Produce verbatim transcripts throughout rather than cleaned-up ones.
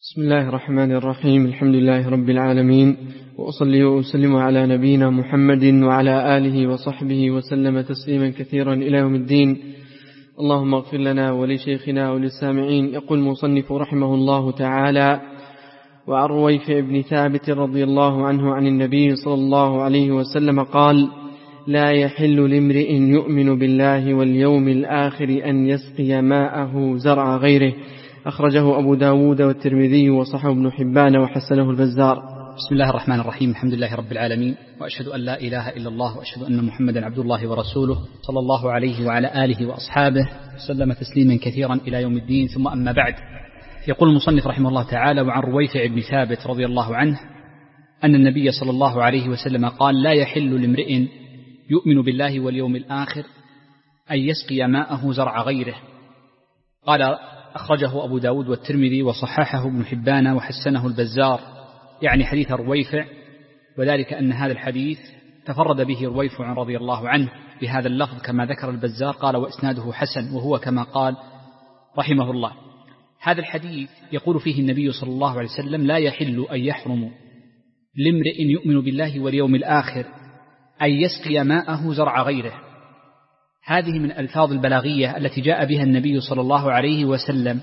بسم الله الرحمن الرحيم. الحمد لله رب العالمين، وأصلي وأسلم على نبينا محمد وعلى آله وصحبه وسلم تسليما كثيرا إلى يوم الدين. اللهم اغفر لنا ولشيخنا وللسامعين. يقول المصنف رحمه الله تعالى: وعن رويفع بن ثابت رضي الله عنه عن النبي صلى الله عليه وسلم قال: لا يحل لامرئ يؤمن بالله واليوم الآخر أن يسقي ماءه زرع غيره. أخرجه أبو داود والترمذي وصححه ابن حبان وحسنه البزار. بسم الله الرحمن الرحيم. الحمد لله رب العالمين، وأشهد أن لا إله إلا الله، وأشهد أن محمدا عبد الله ورسوله، صلى الله عليه وعلى آله وأصحابه وسلم تسليما كثيرا إلى يوم الدين. ثم أما بعد، يقول المصنف رحمه الله تعالى: وعن رويفع بن ثابت رضي الله عنه أن النبي صلى الله عليه وسلم قال: لا يحل لامرئ يؤمن بالله واليوم الآخر أن يسقي ماءه زرع غيره. قال: أخرجه أبو داود والترمذي وصححه ابن حبان وحسنه البزار، يعني حديث رويفع، وذلك أن هذا الحديث تفرد به رويفع رضي الله عنه بهذا اللفظ كما ذكر البزار، قال: وإسناده حسن، وهو كما قال رحمه الله. هذا الحديث يقول فيه النبي صلى الله عليه وسلم: لا يحل أن يحرم لامرئ يؤمن بالله واليوم الآخر أن يسقي ماءه زرع غيره. هذه من الألفاظ البلاغية التي جاء بها النبي صلى الله عليه وسلم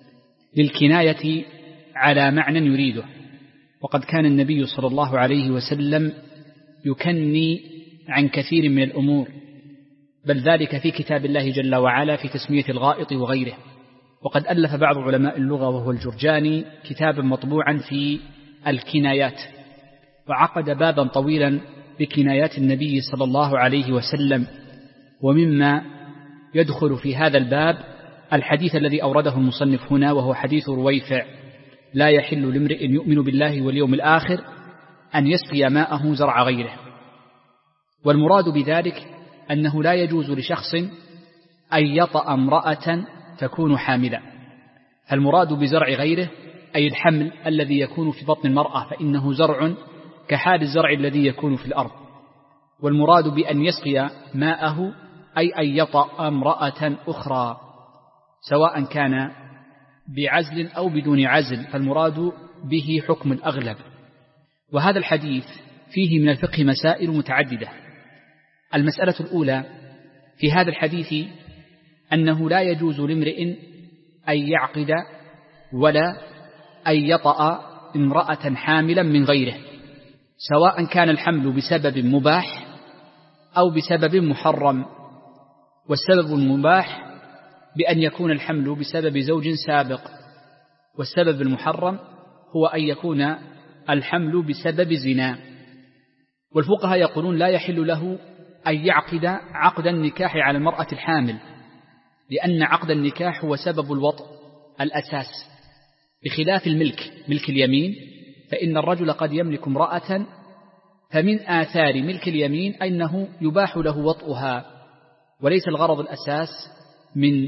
للكناية على معنى يريده، وقد كان النبي صلى الله عليه وسلم يكني عن كثير من الأمور، بل ذلك في كتاب الله جل وعلا في تسمية الغائط وغيره. وقد ألف بعض علماء اللغة وهو الجرجاني كتابا مطبوعا في الكنايات، وعقد بابا طويلا بكنايات النبي صلى الله عليه وسلم. ومما يدخل في هذا الباب الحديث الذي أورده المصنف هنا، وهو حديث رويفع: لا يحل لامرئ يؤمن بالله واليوم الآخر أن يسقي ماءه زرع غيره. والمراد بذلك أنه لا يجوز لشخص أن يطأ امرأة تكون حاملا. المراد بزرع غيره أي الحمل الذي يكون في بطن المرأة، فإنه زرع كحال الزرع الذي يكون في الأرض. والمراد بأن يسقي ماءه أي أن يطأ امرأة أخرى، سواء كان بعزل أو بدون عزل، فالمراد به حكم الأغلب. وهذا الحديث فيه من الفقه مسائل متعددة. المسألة الأولى في هذا الحديث أنه لا يجوز لامرئ أن يعقد ولا أن يطأ امرأة حاملا من غيره، سواء كان الحمل بسبب مباح أو بسبب محرم. والسبب المباح بأن يكون الحمل بسبب زوج سابق، والسبب المحرم هو أن يكون الحمل بسبب زنا. والفقهاء يقولون لا يحل له أن يعقد عقد النكاح على المرأة الحامل، لأن عقد النكاح هو سبب الوطء الأساس، بخلاف الملك، ملك اليمين، فإن الرجل قد يملك امرأة، فمن آثار ملك اليمين أنه يباح له وطئها، وليس الغرض الأساس من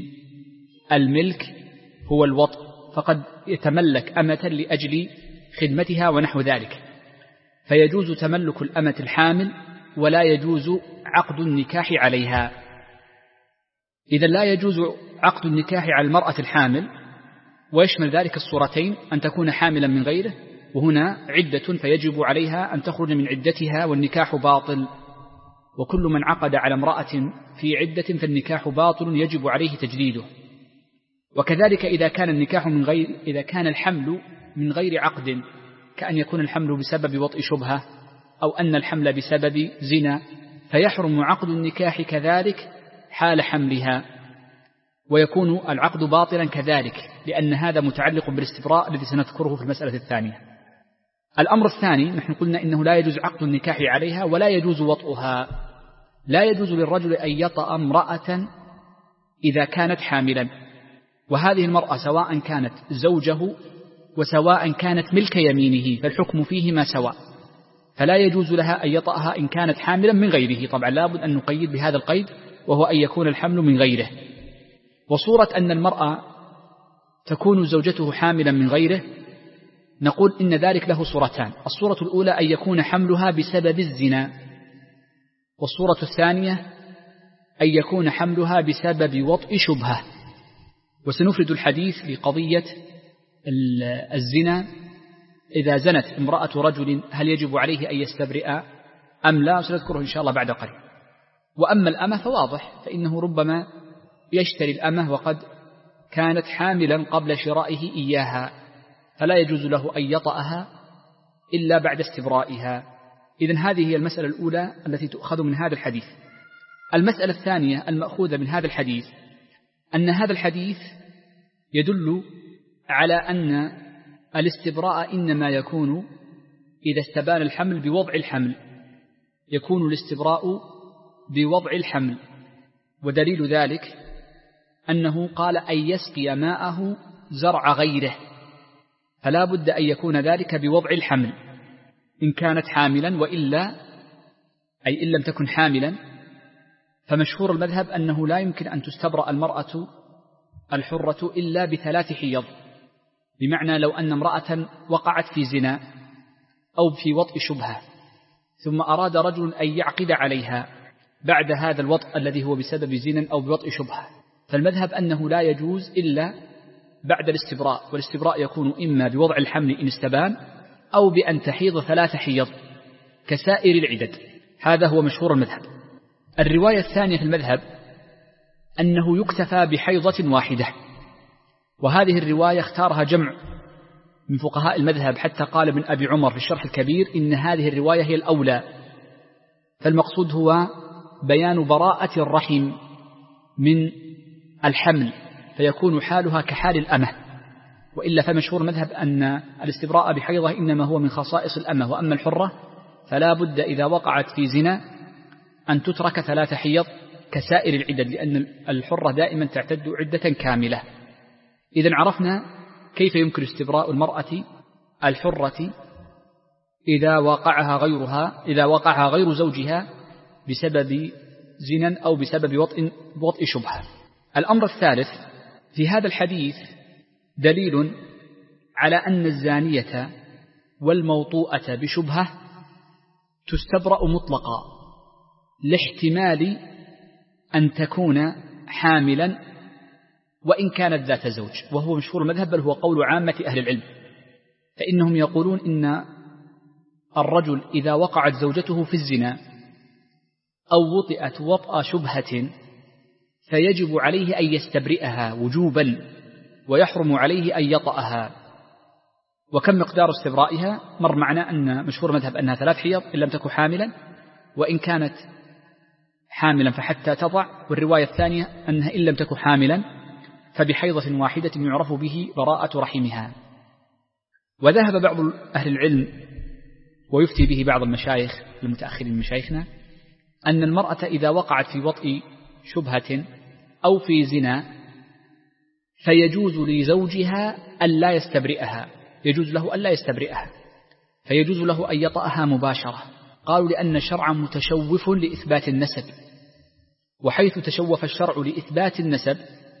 الملك هو الوطء، فقد يتملك أمة لأجل خدمتها ونحو ذلك، فيجوز تملك الأمة الحامل ولا يجوز عقد النكاح عليها. إذا لا يجوز عقد النكاح على المرأة الحامل، ويشمل ذلك الصورتين: أن تكون حاملا من غيره، وهنا عدة فيجب عليها أن تخرج من عدتها والنكاح باطل. وكل من عقد على امرأة في عدة فالنكاح باطل يجب عليه تجديده. وكذلك إذا كان النكاح من غير إذا كان الحمل من غير عقد، كأن يكون الحمل بسبب وطئ شبهة، أو أن الحمل بسبب زنا، فيحرم عقد النكاح كذلك حال حملها، ويكون العقد باطلا كذلك، لأن هذا متعلق بالاستبراء الذي سنذكره في المسألة الثانية. الأمر الثاني، نحن قلنا إنه لا يجوز عقد النكاح عليها ولا يجوز وطئها. لا يجوز للرجل أن يطأ امرأة إذا كانت حاملا، وهذه المرأة سواء كانت زوجه وسواء كانت ملك يمينه، فالحكم فيهما سواء، فلا يجوز لها أن يطأها إن كانت حاملا من غيره. طبعا لابد أن نقيد بهذا القيد، وهو أن يكون الحمل من غيره. وصورة أن المرأة تكون زوجته حاملا من غيره، نقول إن ذلك له صورتان: الصورة الأولى أن يكون حملها بسبب الزنا، والصورة الثانية أن يكون حملها بسبب وطئ شبهة. وسنفرد الحديث لقضية الزنا إذا زنت امرأة رجل هل يجب عليه أن يستبرئ أم لا، سنذكره إن شاء الله بعد قليل. وأما الأمة فواضح، فإنه ربما يشتري الأمة وقد كانت حاملا قبل شرائه إياها، فلا يجوز له أن يطأها إلا بعد استبرائها. إذن هذه هي المسألة الأولى التي تؤخذ من هذا الحديث. المسألة الثانية المأخوذة من هذا الحديث أن هذا الحديث يدل على أن الاستبراء إنما يكون إذا استبان الحمل بوضع الحمل، يكون الاستبراء بوضع الحمل. ودليل ذلك أنه قال أن يسقي ماءه زرع غيره، فلا بد أن يكون ذلك بوضع الحمل إن كانت حاملا، وإلا أي إن لم تكن حاملا فمشهور المذهب أنه لا يمكن أن تستبرأ المرأة الحرة إلا بثلاث حيض. بمعنى لو أن امرأة وقعت في زنا أو في وطء شبهة ثم أراد رجل أن يعقد عليها بعد هذا الوطء الذي هو بسبب زنا أو بوطء شبهة، فالمذهب أنه لا يجوز إلا بعد الاستبراء، والاستبراء يكون إما بوضع الحمل إن استبان أو بأن تحيض ثلاث حيض كسائر العدد. هذا هو مشهور المذهب. الرواية الثانية في المذهب أنه يكتفى بحيضة واحدة، وهذه الرواية اختارها جمع من فقهاء المذهب، حتى قال ابن أبي عمر في الشرح الكبير إن هذه الرواية هي الأولى، فالمقصود هو بيان براءة الرحم من الحمل، فيكون حالها كحال الأمة. وإلا فمشهور المذهب أن الاستبراء بحيضة إنما هو من خصائص الأمة، وأما الحرة فلا بد إذا وقعت في زنا أن تترك ثلاث حيض كسائر العدد، لأن الحرة دائما تعتد عدة كاملة. إذن عرفنا كيف يمكن استبراء المرأة الحرة إذا وقعها غيرها إذا وقعها غير زوجها بسبب زنا أو بسبب وطء, وطء شبهة. الأمر الثالث في هذا الحديث دليل على أن الزانية والموطوءة بشبهة تستبرأ مطلقا لاحتمال أن تكون حاملا وإن كانت ذات زوج، وهو مشهور المذهب بل هو قول عامة أهل العلم، فإنهم يقولون إن الرجل إذا وقعت زوجته في الزنا أو وطئت وطأ شبهة فيجب عليه أن يستبرئها وجوبا، ويحرم عليه أن يطأها. وكم مقدار استبرائها؟ مر معنا أن مشهور مذهب أنها ثلاث حيض إن لم تكن حاملا، وإن كانت حاملا فحتى تضع، والرواية الثانية أنها إن لم تكن حاملا فبحيضة واحدة يعرف به براءة رحمها. وذهب بعض أهل العلم ويفتي به بعض المشايخ المتأخرين من مشايخنا أن المرأة إذا وقعت في وطء شبهة أو في زنا فيجوز لزوجها ألا يستبرئها، يجوز له ألا يستبرئها، فيجوز له أن يطأها مباشرة. قالوا لأن الشرع متشوف لإثبات النسب، وحيث تشوف الشرع لإثبات النسب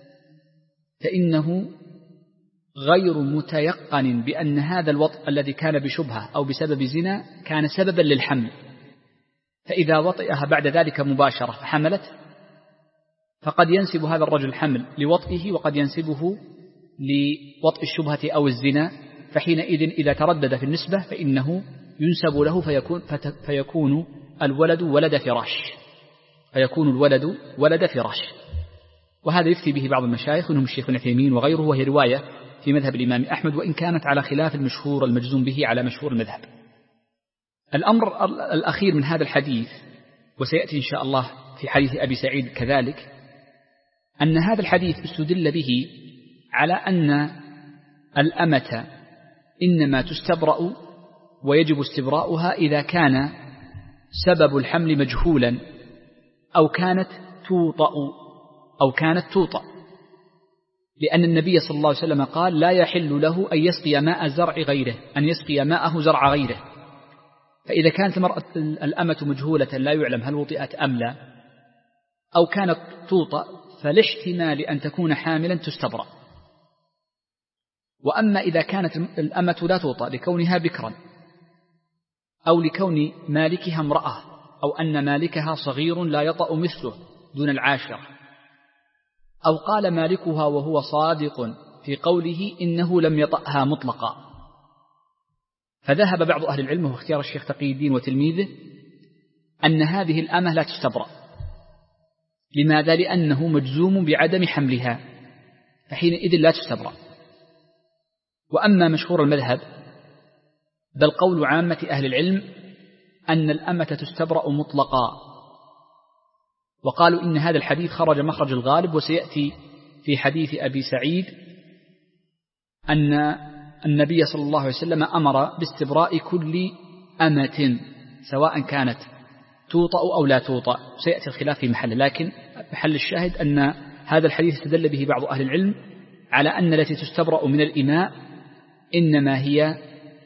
فإنه غير متيقن بأن هذا الوطء الذي كان بشبهة أو بسبب زنا كان سببا للحمل، فإذا وطئها بعد ذلك مباشرة فحملت فقد ينسب هذا الرجل الحمل لوطئه، وقد ينسبه لوطئ الشبهة أو الزنا، فحينئذ إذا تردد في النسبة فإنه ينسب له فيكون, فيكون الولد ولد فراش فيكون الولد ولد فراش. وهذا يفتي به بعض المشايخ منهم الشيخ ابن عثيمين وغيره، وهي رواية في مذهب الإمام أحمد، وإن كانت على خلاف المشهور المجزوم به على مشهور المذهب. الأمر الأخير من هذا الحديث، وسيأتي إن شاء الله في حديث أبي سعيد كذلك، أن هذا الحديث استدل به على أن الأمة إنما تستبرأ ويجب استبراؤها إذا كان سبب الحمل مجهولا أو كانت توطأ أو كانت توطأ لأن النبي صلى الله عليه وسلم قال لا يحل له أن يسقي ماء زرع غيره أن يسقي ماءه زرع غيره. فإذا كانت المرأة الأمة مجهولة لا يعلم هل وطئت أم لا أو كانت توطأ فالاحتمال أن تكون حاملا تستبرأ. وأما إذا كانت الأمة لا توطأ لكونها بكرا أو لكون مالكها امرأة أو أن مالكها صغير لا يطأ مثله دون العاشرة، أو قال مالكها وهو صادق في قوله إنه لم يطأها مطلقا. فذهب بعض أهل العلم واختيار الشيخ تقي الدين وتلميذه أن هذه الأمة لا تستبرأ. لماذا؟ لأنه مجزوم بعدم حملها، فحينئذ لا تستبرأ. وأما مشهور المذهب بل قول عامة أهل العلم أن الأمة تستبرأ مطلقا، وقالوا إن هذا الحديث خرج مخرج الغالب. وسيأتي في حديث أبي سعيد أن النبي صلى الله عليه وسلم أمر باستبراء كل أمة سواء كانت توطأ أو لا توطأ. سيأتي الخلاف في محله، لكن محل الشاهد أن هذا الحديث استدل به بعض أهل العلم على أن التي تستبرأ من الإماء إنما هي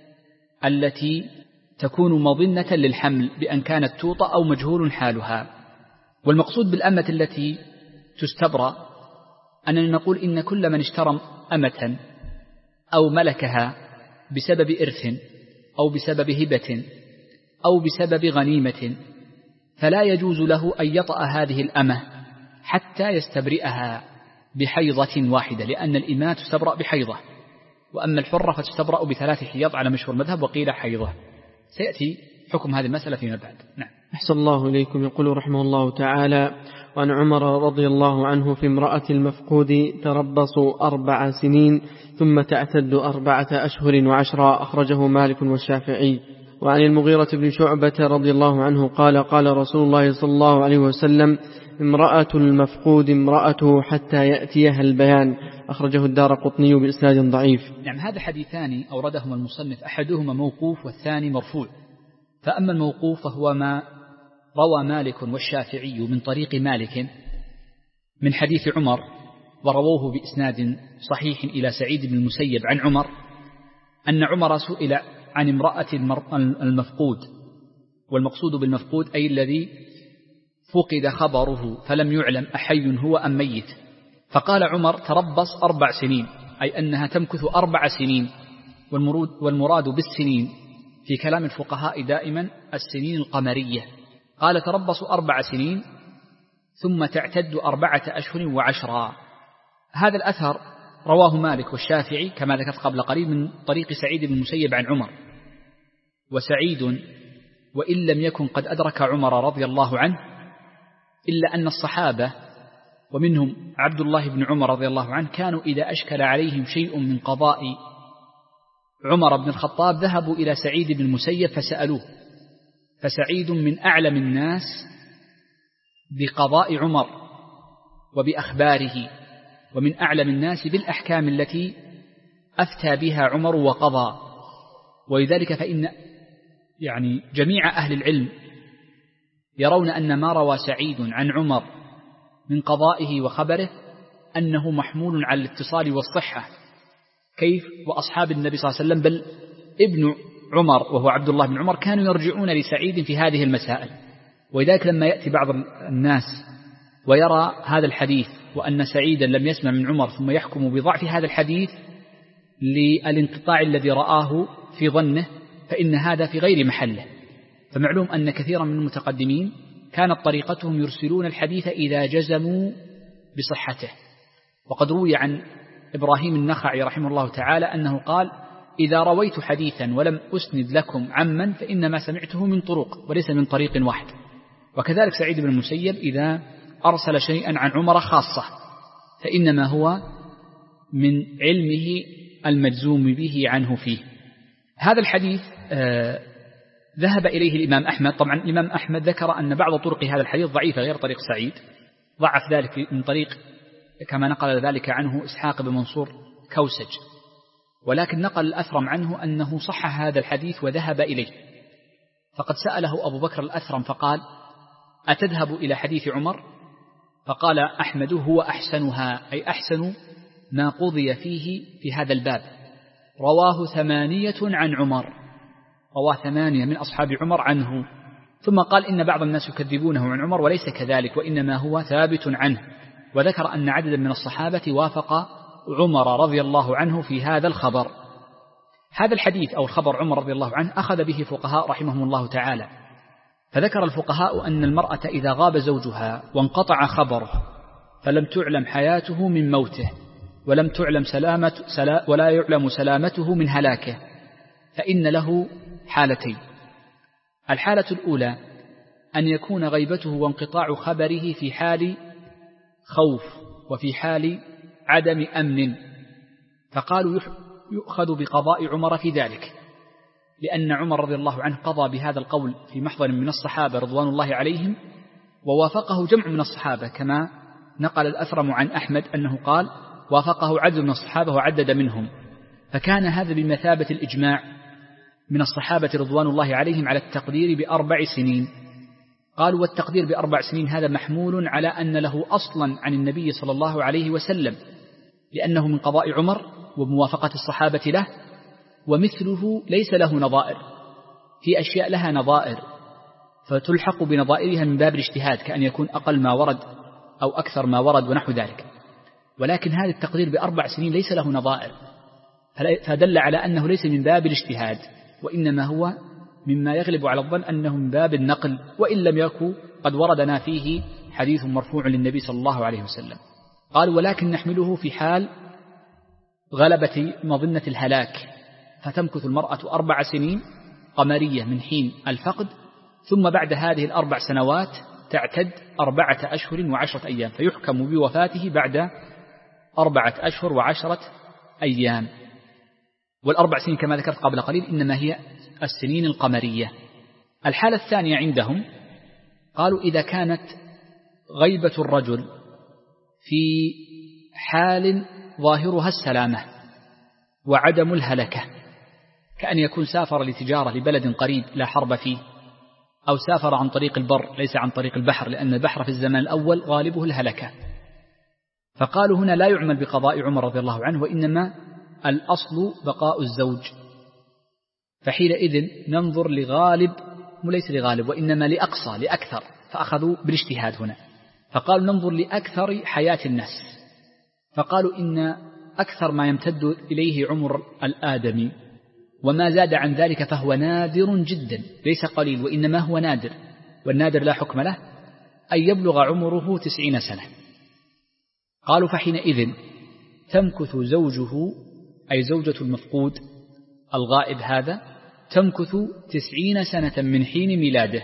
التي تكون مظنة للحمل بأن كانت توطأ أو مجهول حالها. والمقصود بالأمة التي تستبرأ أننا نقول إن كل من اشترى أمة أو ملكها بسبب إرث أو بسبب هبة أو بسبب غنيمة فلا يجوز له أن يطأ هذه الأمة حتى يستبرئها بحيضة واحدة، لأن الإماء تستبرأ بحيضة، وأما الحرة فتستبرأ بثلاث حيض على مشهور المذهب وقيل حيضة. سيأتي حكم هذه المسألة فيما بعد. نعم. أحسن الله إليكم. يقول رحمه الله تعالى: وعن عمر رضي الله عنه في امرأة المفقود تربصوا أربع سنين ثم تعتد أربعة أشهر وعشرة، أخرجه مالك والشافعي. وعن المغيرة بن شعبة رضي الله عنه قال: قال رسول الله صلى الله عليه وسلم: امرأة المفقود امرأته حتى يأتيها البيان، أخرجه الدارقطني بإسناد ضعيف. نعم. هذا حديثان أوردهما المصنف، أحدهما موقوف والثاني مرفوع. فأما الموقوف فهو ما روى مالك والشافعي من طريق مالك من حديث عمر، ورووه بإسناد صحيح إلى سعيد بن المسيب عن عمر أن عمر سئل عن امرأة المفقود، والمقصود بالمفقود أي الذي فقد خبره فلم يعلم أحي هو أم ميت. فقال عمر: تربص أربع سنين، أي أنها تمكث أربع سنين. والمراد بالسنين في كلام الفقهاء دائما السنين القمرية. قال: تربص أربع سنين ثم تعتد أربعة أشهر وعشرة. هذا الأثر رواه مالك والشافعي كما ذكرت قبل قليل من طريق سعيد بن المسيب عن عمر. وسعيد وإن لم يكن قد أدرك عمر رضي الله عنه إلا أن الصحابة ومنهم عبد الله بن عمر رضي الله عنه كانوا إذا أشكل عليهم شيء من قضاء عمر بن الخطاب ذهبوا إلى سعيد بن المسيب فسألوه، فسعيد من أعلم الناس بقضاء عمر وبأخباره، ومن أعلم الناس بالأحكام التي أفتى بها عمر وقضى. ولذلك فإن يعني جميع أهل العلم يرون أن ما روى سعيد عن عمر من قضائه وخبره أنه محمول على الاتصال والصحة، كيف وأصحاب النبي صلى الله عليه وسلم بل ابن عمر وهو عبد الله بن عمر كانوا يرجعون لسعيد في هذه المسائل. ولذلك لما يأتي بعض الناس ويرى هذا الحديث وأن سعيدا لم يسمع من عمر ثم يحكم بضعف هذا الحديث للانقطاع الذي رآه في ظنه، فإن هذا في غير محله. فمعلوم أن كثيرا من المتقدمين كانت طريقتهم يرسلون الحديث إذا جزموا بصحته. وقد روي عن إبراهيم النخعي رحمه الله تعالى أنه قال: إذا رويت حديثا ولم أسند لكم عمن فإنما سمعته من طرق وليس من طريق واحد. وكذلك سعيد بن المسيب إذا أرسل شيئا عن عمر خاصة فإنما هو من علمه المجزوم به عنه فيه. هذا الحديث آه ذهب إليه الإمام أحمد. طبعا الإمام أحمد ذكر أن بعض طرق هذا الحديث ضعيفة غير طريق سعيد، ضعف ذلك من طريق كما نقل ذلك عنه إسحاق بن منصور كوسج، ولكن نقل الأثرم عنه أنه صح هذا الحديث وذهب إليه. فقد سأله أبو بكر الأثرم فقال: أتذهب إلى حديث عمر؟ فقال أحمد: هو أحسنها، أي أحسن ما قضي فيه في هذا الباب. رواه ثمانية عن عمر، رواه ثمانية من أصحاب عمر عنه. ثم قال: إن بعض الناس يكذبونه عن عمر وليس كذلك، وإنما هو ثابت عنه. وذكر أن عددا من الصحابة وافق عمر رضي الله عنه في هذا الخبر. هذا الحديث أو الخبر عمر رضي الله عنه أخذ به فقهاء رحمهم الله تعالى. فذكر الفقهاء أن المرأة إذا غاب زوجها وانقطع خبره فلم تعلم حياته من موته ولم تعلم سلامة سلا ولا يعلم سلامته من هلاكه، فإن له حالتين. الحالة الأولى أن يكون غيبته وانقطاع خبره في حال خوف وفي حال عدم أمن، فقالوا يؤخذ بقضاء عمر في ذلك، لأن عمر رضي الله عنه قضى بهذا القول في محضر من الصحابة رضوان الله عليهم، ووافقه جمع من الصحابة، كما نقل الأثرم عن أحمد أنه قال وافقه عدد من الصحابة وعدد منهم، فكان هذا بمثابة الإجماع من الصحابة رضوان الله عليهم على التقدير بأربع سنين. قالوا والتقدير بأربع سنين هذا محمول على أن له أصلا عن النبي صلى الله عليه وسلم، لأنه من قضاء عمر وموافقة الصحابة له، ومثله ليس له نظائر، في أشياء لها نظائر فتلحق بنظائرها من باب الاجتهاد، كأن يكون أقل ما ورد أو أكثر ما ورد ونحو ذلك، ولكن هذا التقدير بأربع سنين ليس له نظائر، فدل على أنه ليس من باب الاجتهاد، وإنما هو مما يغلب على الظن أنه من باب النقل، وإن لم يكن قد وردنا فيه حديث مرفوع للنبي صلى الله عليه وسلم. قال ولكن نحمله في حال غلبة مظنة الهلاك، فتمكث المرأة أربع سنين قمرية من حين الفقد، ثم بعد هذه الأربع سنوات تعتد أربعة أشهر وعشرة أيام، فيحكم بوفاته بعد أربعة أشهر وعشرة أيام. والأربع سنين كما ذكرت قبل قليل إنما هي السنين القمرية. الحالة الثانية عندهم قالوا إذا كانت غيبة الرجل في حال ظاهرها السلامة وعدم الهلكة، كأن يكون سافر لتجارة لبلد قريب لا حرب فيه، أو سافر عن طريق البر ليس عن طريق البحر، لأن البحر في الزمان الأول غالبه الهلكة، فقالوا هنا لا يعمل بقضاء عمر رضي الله عنه، وإنما الأصل بقاء الزوج، فحينئذ ننظر لغالب وليس لغالب وإنما لأقصى لأكثر، فأخذوا بالاجتهاد هنا، فقالوا ننظر لأكثر حياة الناس، فقالوا إن أكثر ما يمتد إليه عمر الآدمي، وما زاد عن ذلك فهو نادر جدا ليس قليل وإنما هو نادر، والنادر لا حكم له، أن يبلغ عمره تسعين سنة. قالوا فحينئذ تمكث زوجه أي زوجة المفقود الغائب هذا تمكث تسعين سنة من حين ميلاده،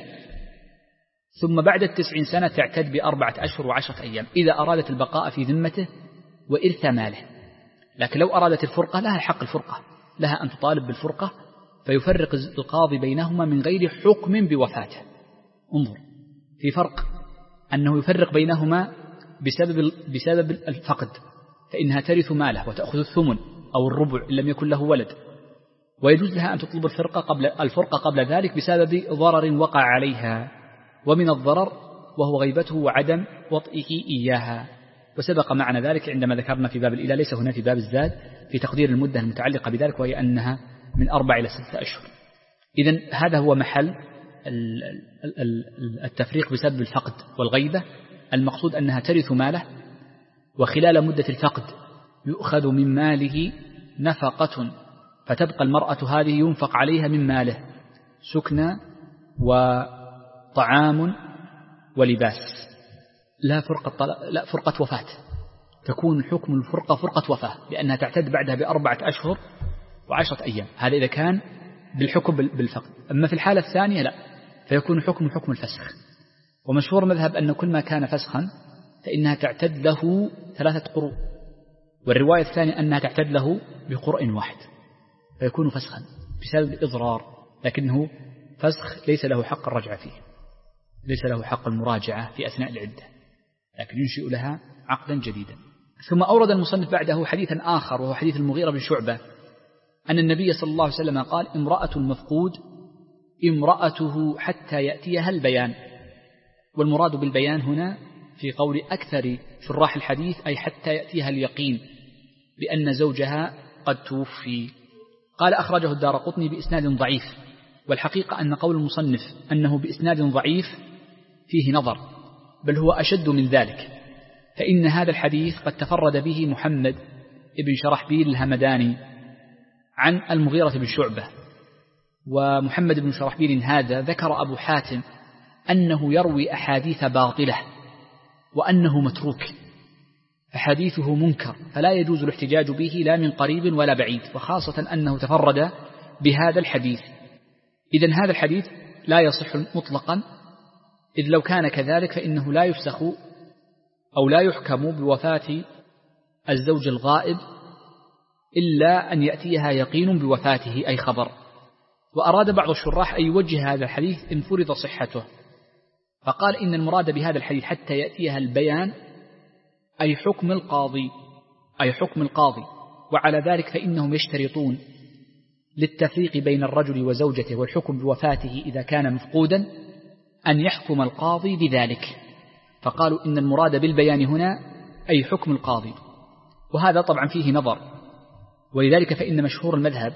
ثم بعد التسعين سنة تعتد بأربعة أشهر وعشرة أيام إذا أرادت البقاء في ذمته وإرث ماله. لكن لو أرادت الفرقة لها حق الفرقة، لها أن تطالب بالفرقة، فيفرق القاضي بينهما من غير حكم بوفاته. انظر في فرق، أنه يفرق بينهما بسبب بسبب الفقد، فإنها ترث ماله وتأخذ الثمن أو الربع إن لم يكن له ولد، ويجوز لها أن تطلب الفرقة قبل الفرقة قبل ذلك بسبب ضرر وقع عليها، ومن الضرر وهو غيبته وعدم وطئه إياها، وسبق معنا ذلك عندما ذكرنا في باب الإله، ليس هنا في باب الزاد في تقدير المدة المتعلقة بذلك، وهي أنها من أربع إلى ستة أشهر. إذن هذا هو محل التفريق بسبب الفقد والغيبة، المقصود أنها ترث ماله، وخلال مدة الفقد يؤخذ من ماله نفقة، فتبقى المرأة هذه ينفق عليها من ماله سكنى وطعام ولباس، لا فرقة, لا فرقة وفاة، تكون حكم الفرقة فرقة وفاة، لأنها تعتد بعدها بأربعة أشهر وعشرة أيام. هذا إذا كان بالحكم بالفقد. أما في الحالة الثانية لا، فيكون حكم حكم الفسخ. ومشهور مذهب أن كل ما كان فسخا فإنها تعتد له ثلاثة قروء، والرواية الثانية أنها تعتد له بقرء واحد، فيكون فسخا بسبب الإضرار، لكنه فسخ ليس له حق الرجعة فيه، ليس له حق المراجعة في أثناء العدة، لكن ينشئ لها عقدا جديدا. ثم أورد المصنف بعده حديثا آخر، وهو حديث المغيرة بن شعبة أن النبي صلى الله عليه وسلم قال: امرأة المفقود امرأته حتى يأتيها البيان. والمراد بالبيان هنا في قول أكثر شراح الحديث أي حتى يأتيها اليقين بأن زوجها قد توفي. قال: أخرجه الدارقطني بإسناد ضعيف، والحقيقة أن قول المصنف أنه بإسناد ضعيف فيه نظر، بل هو أشد من ذلك، فإن هذا الحديث قد تفرد به محمد بن شرحبيل الهمداني عن المغيرة بن شعبة، ومحمد بن شرحبيل هذا ذكر أبو حاتم أنه يروي أحاديث باطلة وأنه متروك، فحديثه منكر، فلا يجوز الاحتجاج به لا من قريب ولا بعيد، وخاصة أنه تفرد بهذا الحديث. إذن هذا الحديث لا يصح مطلقا، إذ لو كان كذلك فإنه لا يفسخ أو لا يحكم بوفاة الزوج الغائب إلا أن يأتيها يقين بوفاته أي خبر. وأراد بعض الشراح أن يوجه هذا الحديث إن فرض صحته، فقال إن المراد بهذا الحديث حتى يأتيها البيان أي حكم القاضي أي حكم القاضي وعلى ذلك فإنهم يشترطون للتفريق بين الرجل وزوجته والحكم بوفاته إذا كان مفقودا أن يحكم القاضي بذلك، فقالوا إن المراد بالبيان هنا أي حكم القاضي، وهذا طبعا فيه نظر. ولذلك فإن مشهور المذهب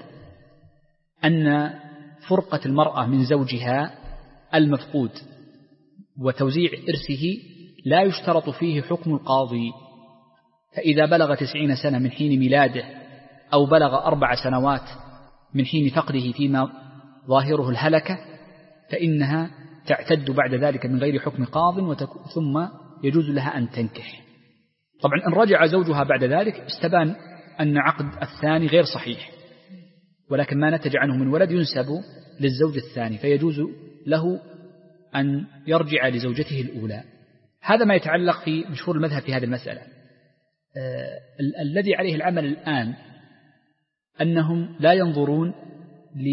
أن فرقة المرأة من زوجها المفقود وتوزيع إرثه لا يشترط فيه حكم القاضي، فإذا بلغ تسعين سنة من حين ميلاده أو بلغ أربع سنوات من حين فقده فيما ظاهره الهلكة فإنها تعتد بعد ذلك من غير حكم قاض ثم يجوز لها أن تنكح. طبعا إن رجع زوجها بعد ذلك استبان أن عقد الثاني غير صحيح، ولكن ما نتج عنه من ولد ينسب للزوج الثاني فيجوز له أن يرجع لزوجته الأولى. هذا ما يتعلق في مشهور المذهب في هذه المسألة. آه ال- الذي عليه العمل الآن أنهم لا ينظرون ل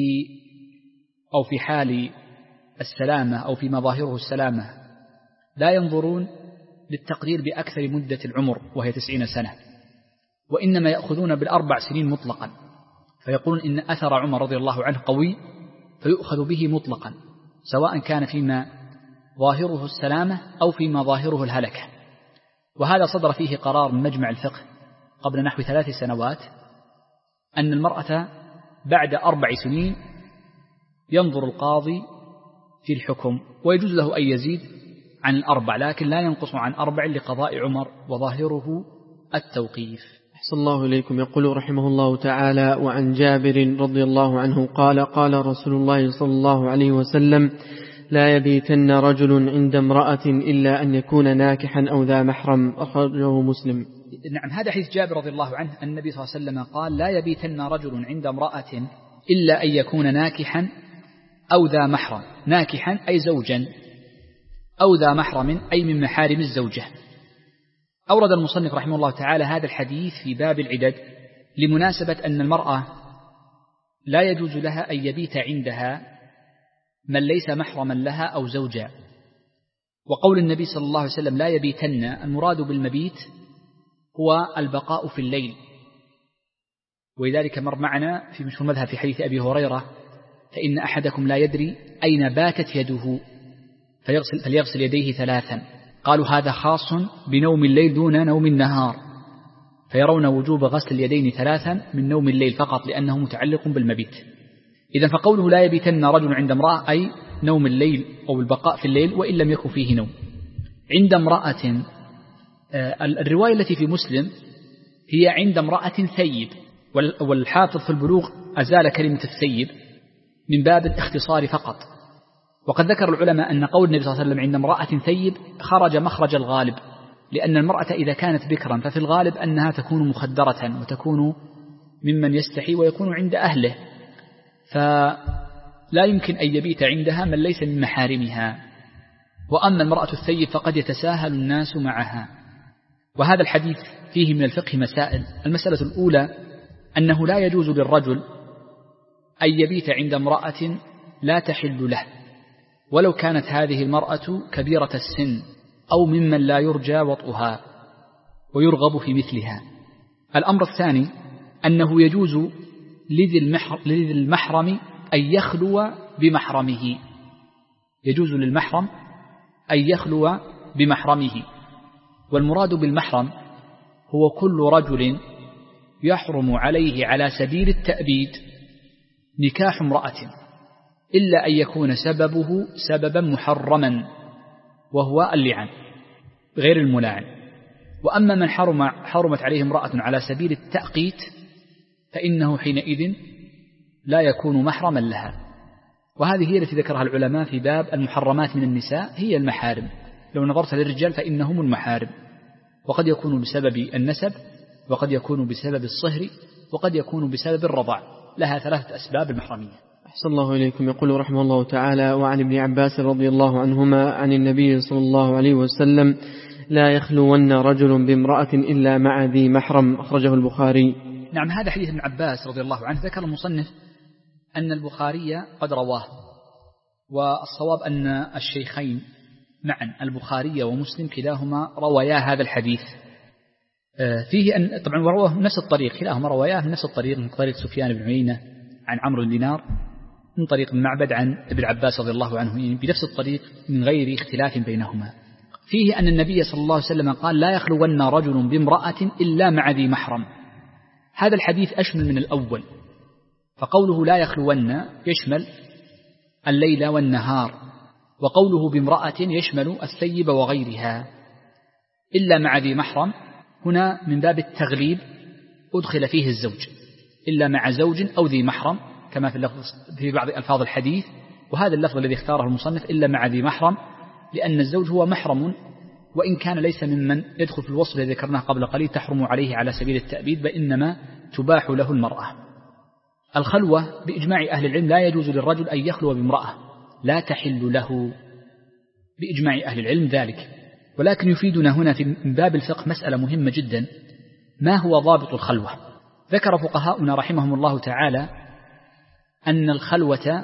أو في حال السلامة أو في مظاهره السلامة لا ينظرون للتقدير بأكثر مدة العمر وهي تسعين سنة، وإنما يأخذون بالأربع سنين مطلقا، فيقولون إن أثر عمر رضي الله عنه قوي فيؤخذ به مطلقا سواء كان فيما ظاهره السلامة أو فيما ظاهره الهلكة. وهذا صدر فيه قرار من مجمع الفقه قبل نحو ثلاث سنوات أن المرأة بعد أربع سنين ينظر القاضي في الحكم ويجوز له أن يزيد عن الأربع، لكن لا ينقص عن أربع لقضاء عمر وظاهره التوقيف. أحسن الله إليكم. يقول رحمه الله تعالى: وعن جابر رضي الله عنه قال: قال رسول الله صلى الله عليه وسلم: لا يبيتن رجل عند امرأة إلا أن يكون ناكحا أو ذا محرم. أخرجه مسلم. نعم، هذا حديث جابر رضي الله عنه النبي صلى الله عليه وسلم قال: لا يبيتن رجل عند امرأة إلا أن يكون ناكحا أو ذا محرم. ناكحا أي زوجا، أو ذا محرم أي من محارم الزوجة. أورد المصنف رحمه الله تعالى هذا الحديث في باب العدد لمناسبة أن المرأة لا يجوز لها أن يبيت عندها من ليس محرما لها أو زوجا. وقول النبي صلى الله عليه وسلم لا يبيتن، المراد بالمبيت هو البقاء في الليل، ولذلك مر معنا في مشهور المذهب في حديث أبي هريرة: فإن أحدكم لا يدري أين باتت يده فليغسل, فليغسل يديه ثلاثا. قالوا هذا خاص بنوم الليل دون نوم النهار، فيرون وجوب غسل اليدين ثلاثا من نوم الليل فقط لأنه متعلق بالمبيت. إذن فقوله لا يبيتن رجل عند امرأة أي نوم الليل أو البقاء في الليل وإن لم يكن فيه نوم. عند امرأة، الرواية التي في مسلم هي عند امرأة ثيب، والحافظ في البلوغ أزال كلمة الثيب من باب الاختصار فقط. وقد ذكر العلماء أن قول النبي صلى الله عليه وسلم عند امرأة ثيب خرج مخرج الغالب، لأن المرأة إذا كانت بكرا ففي الغالب أنها تكون مخدرة وتكون ممن يستحي ويكون عند أهله، فلا يمكن أن يبيت عندها من ليس من محارمها. وأما المرأة الثيب فقد يتساهل الناس معها. وهذا الحديث فيه من الفقه مسائل. المسألة الأولى أنه لا يجوز للرجل أن يبيت عند امرأة لا تحل له، ولو كانت هذه المرأة كبيرة السن أو ممن لا يرجى وطئها ويرغب في مثلها. الأمر الثاني أنه يجوز لذي المحرم أن يخلو بمحرمه، يجوز للمحرم أن يخلو بمحرمه. والمراد بالمحرم هو كل رجل يحرم عليه على سبيل التأبيد نكاح امرأة إلا أن يكون سببه سببا محرما وهو اللعان غير الملاعن. وأما من حرم حرمت عليه امرأة على سبيل التأقيت فإنه حينئذ لا يكون محرما لها. وهذه هي التي ذكرها العلماء في باب المحرمات من النساء هي المحارم. لو نظرت للرجال فإنهم المحارم، وقد يكون بسبب النسب، وقد يكون بسبب الصهر، وقد يكون بسبب الرضاع. لها ثلاثة أسباب المحرمية. أحسن الله إليكم. يقول رحمه الله تعالى: وعن ابن عباس رضي الله عنهما عن النبي صلى الله عليه وسلم: لا يخلون رجل بامرأة إلا مع ذي محرم. أخرجه البخاري. نعم، هذا حديث ابن عباس رضي الله عنه. ذكر المصنف أن البخاري قد رواه، والصواب أن الشيخين معا البخاري ومسلم كلاهما روايا هذا الحديث. فيه أن طبعا ورواه من نفس الطريق، كلاهما رواياه من نفس الطريق، من طريق سفيان بن عيينة عن عمرو بن دينار، من طريق المعبد عن ابن عباس رضي الله عنه، يعني بنفس الطريق من غير اختلاف بينهما. فيه أن النبي صلى الله عليه وسلم قال: لا يخلون رجل بامرأة إلا مع ذي محرم. هذا الحديث أشمل من الأول، فقوله لا يخلون يشمل الليل والنهار، وقوله بامرأة يشمل الثيب وغيرها. إلا مع ذي محرم هنا من باب التغليب أدخل فيه الزوج، إلا مع زوج أو ذي محرم كما في اللفظ في بعض ألفاظ الحديث. وهذا اللفظ الذي اختاره المصنف إلا مع ذي محرم، لأن الزوج هو محرم وإن كان ليس ممن يدخل في الوصف الذي ذكرناه قبل قليل تحرم عليه على سبيل التأبيد، بإنما تباح له المرأة. الخلوة بإجماع أهل العلم لا يجوز للرجل أن يخلو بامرأة، لا تحل له بإجماع أهل العلم ذلك. ولكن يفيدنا هنا في باب الفقه مسألة مهمة جدا: ما هو ضابط الخلوة؟ ذكر فقهاؤنا رحمهم الله تعالى أن الخلوة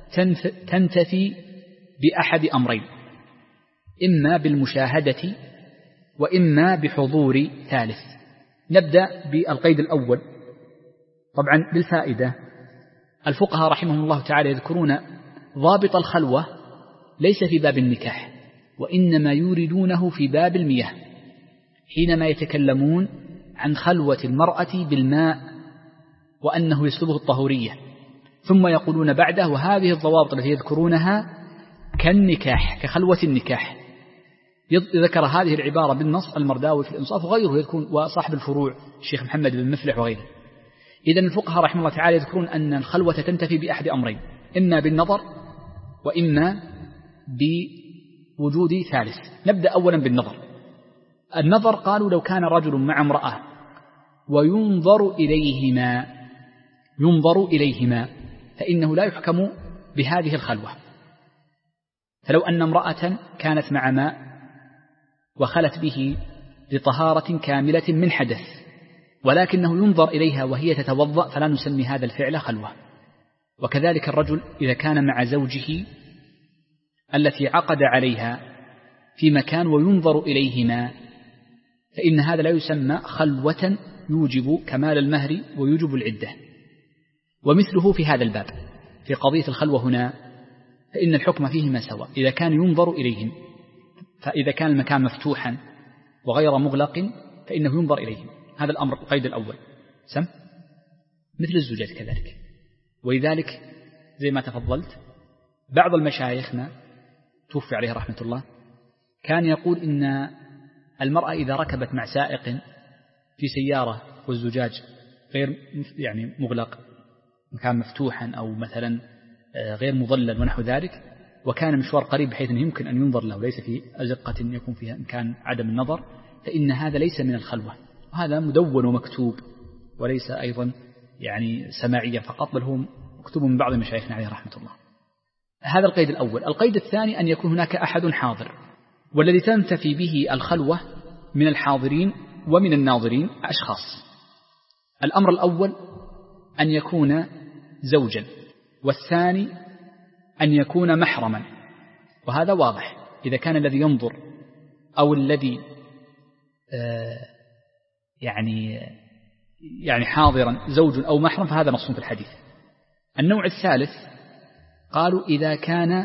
تنتفي بأحد أمرين: إما بالمشاهدة وإما بحضور ثالث. نبدأ بالقيد الأول. طبعا بالفائدة، الفقهاء رحمهم الله تعالى يذكرون ضابط الخلوة ليس في باب النكاح، وإنما يوردونه في باب المياه، حينما يتكلمون عن خلوة المرأة بالماء وأنه يسلبه الطهورية، ثم يقولون بعده: وهذه الضوابط التي يذكرونها كالنكاح، كخلوة النكاح. ذكر هذه العبارة بالنص المرداوي في الإنصاف وغيره يذكرون، وصاحب الفروع الشيخ محمد بن مفلح وغيره. إذن الفقهاء رحمه الله تعالى يذكرون أن الخلوة تنتفي بأحد أمرين: إما بالنظر وإما بوجود ثالث. نبدأ أولا بالنظر. النظر قالوا لو كان رجل مع امرأة وينظر إليهما ينظر إليهما فإنه لا يحكم بهذه الخلوة. فلو أن امرأة كانت مع ماء وخلت به لطهارة كاملة من حدث، ولكنه ينظر إليها وهي تتوضأ، فلا نسمي هذا الفعل خلوة. وكذلك الرجل إذا كان مع زوجه التي عقد عليها في مكان وينظر إليهما، فإن هذا لا يسمى خلوة يوجب كمال المهر ويوجب العدة. ومثله في هذا الباب في قضية الخلوة هنا، فإن الحكم فيهما سواء إذا كان ينظر إليهم، فإذا كان المكان مفتوحا وغير مغلق فإنه ينظر إليهم. هذا الأمر القيد الأول. سم مثل الزوجات كذلك. ولذلك زي ما تفضلت بعض المشايخنا توفي عليه رحمة الله كان يقول إن المرأة إذا ركبت مع سائق في سيارة والزجاج غير يعني مغلق، مكان مفتوحا أو مثلا غير مظلل ونحو ذلك، وكان مشوار قريب بحيث أنه يمكن أن ينظر له ليس في أزقة يكون فيها إمكان عدم النظر، فإن هذا ليس من الخلوة. وهذا مدون ومكتوب وليس أيضا يعني سماعيا فقط، بل هو مكتوب من بعض مشايخنا عليه رحمة الله. هذا القيد الأول. القيد الثاني أن يكون هناك أحد حاضر، والذي تنتفي به الخلوة من الحاضرين ومن الناظرين أشخاص. الأمر الأول أن يكون زوجا، والثاني أن يكون محرما، وهذا واضح. إذا كان الذي ينظر أو الذي آه يعني يعني حاضرا زوج أو محرم فهذا نص في الحديث. النوع الثالث قالوا إذا كان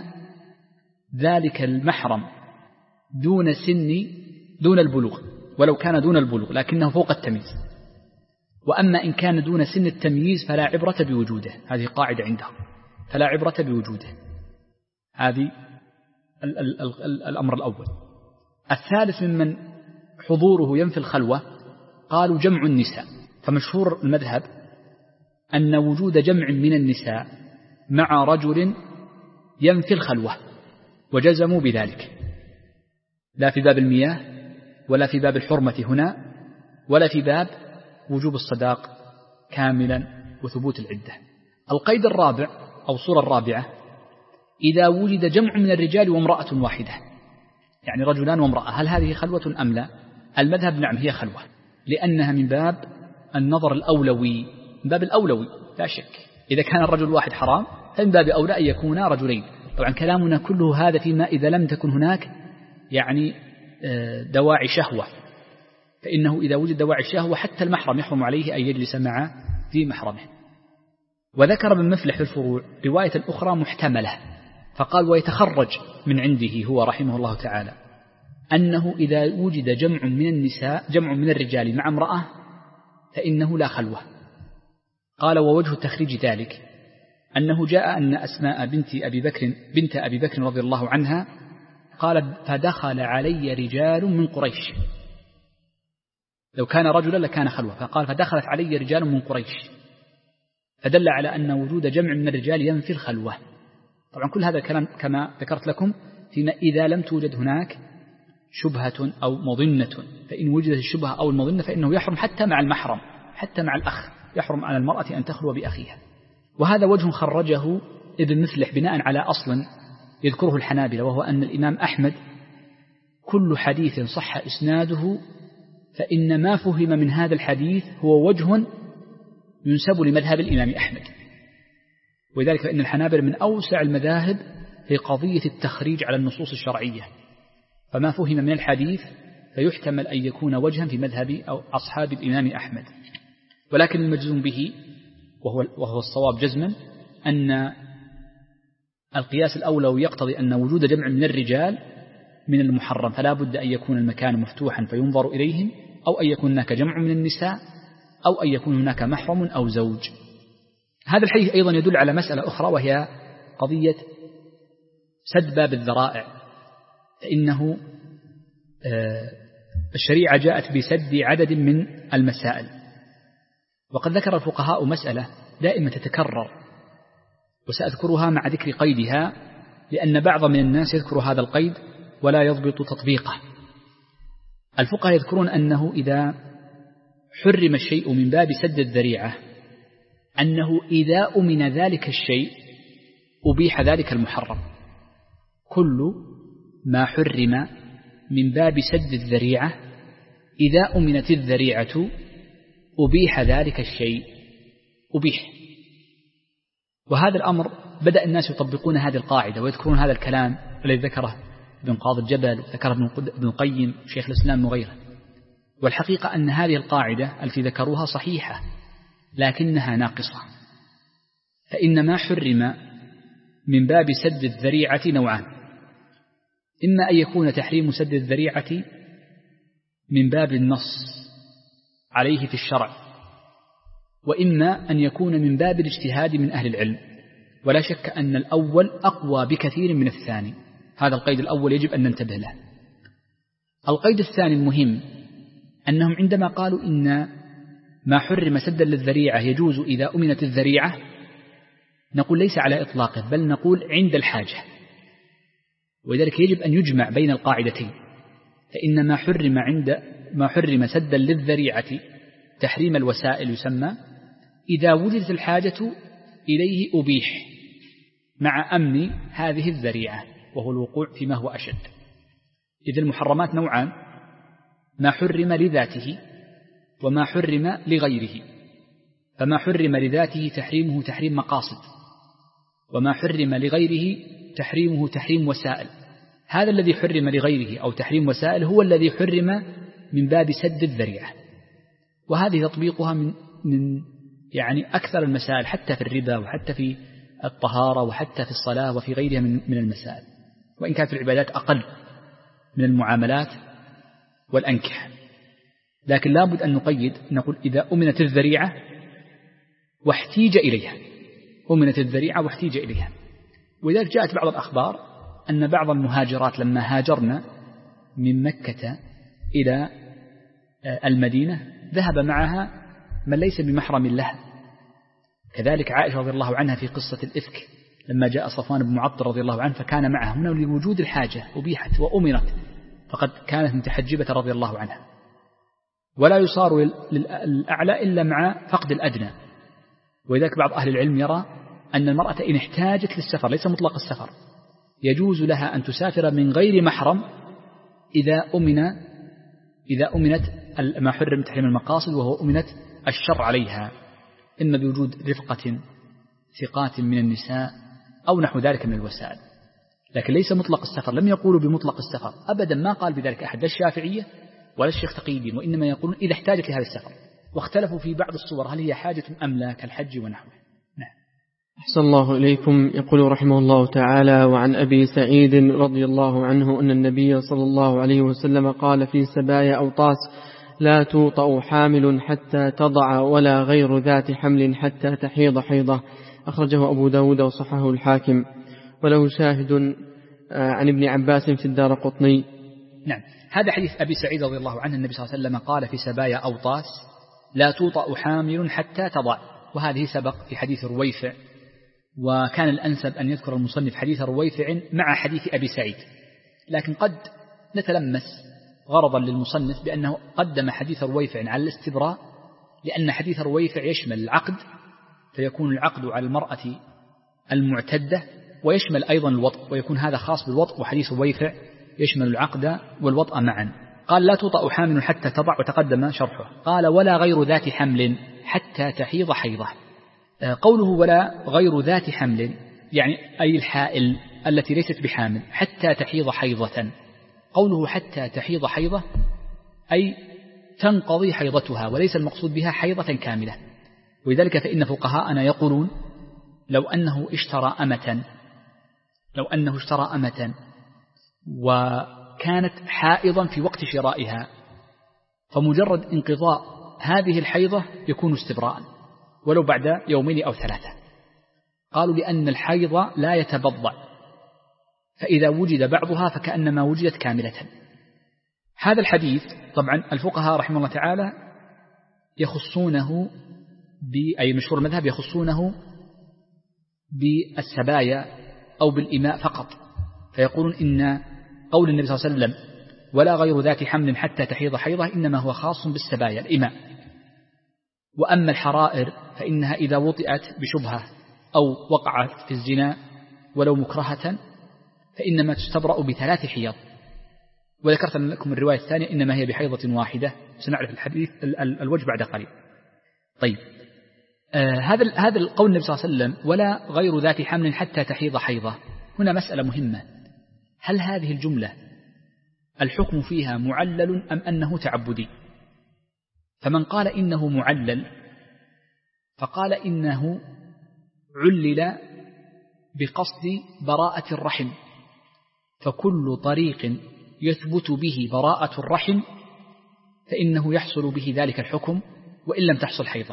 ذلك المحرم دون سن دون البلوغ، ولو كان دون البلوغ لكنه فوق التمييز. وأما إن كان دون سن التمييز فلا عبرة بوجوده، هذه قاعدة عندهم، فلا عبرة بوجوده. هذه ال ال ال الأمر الأول. الثالث ممن حضوره ينفي الخلوة قالوا جمع النساء، فمشهور المذهب أن وجود جمع من النساء مع رجل ينفي الخلوة، وجزموا بذلك لا في باب المياه ولا في باب الحرمة هنا، ولا في باب وجوب الصداق كاملا وثبوت العدة. القيد الرابع أو الصورة الرابعة: إذا وجد جمع من الرجال وامرأة واحدة، يعني رجلان وامرأة، هل هذه خلوة أم لا؟ المذهب نعم هي خلوة، لأنها من باب النظر الأولوي، من باب الأولوي لا شك. إذا كان الرجل واحد حرام فمن باب أولى أن يكونا رجلين. طبعا كلامنا كله هذا فيما إذا لم تكن هناك يعني دواعي شهوة، فإنه إذا وجد دواعي الشهوة حتى المحرم يحرم عليه أن يجلس مع ذي محرمه. وذكر ابن مفلح في الفروع رواية أخرى محتملة، فقال: ويتخرج من عنده هو رحمه الله تعالى أنه إذا وجد جمع من النساء جمع من الرجال مع امرأة فإنه لا خلوة. قال: ووجه تخريج ذلك أنه جاء أن أسماء بنت أبي بكر بنت أبي بكر رضي الله عنها قال: فدخل علي رجال من قريش. لو كان رجلا لكان خلوة، فقال: فدخلت علي رجال من قريش، فدل على أن وجود جمع من الرجال ينفي الخلوة. طبعا كل هذا الكلام كما ذكرت لكم فيما إذا لم توجد هناك شبهة أو مظنة، فإن وجدت الشبهة أو المظنة فإنه يحرم حتى مع المحرم، حتى مع الأخ يحرم على المرأة أن تخلو بأخيها. وهذا وجه خرجه ابن مفلح بناء على أصل يذكره الحنابلة، وهو أن الإمام أحمد كل حديث صح إسناده فإن ما فهم من هذا الحديث هو وجه ينسب لمذهب الإمام أحمد. ولذلك فإن الحنابلة من أوسع المذاهب في قضية التخريج على النصوص الشرعية، فما فهم من الحديث فيحتمل أن يكون وجها في مذهب أو أصحاب الإمام أحمد. ولكن المجزوم به وهو, وهو الصواب جزما أن القياس الأولوي يقتضي أن وجود جمع من الرجال من المحرم، فلا بد أن يكون المكان مفتوحا فينظر إليهم، أو أن يكون هناك جمع من النساء، أو أن يكون هناك محرم أو زوج. هذا الحديث أيضا يدل على مسألة أخرى، وهي قضية سد باب الذرائع، فإنه الشريعة جاءت بسد عدد من المسائل. وقد ذكر الفقهاء مسألة دائما تتكرر وسأذكرها مع ذكر قيدها، لأن بعض من الناس يذكر هذا القيد ولا يضبط تطبيقه. الفقهاء يذكرون أنه إذا حرم الشيء من باب سد الذريعة أنه إذا أمن ذلك الشيء أبيح ذلك المحرم. كل ما حرم من باب سد الذريعة إذا أمنت الذريعة أبيح ذلك الشيء أبيح. وهذا الأمر بدأ الناس يطبقون هذه القاعدة ويذكرون هذا الكلام الذي ذكره ابن قاضي الجبل وذكره ابن القيم شيخ الإسلام وغيره. والحقيقة أن هذه القاعدة التي ذكروها صحيحة لكنها ناقصة، فإن ما حرم من باب سد الذريعة نوعان: إما أن يكون تحريم سد الذريعة من باب النص عليه في الشرع، وإما أن يكون من باب الاجتهاد من أهل العلم. ولا شك أن الأول أقوى بكثير من الثاني، هذا القيد الأول يجب أن ننتبه له. القيد الثاني المهم أنهم عندما قالوا إن ما حرم سدا للذريعة يجوز إذا أمنت الذريعة، نقول ليس على إطلاقه، بل نقول عند الحاجة. ولذلك يجب أن يجمع بين القاعدتين، فإن ما حرم عند ما حرم سدا للذريعة تحريم الوسائل يسمى، إذا وجدت الحاجة إليه أبيح مع أمن هذه الذريعة وهو الوقوع فيما هو أشد. إذ المحرمات نوعان: ما حرم لذاته وما حرم لغيره. فما حرم لذاته تحريمه تحريم مقاصد، وما حرم لغيره تحريمه تحريم وسائل. هذا الذي حرم لغيره أو تحريم وسائل هو الذي حرم من باب سد الذريعة. وهذه تطبيقها من من يعني أكثر المسائل، حتى في الربا وحتى في الطهارة وحتى في الصلاة وفي غيرها من من المسائل، وإن كانت العبادات أقل من المعاملات والأنكحة. لكن لابد أن نقيد، نقول إذا أمنت الذريعة واحتيج إليها، أمنت الذريعة واحتيج إليها. ولذلك جاءت بعض الأخبار أن بعض المهاجرات لما هاجرنا من مكة إلى المدينة ذهب معها من ليس بمحرم لها. كذلك عائشة رضي الله عنها في قصة الإفك لما جاء صفوان بن معطل رضي الله عنه فكان معها، هنا لوجود الحاجة أبيحت وأمرت فقد كانت متحجبة رضي الله عنها، ولا يصار للأعلى إلا مع فقد الأدنى. ولذلك بعض أهل العلم يرى أن المرأة إن احتاجت للسفر، ليس مطلق السفر، يجوز لها أن تسافر من غير محرم إذا أمن إذا أمنت ما حرم تحريم المقاصد، وهو أمنت الشر عليها، إما بوجود رفقة ثقات من النساء أو نحو ذلك من الوسائل. لكن ليس مطلق السفر، لم يقولوا بمطلق السفر أبدا، ما قال بذلك أحد، لا الشافعية ولا الشيخ تقي الدين، وإنما يقولون إذا احتاجت لهذا السفر. واختلفوا في بعض الصور هل هي حاجة أم لا، كالحج ونحوه. نعم. أحسن الله إليكم. يقول رحمه الله تعالى: وعن أبي سعيد رضي الله عنه أن النبي صلى الله عليه وسلم قال في سبايا أوطاس: لا توطأ حامل حتى تضع ولا غير ذات حمل حتى تحيض حيضة. أخرجه أبو داود وصححه الحاكم، وله شاهد عن ابن عباس في الدارقطني. نعم، هذا حديث أبي سعيد رضي الله عنه النبي صلى الله عليه وسلم قال في سبايا أوطاس: لا توطأ حامل حتى تضع. وهذه سبق في حديث رويفع، وكان الأنسب أن يذكر المصنف حديث رويفع مع حديث أبي سعيد، لكن قد نتلمس غرضا للمصنف بأنه قدم حديث رويفع على الاستبراء، لأن حديث رويفع يشمل العقد، فيكون العقد على المرأة المعتدة، ويشمل أيضا الوطء، ويكون هذا خاص بالوطء، وحديث رويفع يشمل العقد والوطء معا. قال: لا توطأ حامل حتى تضع، وتقدم شرحه. قال: ولا غير ذات حمل حتى تحيض حيضة. قوله ولا غير ذات حمل يعني أي الحائل التي ليست بحامل حتى تحيض حيضة. قوله حتى تحيض حيضة أي تنقضي حيضتها، وليس المقصود بها حيضة كاملة. ولذلك فإن فقهاءنا يقولون: لو أنه اشترى أمة لو أنه اشترى أمة وكانت حائضا في وقت شرائها، فمجرد انقضاء هذه الحيضة يكون استبراء ولو بعد يومين أو ثلاثة. قالوا: لأن الحيض لا يتبضع، فإذا وجد بعضها فكأنما وجدت كاملة. هذا الحديث طبعا الفقهاء رحمه الله تعالى يخصونه بأي مشهور المذهب يخصونه بالسبايا أو بالإماء فقط، فيقولون إن قول النبي صلى الله عليه وسلم ولا غير ذات حمل حتى تحيض حيضة إنما هو خاص بالسبايا الإماء. وأما الحرائر فإنها إذا وطئت بشبهة أو وقعت في الزنا ولو مكرهة فإنما تستبرأ بثلاث حيض، وذكرت لكم الرواية الثانية إنما هي بحيضة واحدة، سنعرف الحديث الوجه بعد قليل. طيب، آه هذا هذا القول النبي صلى الله عليه وسلم ولا غير ذات حمل حتى تحيض حيضة، هنا مسألة مهمة: هل هذه الجملة الحكم فيها معلل أم أنه تعبدي؟ فمن قال إنه معلل فقال إنه علل بقصد براءة الرحم، فكل طريق يثبت به براءة الرحم فإنه يحصل به ذلك الحكم وإن لم تحصل حيضة.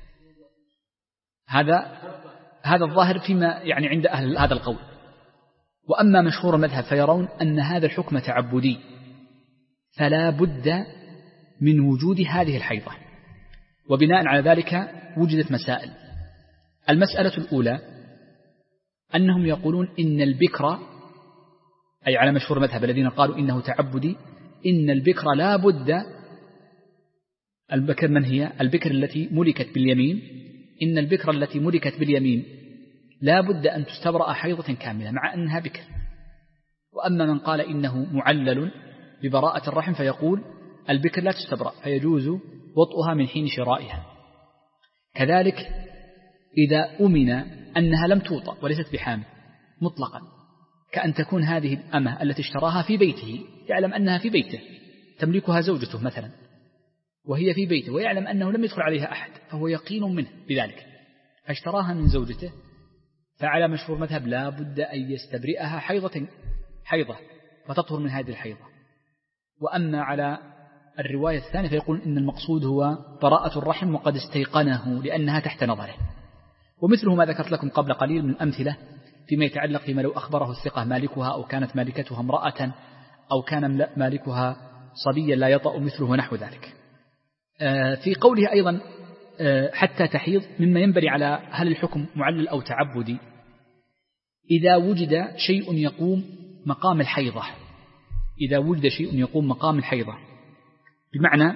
هذا هذا الظاهر فيما يعني عند أهل هذا القول. وأما مشهور المذهب فيرون أن هذا الحكم تعبدي، فلا بد من وجود هذه الحيضة. وبناء على ذلك وجدت مسائل. المسألة الأولى أنهم يقولون إن البكر، أي على مشهور المذهب الذين قالوا إنه تعبدي، إن البكر لا بد، البكر من هي؟ البكر التي ملكت باليمين، إن البكر التي ملكت باليمين لا بد أن تستبرأ حيضة كاملة مع أنها بكر. وأما من قال إنه معلل ببراءة الرحم فيقول البكر لا تستبرأ فيجوز وطئها من حين شرائها. كذلك إذا أمن أنها لم توطأ وليست بحامل مطلقا، كأن تكون هذه الأمة التي اشتراها في بيته، يعلم أنها في بيته تملكها زوجته مثلا وهي في بيته، ويعلم أنه لم يدخل عليها أحد، فهو يقين منه بذلك، فاشتراها من زوجته، فعلى مشهور مذهب لا بد أن يستبرئها حيضة حيضة فتطهر من هذه الحيضة. وأما على الرواية الثانية فيقول إن المقصود هو براءة الرحم وقد استيقنه لأنها تحت نظره. ومثله ما ذكرت لكم قبل قليل من أمثلة فيما يتعلق فيما لو أخبره الثقة مالكها أو كانت مالكتها امرأة أو كان مالكها صبيا لا يطأ مثله ونحو ذلك. في قوله أيضا حتى تحيض مما ينبري على هل الحكم معلل أو تعبدي، إذا وجد شيء يقوم مقام الحيضة، إذا وجد شيء يقوم مقام الحيضة، بمعنى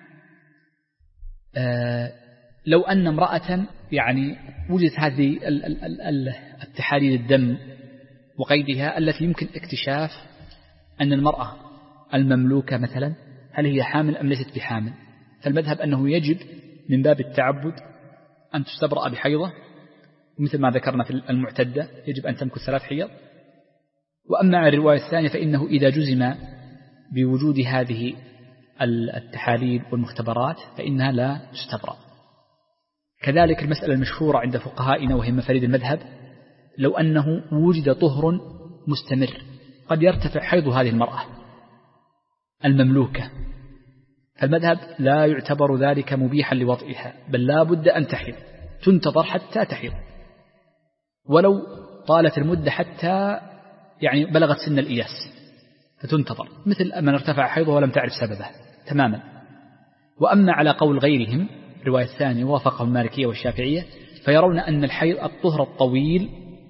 آه لو أن امرأة يعني وجدت هذه التحاليل الدم وقيدها التي يمكن اكتشاف أن المرأة المملوكة مثلا هل هي حامل أم ليست بحامل، فالمذهب أنه يجب من باب التعبد أن تستبرأ بحيضة، مثل ما ذكرنا في المعتدة يجب أن تمكث ثلاث حيض. وأما على الرواية الثانية فإنه إذا جزم بوجود هذه التحاليل والمختبرات فإنها لا تستبرأ. كذلك المسألة المشهورة عند فقهائنا وهي مفاريد المذهب، لو أنه وجد طهر مستمر قد يرتفع حيض هذه المرأة المملوكة، فالمذهب لا يعتبر ذلك مبيحا لوطئها، بل لا بد أن تحيض، تنتظر حتى تحيض، ولو طالت المدة حتى يعني بلغت سن الإياس فتنتظر، مثل من ارتفع حيضه ولم تعرف سببه تماما. وأما على قول غيرهم الرواية الثانية وافقه المالكية والشافعية، فيرون أن الحيض الطهر الطويل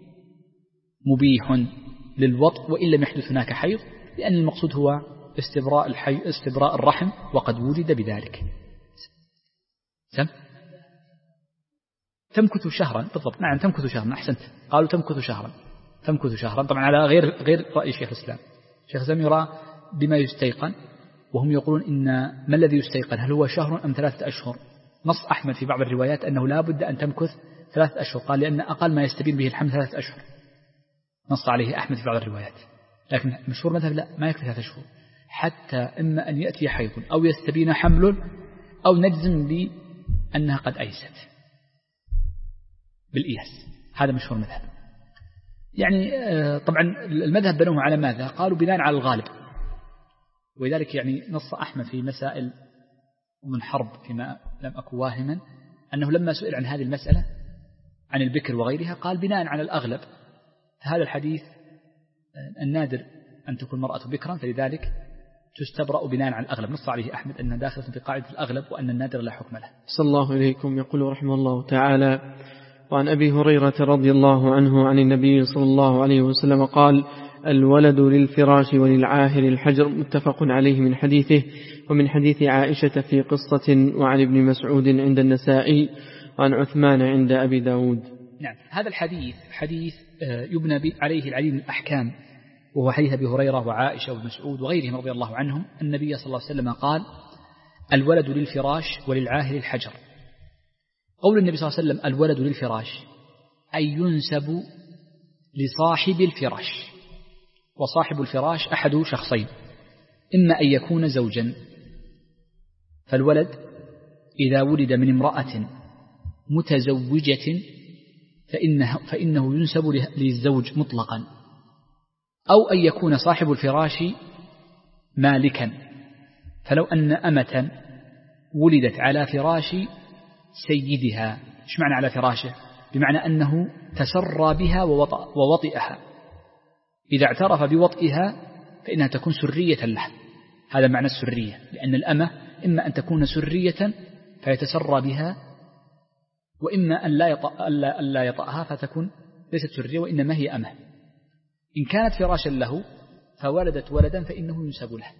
مبيح للوطء وإن لم يحدث هناك حيض، لأن المقصود هو استبراء الحي... استبراء الرحم وقد وجد بذلك. سم؟ تمكث شهرا بالضبط، نعم تمكث شهرا، أحسنت، قالوا تمكث شهرا، تمكث شهرا طبعا على غير غير رأي شيخ الإسلام. شيخ الإسلام يرى بما يستيقن، وهم يقولون إن ما الذي يستيقن، هل هو شهر أم ثلاثة أشهر؟ نص أحمد في بعض الروايات أنه لا بد أن تمكث ثلاثة أشهر، قال لأن أقل ما يستبين به الحمل ثلاثة أشهر، نص عليه أحمد في بعض الروايات. لكن مشهور مذهب لا، ما يكفي ثلاثة أشهر، حتى إما أن يأتي حيض أو يستبين حمل أو نجزم بأنها قد أيست بالإياس، هذا مشهور مذهب. يعني طبعا المذهب بنوه على ماذا؟ قالوا بناء على الغالب، ولذلك يعني نص أحمد في مسائل من حرب فيما لم أكن واهما أنه لما سئل عن هذه المسألة عن البكر وغيرها قال بناء على الأغلب، هذا الحديث النادر أن تكون المرأة بكرا فلذلك تستبرأ بناء على الأغلب، نص عليه أحمد أن داخلة في قاعدة الأغلب وأن النادر لا حكم له. صلى الله إليكم. يقول رحمه الله تعالى: وعن أبي هريرة رضي الله عنه عن النبي صلى الله عليه وسلم قال: الولد للفراش وللعاهر الحجر، متفق عليه من حديثه. ومن حديث عائشة في قصة، وعن ابن مسعود عند النسائي، وعن عثمان عند أبي داود. نعم، هذا الحديث حديث يبنى عليه العديد من الأحكام، وهو حديث أبي هريرة وعائشة ومسعود وغيرهم رضي الله عنهم. النبي صلى الله عليه وسلم قال: الولد للفراش وللعاهر الحجر. قول النبي صلى الله عليه وسلم الولد للفراش أي ينسب لصاحب الفراش، وصاحب الفراش أحد شخصين، إما أن يكون زوجا، فالولد إذا ولد من امرأة متزوجة فإنه, فإنه ينسب للزوج مطلقا، أو أن يكون صاحب الفراش مالكا، فلو أن أمة ولدت على فراش سيدها، إيش معنى على فراشه؟ بمعنى أنه تسرى بها ووطئها، إذا اعترف بوطئها فإنها تكون سرية له، هذا معنى السرية، لأن الأمة إما أن تكون سرية فيتسرى بها، وإما أن لا يطأ ألا ألا يطأها فتكون ليست سرية وإنما هي أمة. إن كانت فراشا له فولدت ولدا فإنه ينسب له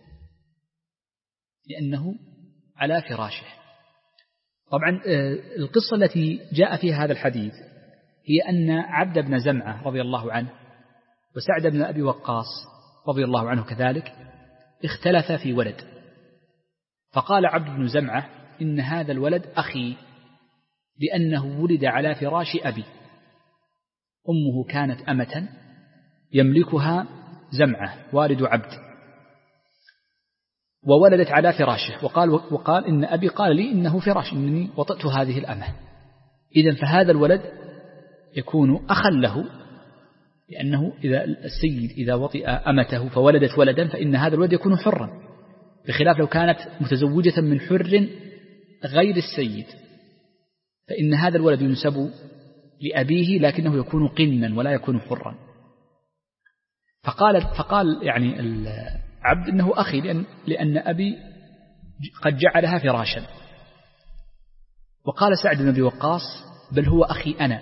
لأنه على فراشه. طبعا القصة التي جاء فيها هذا الحديث هي أن عبد بن زمعة رضي الله عنه وسعد بن أبي وقاص رضي الله عنه كذلك اختلف في ولد، فقال عبد بن زمعة إن هذا الولد أخي لأنه ولد على فراش أبي، أمه كانت أمة يملكها زمعة والد عبد، وولدت على فراشه، وقال, وقال إن أبي قال لي إنه فراش، إنني وطأت هذه الأمة، إذن فهذا الولد يكون أخا له، لأنه إذا السيد إذا وطئ أمته فولدت ولدا فإن هذا الولد يكون حرا، بخلاف لو كانت متزوجة من حر غير السيد فإن هذا الولد ينسب لأبيه لكنه يكون قنا ولا يكون حرا. فقال, فقال يعني العبد إنه أخي لأن, لأن أبي قد جعلها فراشا، وقال سعد بن أبي وقاص بل هو أخي أنا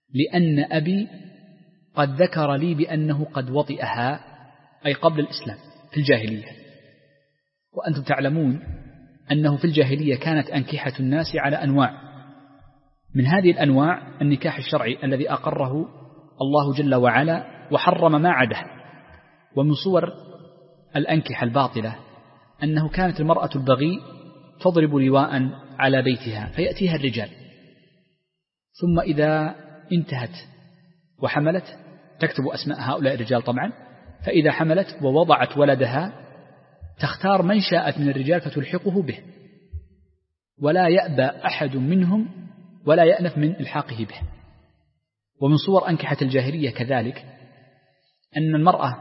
لأن أبي قد ذكر لي بأنه قد وطئها، أي قبل الإسلام، في الجاهلية. وأنتم تعلمون أنه في الجاهلية كانت أنكحة الناس على أنواع، من هذه الأنواع النكاح الشرعي الذي أقره الله جل وعلا وحرم ما عده. ومن صور الأنكحة الباطلة أنه كانت المرأة البغي تضرب لواء على بيتها فيأتيها الرجال، ثم إذا انتهت وحملت تكتب أسماء هؤلاء الرجال طبعا، فإذا حملت ووضعت ولدها تختار من شاءت من الرجال فتلحقه به، ولا يأبى أحد منهم ولا يأنف من إلحاقه به. ومن صور أنكحة الجاهلية كذلك أن المرأة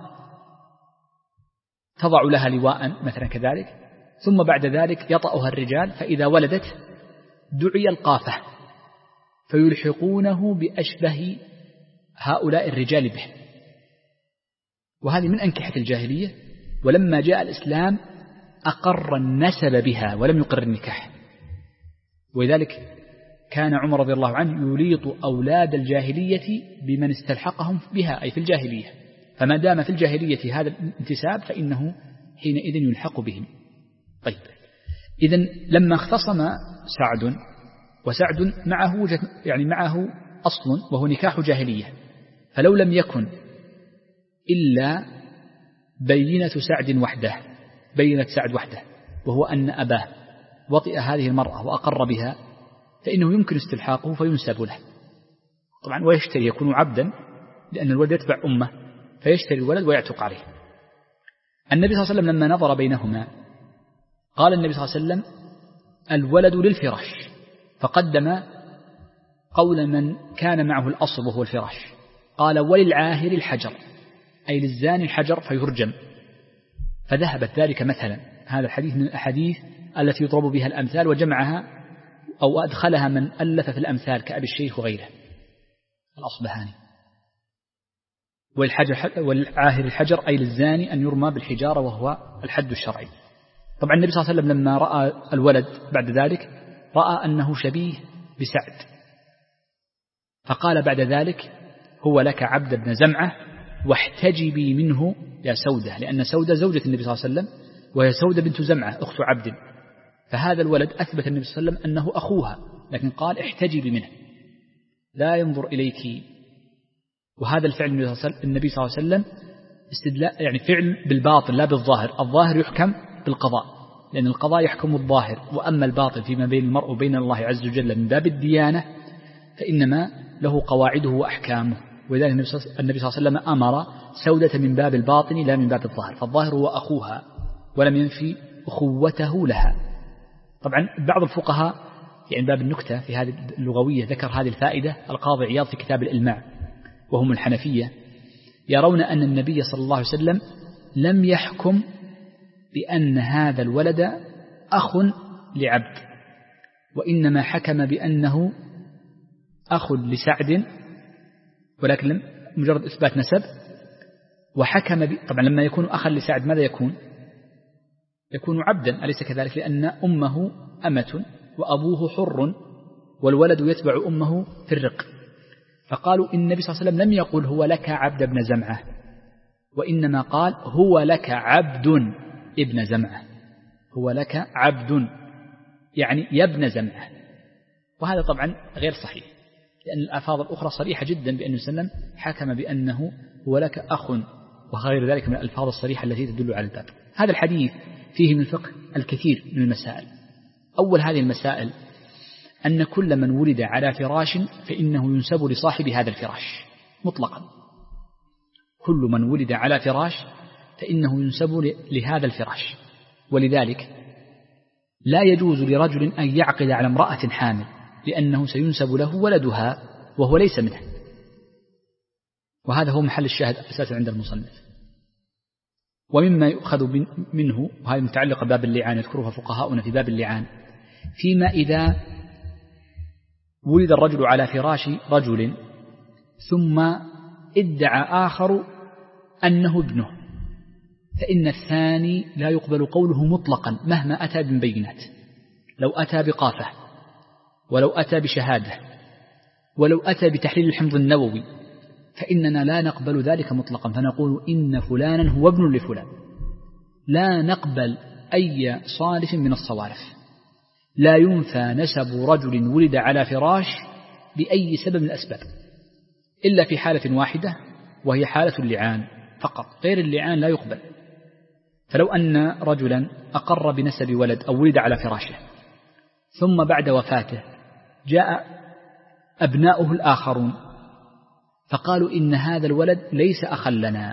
تضع لها لواء مثلا كذلك، ثم بعد ذلك يطأها الرجال، فإذا ولدت دعي القافة فيلحقونه بأشبه هؤلاء الرجال به. وهذه من أنكحة الجاهلية، ولما جاء الإسلام أقر النسب بها ولم يقر النكاح. ولذلك كان عمر رضي الله عنه يليط أولاد الجاهلية بمن استلحقهم بها، أي في الجاهلية، فما دام في الجاهلية هذا الانتساب فإنه حينئذ يلحق بهم. طيب، إذن لما اختصم سعد، وسعد معه يعني معه أصل وهو نكاح جاهلية، فلو لم يكن إلا بينة سعد وحده بينة سعد وحده وهو أن أباه وطئ هذه المرأة وأقر بها، فإنه يمكن استلحاقه فينسب له طبعا، ويشتري يكون عبدا لأن الولد يتبع أمه، فيشتري الولد ويعتق عليه. النبي صلى الله عليه وسلم لما نظر بينهما قال النبي صلى الله عليه وسلم الولد للفراش، فقدم قول من كان معه الأصل وهو الفراش، قال وللعاهر الحجر، أي للزاني الحجر فيرجم، فذهبت ذلك مثلا. هذا الحديث من الأحاديث التي يضرب بها الأمثال، وجمعها أو أدخلها من ألف في الأمثال كأبي الشيخ وغيره الأصبهاني. والعاهر الحجر أي للزاني أن يرمى بالحجارة وهو الحد الشرعي. طبعا النبي صلى الله عليه وسلم لما رأى الولد بعد ذلك رأى أنه شبيه بسعد، فقال بعد ذلك هو لك عبد بن زمعة واحتجبي منه يا سودة، لأن سودة زوجة النبي صلى الله عليه وسلم وهي سودة بنت زمعة أخت عبد، فهذا الولد أثبت النبي صلى الله عليه وسلم أنه أخوها، لكن قال احتجبي منه لا ينظر إليك. وهذا الفعل النبي صلى الله عليه وسلم استدلاء يعني فعل بالباطن لا بالظاهر. الظاهر يحكم بالقضاء، لأن القضاء يحكم الظاهر، وأما الباطن فيما بين المرء وبين الله عز وجل من باب الديانة فإنما له قواعده وأحكامه. ولذلك النبي صلى الله عليه وسلم أمر سودة من باب الباطن لا من باب الظاهر، فالظاهر هو أخوها ولم ينفي أخوته لها. طبعا بعض الفقهاء يعني باب النكتة في هذه اللغوية ذكر هذه الفائدة، القاضي عياض في كتاب الإلماع وهم الحنفية يرون أن النبي صلى الله عليه وسلم لم يحكم بأن هذا الولد أخ لعبد، وإنما حكم بأنه أخ لسعد، ولكن لم مجرد إثبات نسب. وحكم ب... طبعا لما يكون أخا لسعد ماذا يكون؟ يكون عبدا، أليس كذلك؟ لأن أمه أمة وأبوه حر والولد يتبع أمه في الرق. فقالوا إن النبي صلى الله عليه وسلم لم يقل هو لك عبد ابن زمعة، وإنما قال هو لك عبد ابن زمعة، هو لك عبد يعني يا ابن زمعة. وهذا طبعا غير صحيح، لأن الألفاظ الأخرى صريحة جدا بأن النبي صلى الله عليه وسلم حكم بأنه هو لك أخ، وغير ذلك من الألفاظ الصريحة التي تدل على الباب. هذا الحديث فيه من الفقه الكثير من المسائل. أول هذه المسائل أن كل من ولد على فراش فإنه ينسب لصاحب هذا الفراش مطلقا، كل من ولد على فراش فإنه ينسب لهذا الفراش. ولذلك لا يجوز لرجل أن يعقد على امرأة حامل، لأنه سينسب له ولدها وهو ليس منه. وهذا هو محل الشاهد أساسا عند المصنف. ومما يؤخذ منه، وهذه متعلقة باب اللعان يذكرها فقهاؤنا في باب اللعان، فيما إذا ولد الرجل على فراش رجل ثم ادعى آخر أنه ابنه، فإن الثاني لا يقبل قوله مطلقا مهما أتى من بينات، لو أتى بقافة ولو أتى بشهادة ولو أتى بتحليل الحمض النووي، فإننا لا نقبل ذلك مطلقا، فنقول إن فلانا هو ابن لفلان. لا نقبل أي صارف من الصوارف. لا ينفى نسب رجل ولد على فراش بأي سبب من الأسباب إلا في حالة واحدة، وهي حالة اللعان فقط، غير اللعان لا يقبل. فلو أن رجلا أقر بنسب ولد أو ولد على فراشه ثم بعد وفاته جاء أبناؤه الآخرون فقالوا إن هذا الولد ليس أخا لنا،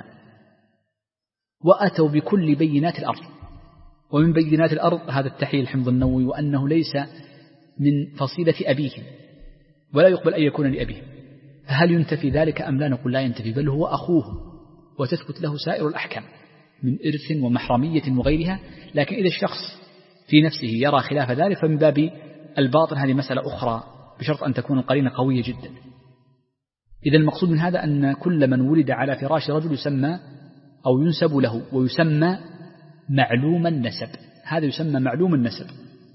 وأتوا بكل بينات الأرض، ومن بينات الأرض هذا التحليل الحمض النووي، وأنه ليس من فصيلة أبيهم ولا يقبل أن يكون لأبيه، فهل ينتفي ذلك أم لا؟ نقول لا ينتفي، بل هو أخوه وتثبت له سائر الأحكام من إرث ومحرمية وغيرها. لكن إذا الشخص في نفسه يرى خلاف ذلك فمن باب الباطن، هذه مسألة أخرى بشرط أن تكون القرينة قوية جدا. إذا المقصود من هذا أن كل من ولد على فراش رجل يسمى أو ينسب له، ويسمى معلوم النسب، هذا يسمى معلوم النسب.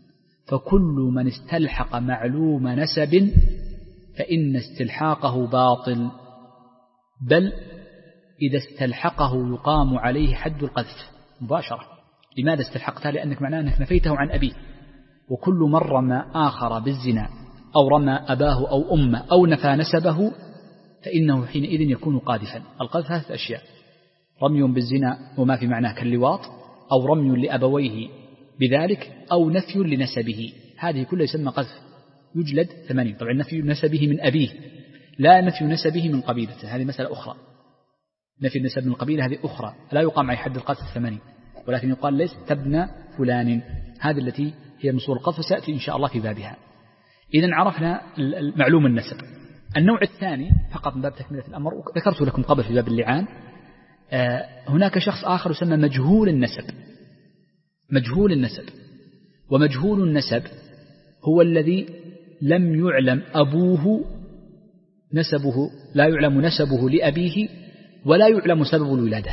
فكل من استلحق معلوم نسب فإن استلحاقه باطل، بل إذا استلحقه يقام عليه حد القذف مباشرة. لماذا استلحقته؟ لأنك معناه أنك نفيته عن أبيه. وكل من رمى آخر بالزنا أو رمى أباه أو أمه أو نفى نسبه فإنه حينئذ يكون قاذفا. القذف ثلاث أشياء: رمي بالزنا وما في معناه كاللواط، أو رمي لأبويه بذلك، أو نفي لنسبه، هذه كلها يسمى قذف، يجلد ثمانين. طبعا نفي نسبه من أبيه، لا نفي نسبه من قبيلته، هذه مسألة أخرى. نفي النسب من القبيلة هذه أخرى، لا يقام على حد القذف الثمانين، ولكن يقال لست ابن فلان، هذه التي هي من صور القذف، سأتي إن شاء الله في بابها. إذن عرفنا معلوم النسب. النوع الثاني فقط من باب تكملة الأمر، ذكرت لكم قبل في باب اللعان، آه هناك شخص آخر يسمى مجهول النسب. مجهول النسب، ومجهول النسب هو الذي لم يعلم أبوه نسبه، لا يعلم نسبه لأبيه، ولا يعلم سبب الولادة،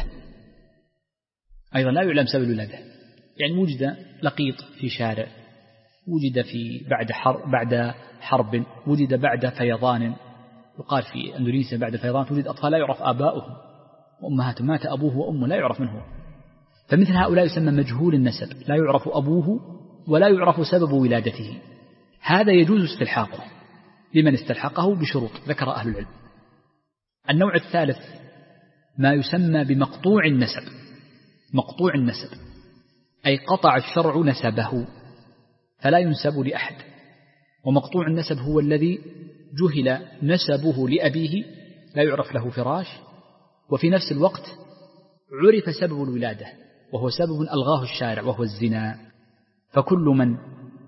أيضا لا يعلم سبب الولادة. يعني وجد لقيط في شارع، وجد في بعد حرب, بعد حرب وجد بعد فيضان، يقال في أندونيسيا بعد فيضان توجد أطفال لا يعرف آباؤهم وأمهاتهم، مات أبوه وأمه لا يعرف من هو. فمثل هؤلاء يسمى مجهول النسب، لا يعرف أبوه ولا يعرف سبب ولادته، هذا يجوز استلحاقه لمن استلحقه بشروط ذكر أهل العلم. النوع الثالث ما يسمى بمقطوع النسب. مقطوع النسب أي قطع الشرع نسبه فلا ينسب لأحد. ومقطوع النسب هو الذي جهل نسبه لأبيه، لا يعرف له فراش، وفي نفس الوقت عرف سبب الولادة وهو سبب ألغاه الشارع وهو الزنا. فكل من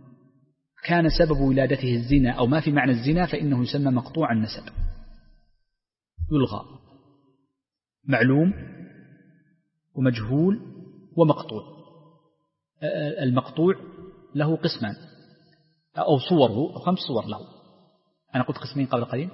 كان سبب ولادته الزنا أو ما في معنى الزنا فإنه يسمى مقطوع النسب، يلغى. معلوم ومجهول ومقطوع. المقطوع له قسمان أو صوره أو خمس صور له. أنا قلت قسمين قبل قليل،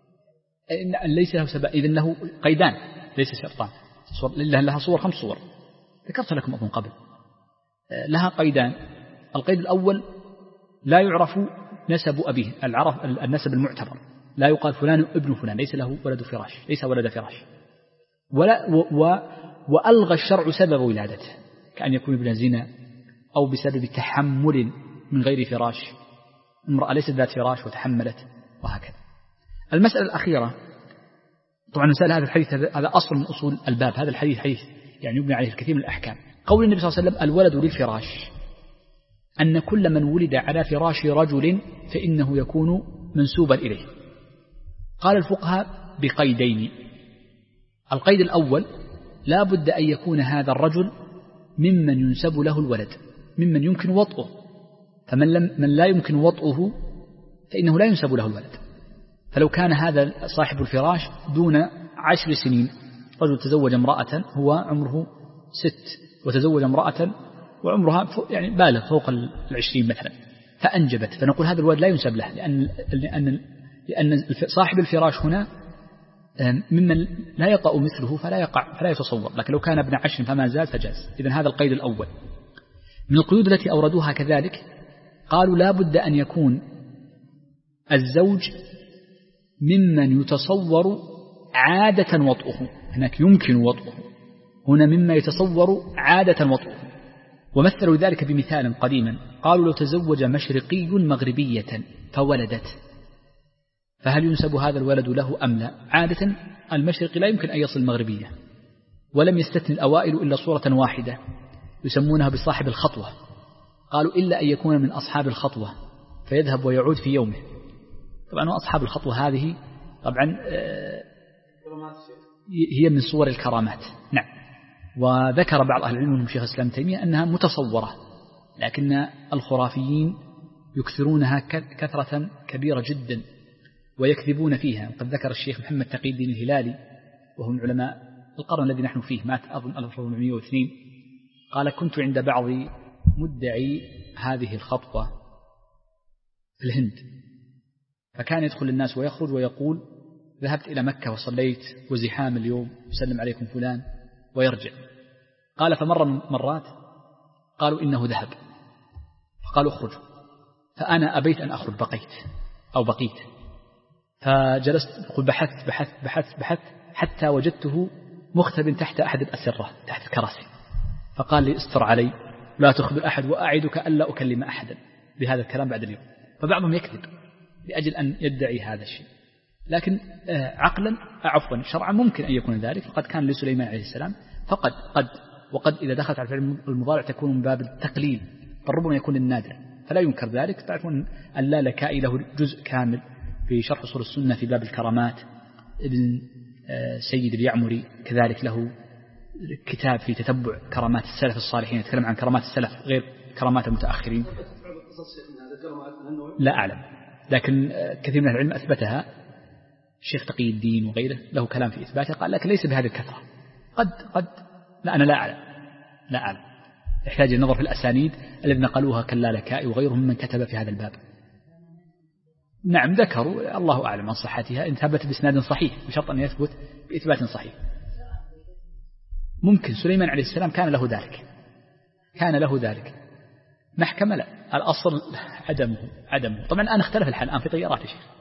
ليس له سبب، إذن له قيدان ليس شرطان، لها صور خمس صور ذكرت لكم أظن قبل. لها قيدان، القيد الأول لا يعرف نسب أبيه، العرف النسب المعتبر، لا يقال فلان ابن فلان، ليس له ولد فراش، ليس ولد فراش، ولا و و وألغى الشرع سبب ولادته، كأن يكون ابن زنا أو بسبب تحمل من غير فراش، امرأة ليست ذات فراش وتحملت، وهكذا. المسألة الأخيرة، طبعا مسألة هذا الحديث هذا أصل من أصول الباب، هذا الحديث حديث يعني يبنى عليه الكثير من الأحكام. قول النبي صلى الله عليه وسلم الولد للفراش، أن كل من ولد على فراش رجل فإنه يكون منسوبا إليه. قال الفقهاء بقيدين: القيد الأول لا بد أن يكون هذا الرجل ممن ينسب له الولد، ممن يمكن وطئه، فمن لم من لا يمكن وطئه فإنه لا ينسب له الولد. فلو كان هذا صاحب الفراش دون عشر سنين، رجل تزوج امرأة هو عمره ست، وتزوج امرأة وعمرها يعني بالغ فوق العشرين مثلا، فأنجبت، فنقول هذا الولد لا ينسب له، لأن لأن لأن صاحب الفراش هنا ممن لا يطأ مثله فلا يقع فلا يتصور، لكن لو كان ابن عشر فما زال فجاز. إذن هذا القيد الأول. من القيود التي أوردوها كذلك قالوا لا بد أن يكون الزوج ممن يتصور عادة وطئه، هناك يمكن وطئه هنا مما يتصور عادة وطئ. ومثلوا ذلك بمثال قديما، قالوا لو تزوج مشرقي مغربية فولدت فهل ينسب هذا الولد له أم لا؟ عادة المشرقي لا يمكن أن يصل المغربية، ولم يستثني الأوائل إلا صورة واحدة يسمونها بصاحب الخطوة، قالوا إلا أن يكون من أصحاب الخطوة فيذهب ويعود في يومه. طبعا أصحاب الخطوة هذه طبعا هي من صور الكرامات. نعم. وذكر بعض أهل العلم منهم شيخ الإسلام ابن تيمية أنها متصورة، لكن الخرافيين يكثرونها كثرة كبيرة جدا ويكذبون فيها. وقد ذكر الشيخ محمد تقي الدين الهلالي وهو من علماء القرن الذي نحن فيه، مات أظن ألف وأربعمائة واثنين، قال كنت عند بعض مدعي هذه الخطوة في الهند، فكان يدخل الناس ويخرج ويقول ذهبت إلى مكة وصليت وزحام اليوم يسلم عليكم فلان ويرجع. قال فمر مرات قالوا إنه ذهب، فقالوا اخرجوا، فأنا أبيت أن أخرج بقيت أو بقيت، فجلست بحثت بحثت بحثت بحثت حتى وجدته مختب تحت أحد الأسرة تحت الكراسي، فقال لي استر علي لا تخبر أحد وأعدك ألا أكلم أحدا بهذا الكلام بعد اليوم. فبعضهم يكذب لأجل أن يدعي هذا الشيء، لكن عقلا عفوا شرعا ممكن أن يكون ذلك، فقد كان لسليمان عليه السلام، فقد قد وقد إذا دخلت على الفعل المضارع تكون من باب التقليل، بل ربما يكون النادر، فلا ينكر ذلك. تعرفون اللالكائي له جزء كامل في شرح أصول السنة في باب الكرامات، ابن سيد اليعمري كذلك له كتاب في تتبع كرامات السلف الصالحين، يتكلم عن كرامات السلف غير كرامات المتأخرين. لا أعلم، لكن كثير من العلم أثبتها، الشيخ تقي الدين وغيره له كلام في إثباتها، قال لكن ليس بهذه الكثرة. قد قد لا أنا لا أعلم لا أعلم يحتاج النظر في الأسانيد الذين نقلوها كاللالكائي وغيرهم من كتب في هذا الباب. نعم ذكروا الله أعلم عن صحتها إن ثبت بإسناد صحيح، بشرط أن يثبت بإثبات صحيح. ممكن سليمان عليه السلام كان له ذلك كان له ذلك محكمة لا، الأصل عدمه عدمه طبعا الآن اختلف الحال، الآن في طيارات يا شيخ.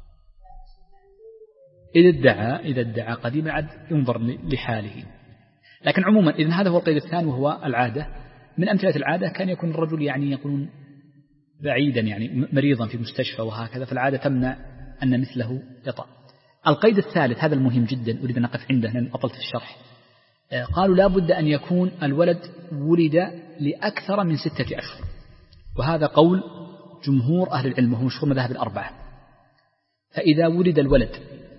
إذا ادعى إذا ادعى قديما عد ينظر لحاله، لكن عموما إذن هذا هو القيد الثاني وهو العادة. من أمثلة العادة كان يكون الرجل يعني يكون بعيدا يعني مريضا في مستشفى وهكذا، فالعادة تمنع أن مثله يطأ. القيد الثالث هذا المهم جدا أريد أن نقف عنده لأن أطلت في الشرح. قالوا لا بد أن يكون الولد ولد لأكثر من ستة أشهر، وهذا قول جمهور أهل العلم وهو مشهور مذاهب الأربعة. فإذا ولد الولد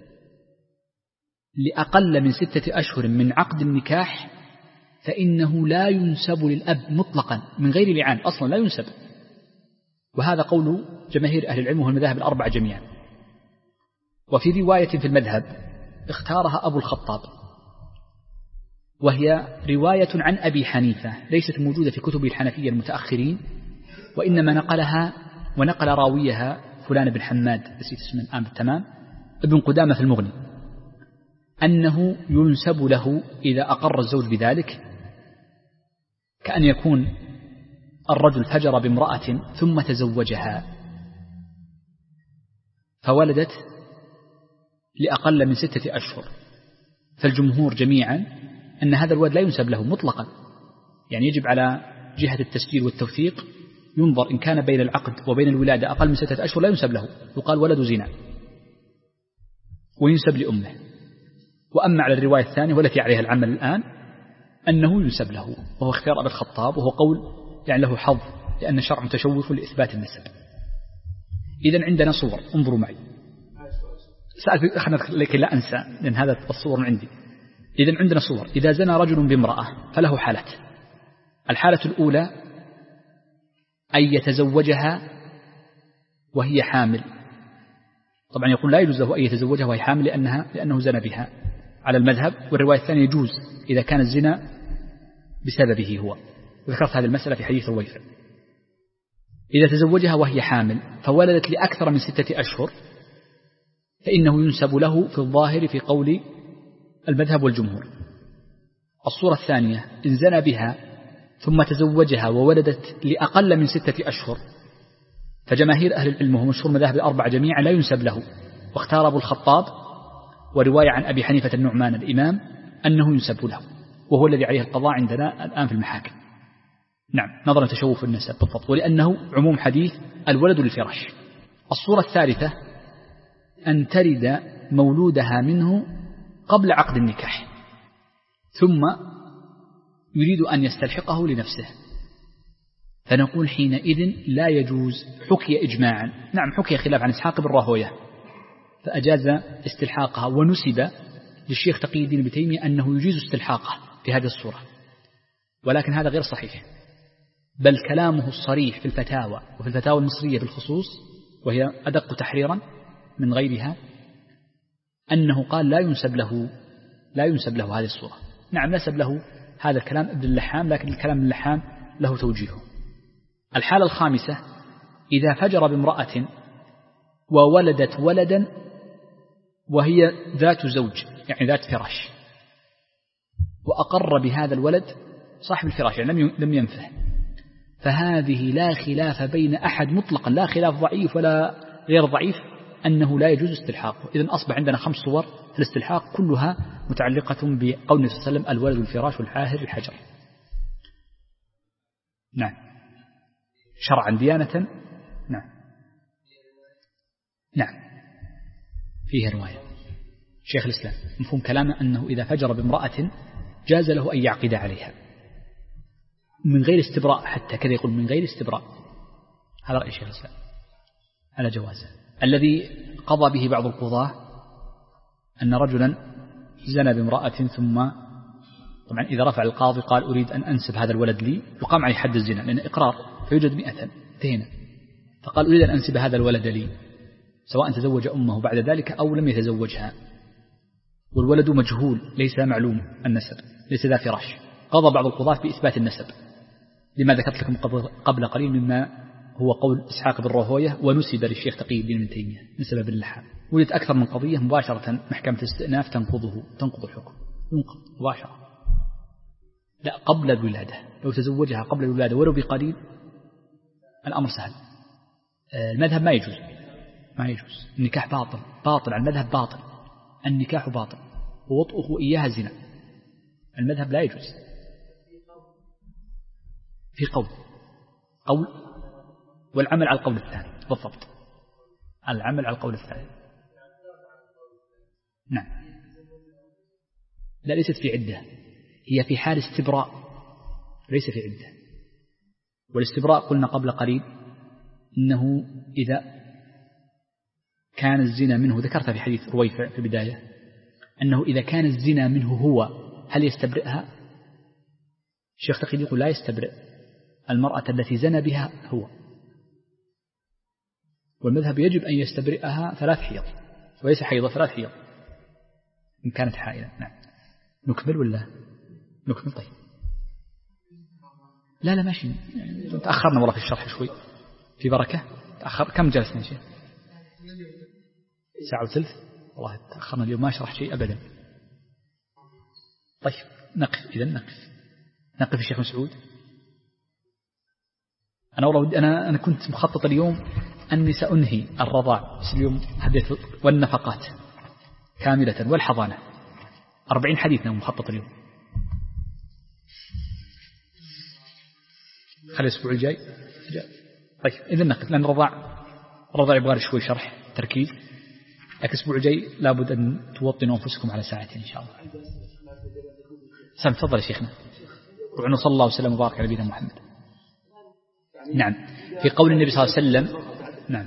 لأقل من ستة أشهر من عقد النكاح فإنه لا ينسب للأب مطلقا من غير لعان، أصلا لا ينسب، وهذا قول جماهير أهل العلم وهو المذاهب الأربعة جميعا. وفي رواية في المذهب اختارها أبو الخطاب، وهي رواية عن أبي حنيفة ليست موجودة في كتب الحنفية المتأخرين، وإنما نقلها ونقل راويها فلان بن حماد نسيت اسمه الآن بالتمام ابن قدامة في المغني، أنه ينسب له إذا أقر الزوج بذلك كأن يكون الرجل فجر بامرأة ثم تزوجها فولدت لأقل من ستة أشهر، فالجمهور جميعا أن هذا الولد لا ينسب له مطلقا، يعني يجب على جهة التسجيل والتوثيق ينظر إن كان بين العقد وبين الولادة أقل من ستة أشهر لا ينسب له، يقال ولد زنا وينسب لأمه. وأما على الرواية الثانية والتي عليها العمل الآن أنه ينسب له، وهو اختيار أبي الخطاب وهو قول يعني له حظ لأن الشرع متشوف لإثبات النسب. إذن عندنا صور، انظروا معي سأل لكي لا أنسى لأن هذا الصور من عندي. إذن عندنا صور، إذا زنى رجل بامرأة فله حالات. الحالة الأولى أن يتزوجها وهي حامل، طبعا يقول لا يجوز له أن يتزوجها وهي حامل لأنها لأنه زنى بها على المذهب، والرواية الثانية يجوز إذا كان الزنا بسببه هو، وذكرت هذه المسألة في حديث رويفة. إذا تزوجها وهي حامل فولدت لأكثر من ستة أشهر فإنه ينسب له في الظاهر في قول المذهب والجمهور. الصورة الثانية إن زنى بها ثم تزوجها وولدت لأقل من ستة أشهر فجماهير أهل العلم وهم مشهور مذاهب الأربعة جميعا لا ينسب له، واختار أبو الخطاب ورواية عن أبي حنيفة النعمان الإمام أنه ينسب له، وهو الذي عليه القضاء عندنا الآن في المحاكم. نعم، نظرا لتشوف النسب بالضبط، ولأنه عموم حديث الولد للفراش. الصورة الثالثة أن ترد مولودها منه قبل عقد النكاح ثم يريد أن يستلحقه لنفسه، فنقول حينئذ لا يجوز. حكي إجماعا، نعم حكي خلاف عن إسحاق بن راهويه فأجاز استلحاقها، ونسب للشيخ تقي الدين ابن تيمية أنه يجيز استلحاقه في هذه الصورة، ولكن هذا غير صحيح، بل كلامه الصريح في الفتاوى وفي الفتاوى المصرية بالخصوص، وهي أدق تحريرا من غيرها، أنه قال لا ينسب له لا ينسب له هذه الصورة. نعم نسب له هذا الكلام ابن اللحام، لكن الكلام ابن اللحام له توجيهه. الحالة الخامسة إذا فجر بامرأة وولدت ولدا وهي ذات زوج، يعني ذات فراش، وأقر بهذا الولد صاحب الفراش، يعني لم لم ينفه، فهذه لا خلاف بين أحد مطلقا، لا خلاف ضعيف ولا غير ضعيف، أنه لا يجوز استلحاقه. إذن أصبح عندنا خمس صور في الاستلحاق كلها متعلقة بقول النبي صلى الله عليه وسلم الولد الفراش والحاهر الحجر. نعم شرعا ديانة. نعم نعم فيه رواية شيخ الإسلام مفهوم كلامه أنه إذا فجر بامرأة جاز له أن يعقد عليها من غير استبراء، حتى كذا يقول من غير استبراء، هذا رأي شيخ الإسلام على جوازه. الذي قضى به بعض القضاة أن رجلا زنى بامرأة، ثم طبعا إذا رفع القاضي قال أريد أن أنسب هذا الولد لي، يقام عليه حد الزنا لأن إقرار فيوجد مئة انتهينا، فقال أريد أن أنسب هذا الولد لي سواء تزوج أمه بعد ذلك أو لم يتزوجها، والولد مجهول ليس معلوم النسب، ليس ذا فراش. قضى بعض القضاة بإثبات النسب لما ذكرت لكم قبل قليل مما هو قول إسحاق بن راهويه، ونسب للشيخ تقي الدين ابن تيمية نسب باللحام. وجدت أكثر من قضية مباشرة محكمة الاستئناف تنقضه تنقض الحكم، ينقض مباشرة. لا قبل الولادة، لو تزوجها قبل الولادة ولو بقليل الأمر سهل. المذهب ما يجوز ما يجوز النكاح باطل باطل على المذهب باطل، النكاح باطل ووطئه إياها زنا، المذهب لا يجوز. في قول قول والعمل على القول الثاني بالضبط، العمل على القول الثاني. نعم لا ليست في عدة، هي في حال استبراء ليس في عدة. والاستبراء قلنا قبل قليل إنه إذا كان الزنا منه، ذكرت في حديث رويفع في البداية أنه إذا كان الزنا منه هو هل يستبرئها؟ الشيخ تقي يقول لا يستبرئ المرأة التي زنى بها هو، والمذهب يجب أن يستبرئها ثلاث حيض، وليس حيضة ثلاث حيض إن كانت حائلة. نعم نكمل ولا نكمل؟ طيب لا لا ماشي، تأخرنا والله في الشرح شوي، في بركة. تأخر كم جلسنا شيء؟ ساعة وثلث، والله تأخرنا اليوم ما شرح شيء أبدا. طيب نقف إذا نقف نقف الشيخ مسعود. أنا والله ودي أنا أنا كنت مخطط اليوم أني سأنهي الرضاع، بس اليوم حديث والنفقات كاملة والحضانة أربعين حديثنا مخطط اليوم. خلي الأسبوع الجاي. طيب إذا نقف، لأن الرضاع الرضاع يبغى شوي شرح تركيز، لكن الأسبوع الجاي لابد أن توطنوا أنفسكم على ساعتين إن شاء الله. سلام تفضل يا شيخنا. وعن صلى الله وسلم وبارك على نبينا محمد. نعم في قول النبي صلى الله عليه وسلم. نعم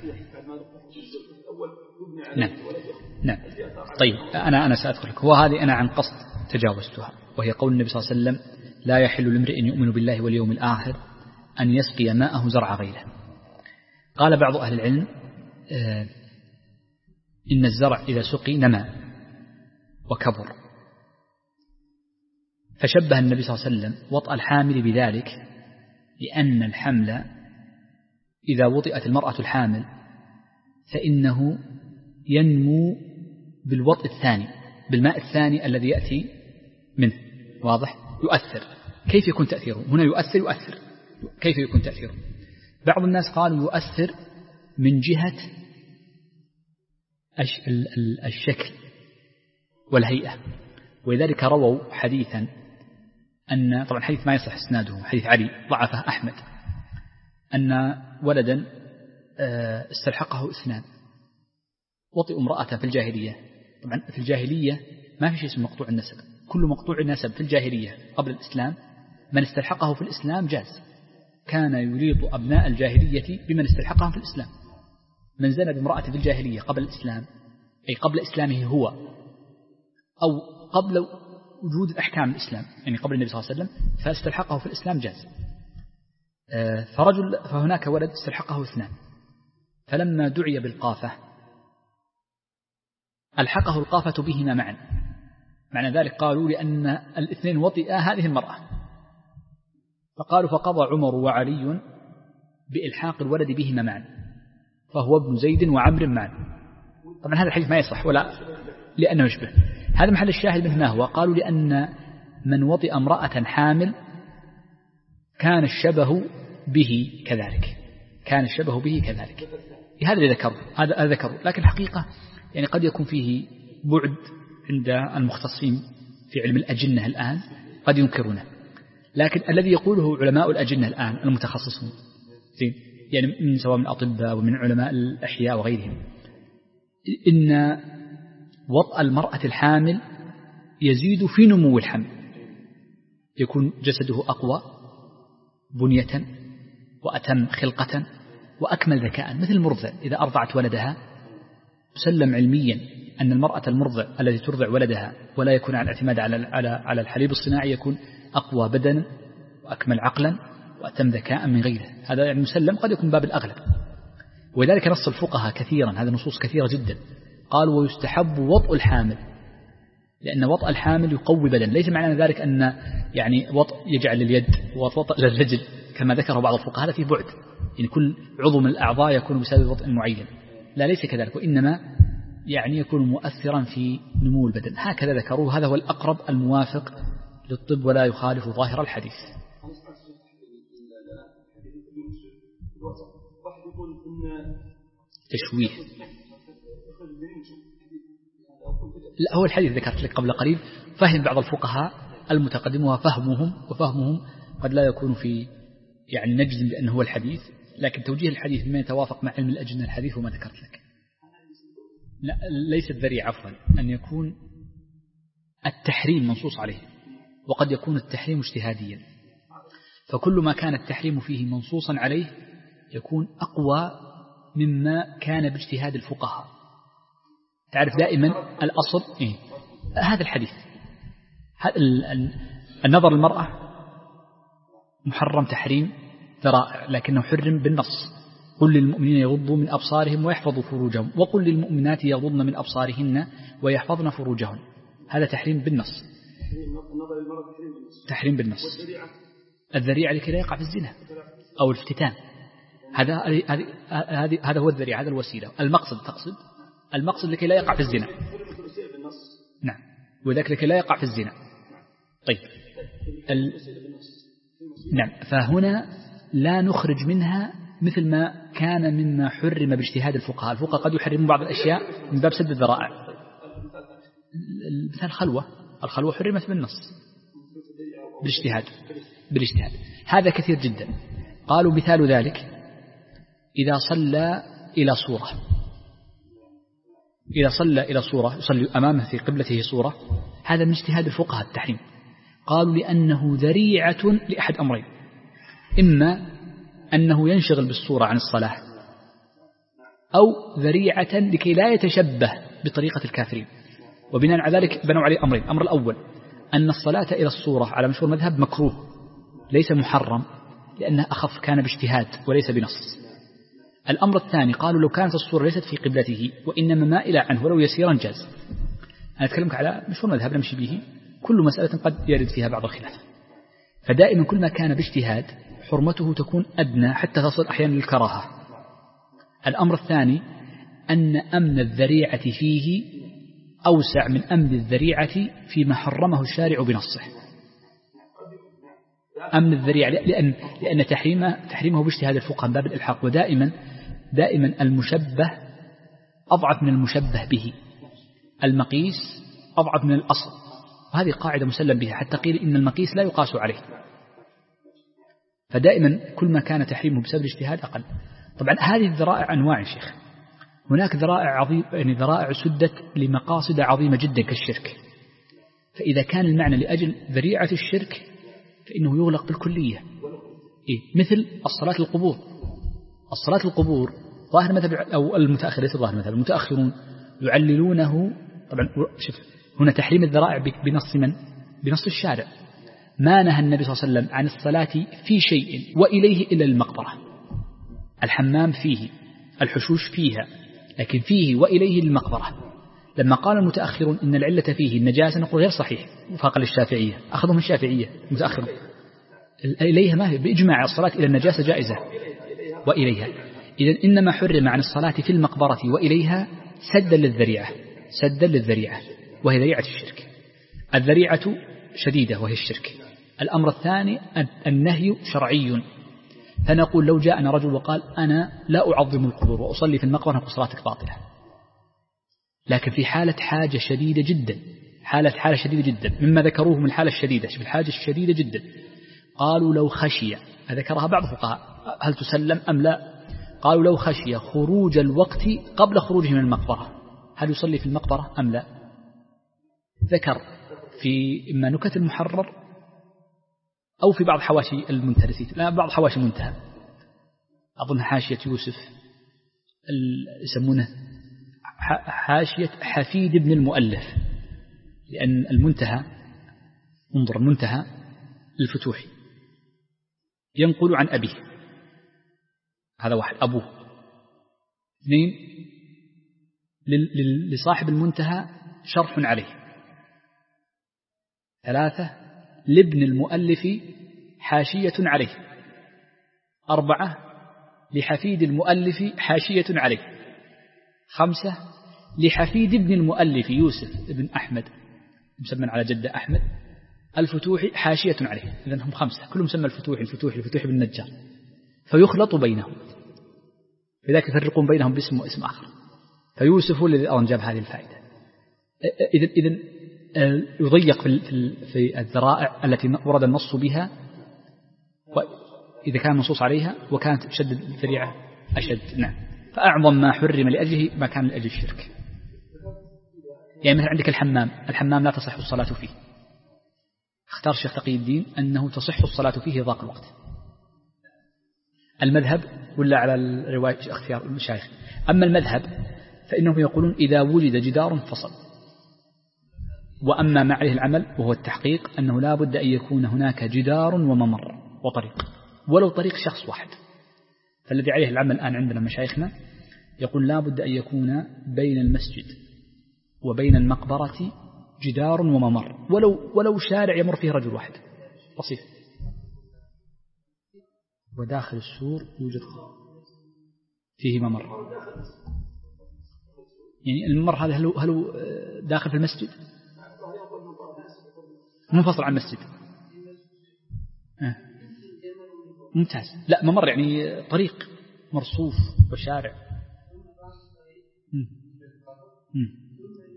نعم نعم طيب أنا أنا سأدخل لك، هو هذه أنا عن قصد تجاوزتها، وهي قول النبي صلى الله عليه وسلم لا يحل لامرئ يؤمن بالله واليوم الآخر أن يسقي ماءه زرع غيره. قال بعض أهل العلم آه إن الزرع إذا سقي نمى وكبر، فشبه النبي صلى الله عليه وسلم وطأ الحامل بذلك، لأن الحمل إذا وطئت المرأة الحامل فإنه ينمو بالوطء الثاني، بالماء الثاني الذي يأتي منه. واضح؟ يؤثر. كيف يكون تأثيره هنا؟ يؤثر يؤثر كيف يكون تأثيره؟ بعض الناس قالوا يؤثر من جهة الشكل والهيئة، ولذلك رووا حديثا أن طبعا حديث ما يصح إسناده، حديث علي ضعفه أحمد، أن ولدا استلحقه اثنان وطئ امرأة في الجاهلية. طبعا في الجاهلية ما في شيء اسمه مقطوع النسب، كل مقطوع النسب في الجاهلية قبل الإسلام من استلحقه في الإسلام جاز، كان يريط أبناء الجاهلية بمن استلحقهم في الإسلام. من زنى بامرأة في الجاهلية قبل الإسلام، أي قبل إسلامه هو أو قبل وجود الأحكام الإسلام، يعني قبل النبي صلى الله عليه وسلم، فاستلحقه في الإسلام جاز. فرجل فهناك ولد استلحقه اثنان، فلما دعي بالقافة ألحقه القافة بهما معا. معنى ذلك قالوا لأن الاثنين وطئا هذه المرأة، فقالوا فقضى عمر وعلي بإلحاق الولد بهما معا، فهو ابن زيد وعمر معا. طبعا هذا الحديث ما يصح ولا لأنه يشبه. هذا محل الشاهد منه ما هو؟ قالوا لأن من وطئ امرأة حامل كان الشبه به كذلك، كان الشبه به كذلك. هذا اللي ذكره، هذا ذكره. لكن الحقيقة يعني قد يكون فيه بعد عند المختصين في علم الأجنة الآن، قد ينكرونه. لكن الذي يقوله علماء الأجنة الآن المتخصصون يعني من سواء من الأطباء ومن علماء الأحياء وغيرهم، إن وطأ المرأة الحامل يزيد في نمو الحمل، يكون جسده أقوى بنية وأتم خلقة وأكمل ذكاء، مثل المرضع إذا أرضعت ولدها مسلم علميا أن المرأة المرضع التي ترضع ولدها ولا يكون على الاعتماد على على على الحليب الصناعي يكون أقوى بدنا وأكمل عقلا وأتم ذكاء من غيره. هذا يعني مسلم، قد يكون باب الأغلب. ولذلك نص الفقهاء كثيرا، هذا نصوص كثيرة جدا، قالوا ويستحب وطء الحامل، لأن وطء الحامل يقوي بدن. ليس معنى ذلك أن يعني وطء يجعل لليد ووطء للرجل كما ذكره بعض الفقهاء، هذا فيه بعد، يعني كل عضو من الأعضاء يكون بسبب وطء معين. لا، ليس كذلك، وإنما يعني يكون مؤثرا في نمو البدن. هكذا ذكروه، هذا هو الأقرب الموافق للطب ولا يخالف ظاهر الحديث. تشويه. لا، هو الحديث ذكرت لك قبل قليل، فهم بعض الفقهاء المتقدم وفهمهم وفهمهم قد لا يكون في يعني نجزم بأنه هو الحديث، لكن توجيه الحديث بما يتوافق مع علم الأجنة الحديث وما ذكرت لك. لا، ليس الذريعة عفوا أن يكون التحريم منصوص عليه، وقد يكون التحريم اجتهاديا، فكل ما كان التحريم فيه منصوصا عليه يكون أقوى مما كان باجتهاد الفقهاء. تعرف دائما الأصل إيه؟ هذا الحديث، النظر المرأة محرم تحريم ذرائع، لكنه حرم بالنص. قل للمؤمنين يغضوا من أبصارهم ويحفظوا فروجهم، وقل للمؤمنات يغضن من أبصارهن ويحفظن فروجهن. هذا تحريم بالنص، تحريم بالنص. الذريعة لكي لا يقع في الزنا أو الافتتان، هذا هذا هذا هو الذريعة، هذا الوسيلة. المقصد تقصد المقصد لكي لا يقع في الزنا. نعم، وذلك لكي لا يقع في الزنا. طيب ال... نعم، فهنا لا نخرج منها مثل ما كان مما حرم باجتهاد الفقهاء. الفقهاء قد يحرمون بعض الأشياء من باب سد الذرائع، مثل الخلوة، الخلوة حرمت بالنص بالاجتهاد بالاجتهاد هذا كثير جدا. قالوا مثال ذلك إذا صلى إلى صورة، إذا صلى إلى صورة يصلي أمامه في قبلته صورة، هذا من اجتهاد الفقهاء التحريم. قالوا لأنه ذريعة لأحد أمرين، إما أنه ينشغل بالصورة عن الصلاة، أو ذريعة لكي لا يتشبه بطريقة الكافرين. وبناء على ذلك بنوا عليه أمرين. الأمر الأول أن الصلاة إلى الصورة على مشهور مذهب مكروه ليس محرم، لأنه أخف، كان باجتهاد وليس بنص. الأمر الثاني قالوا لو كانت الصورة ليست في قبلته وإنما مائلة عنه ولو يسيرا جاز. أنا أتكلمك على مشهور مذهب نمشي به، كل مسألة قد يرد فيها بعض الخلاف. فدائما كل ما كان باجتهاد حرمته تكون أدنى حتى تصل أحيانا للكراهة. الأمر الثاني أن أمن الذريعة فيه أوسع من أمن الذريعة فيما حرمه الشارع بنصه. أمن الذريعة لأن لأن تحريمه تحريمه باجتهاد الفقهاء من باب الإلحاق، ودائما دائما المشبه أضعف من المشبه به، المقيس أضعف من الأصل، وهذه قاعدة مسلم بها، حتى قيل إن المقيس لا يقاس عليه، فدائما كل ما كان تحريمه بسبب الاجتهاد أقل. طبعا هذه الذرائع أنواع يا شيخ، هناك ذرائع عظيمة، يعني ذرائع سدت لمقاصد عظيمة جدا كالشرك، فإذا كان المعنى لأجل ذريعة الشرك فإنه يغلق بالكلية. إيه؟ مثل الصلاة القبور، الصلاة القبور ظاهر مثل أو المتأخر ليس ظاهر مثل المتأخرون يعللونه. طبعا شوف هنا تحريم الذرائع بنص من؟ بنص الشارع. ما نهى النبي صلى الله عليه وسلم عن الصلاة في شيء وإليه إلا المقبرة. الحمام فيه، الحشوش فيها، لكن فيه وإليه المقبرة. لما قال المتأخرون إن العلة فيه النجاسة نقول غير صحيح وفاق للشافعية، أخذوا من الشافعية المتأخرون. إليها ما هي بإجماع الصلاة إلى النجاسة جائزة وإليها. إذن إنما حرم عن الصلاة في المقبرة وإليها سدا للذريعة، سدا للذريعة وهي ذريعة الشرك. الذريعة شديدة وهي الشرك. الأمر الثاني النهي شرعي، فنقول لو جاءنا رجل وقال أنا لا أعظم القبور وأصلي في المقبرة نقول صلاتك باطلة، لكن في حالة حاجة شديدة جدا، حالة حالة شديدة جدا مما ذكروه من الحالة الشديدة، في الحاجة الشديدة جدا قالوا لو خشي، ذكرها بعض الفقهاء هل تسلم أم لا، قالوا لو خشي خروج الوقت قبل خروجه من المقبرة هل يصلي في المقبرة أم لا. ذكر في إما نكت المحرر أو في بعض حواشي المنتهى، لا بعض حواشي المنتهى، أظن حاشية يوسف يسمونه حاشية حفيد ابن المؤلف، لأن المنتهى انظر المنتهى الفتوحي ينقل عن أبيه، هذا واحد أبوه. اثنين لصاحب المنتهى شرح عليه. ثلاثة لابن المؤلف حاشية عليه. أربعة لحفيد المؤلف حاشية عليه. خمسة لحفيد ابن المؤلف يوسف ابن أحمد مسمى على جدة أحمد الفتوحي حاشية عليه. إذن هم خمسة كلهم مسمى الفتوحي الفتوحي الفتوحي بن النجار، فيخلط بينهم، لذلك يفرقون بينهم باسم واسم آخر. فيوسف هو الذي أنجب هذه الفائدة. إذن إذن يضيق في في الذرائع التي ورد النص بها، وإذا كان النصوص عليها وكانت شد الذريعة أشد. نعم. فأعظم ما حرم لأجله ما كان لأجل الشرك. يعني مثل عندك الحمام، الحمام لا تصح الصلاة فيه، اختار الشيخ تقي الدين أنه تصح الصلاة فيه ضاق الوقت. المذهب ولا على الرواية اختيار المشايخ. أما المذهب فإنهم يقولون إذا وجد جدار فصل، وأما ما عليه العمل وهو التحقيق أنه لا بد أن يكون هناك جدار وممر وطريق، ولو طريق شخص واحد. فالذي عليه العمل الآن عندنا مشايخنا يقول لا بد أن يكون بين المسجد وبين المقبرة جدار وممر، ولو ولو شارع يمر فيه رجل واحد بسيط. وداخل السور يوجد فيه ممر، يعني الممر هذا هل هل داخل في المسجد منفصل عن المسجد؟ آه. ممتاز. لا ممر يعني طريق مرصوف وشارع. مم. مم.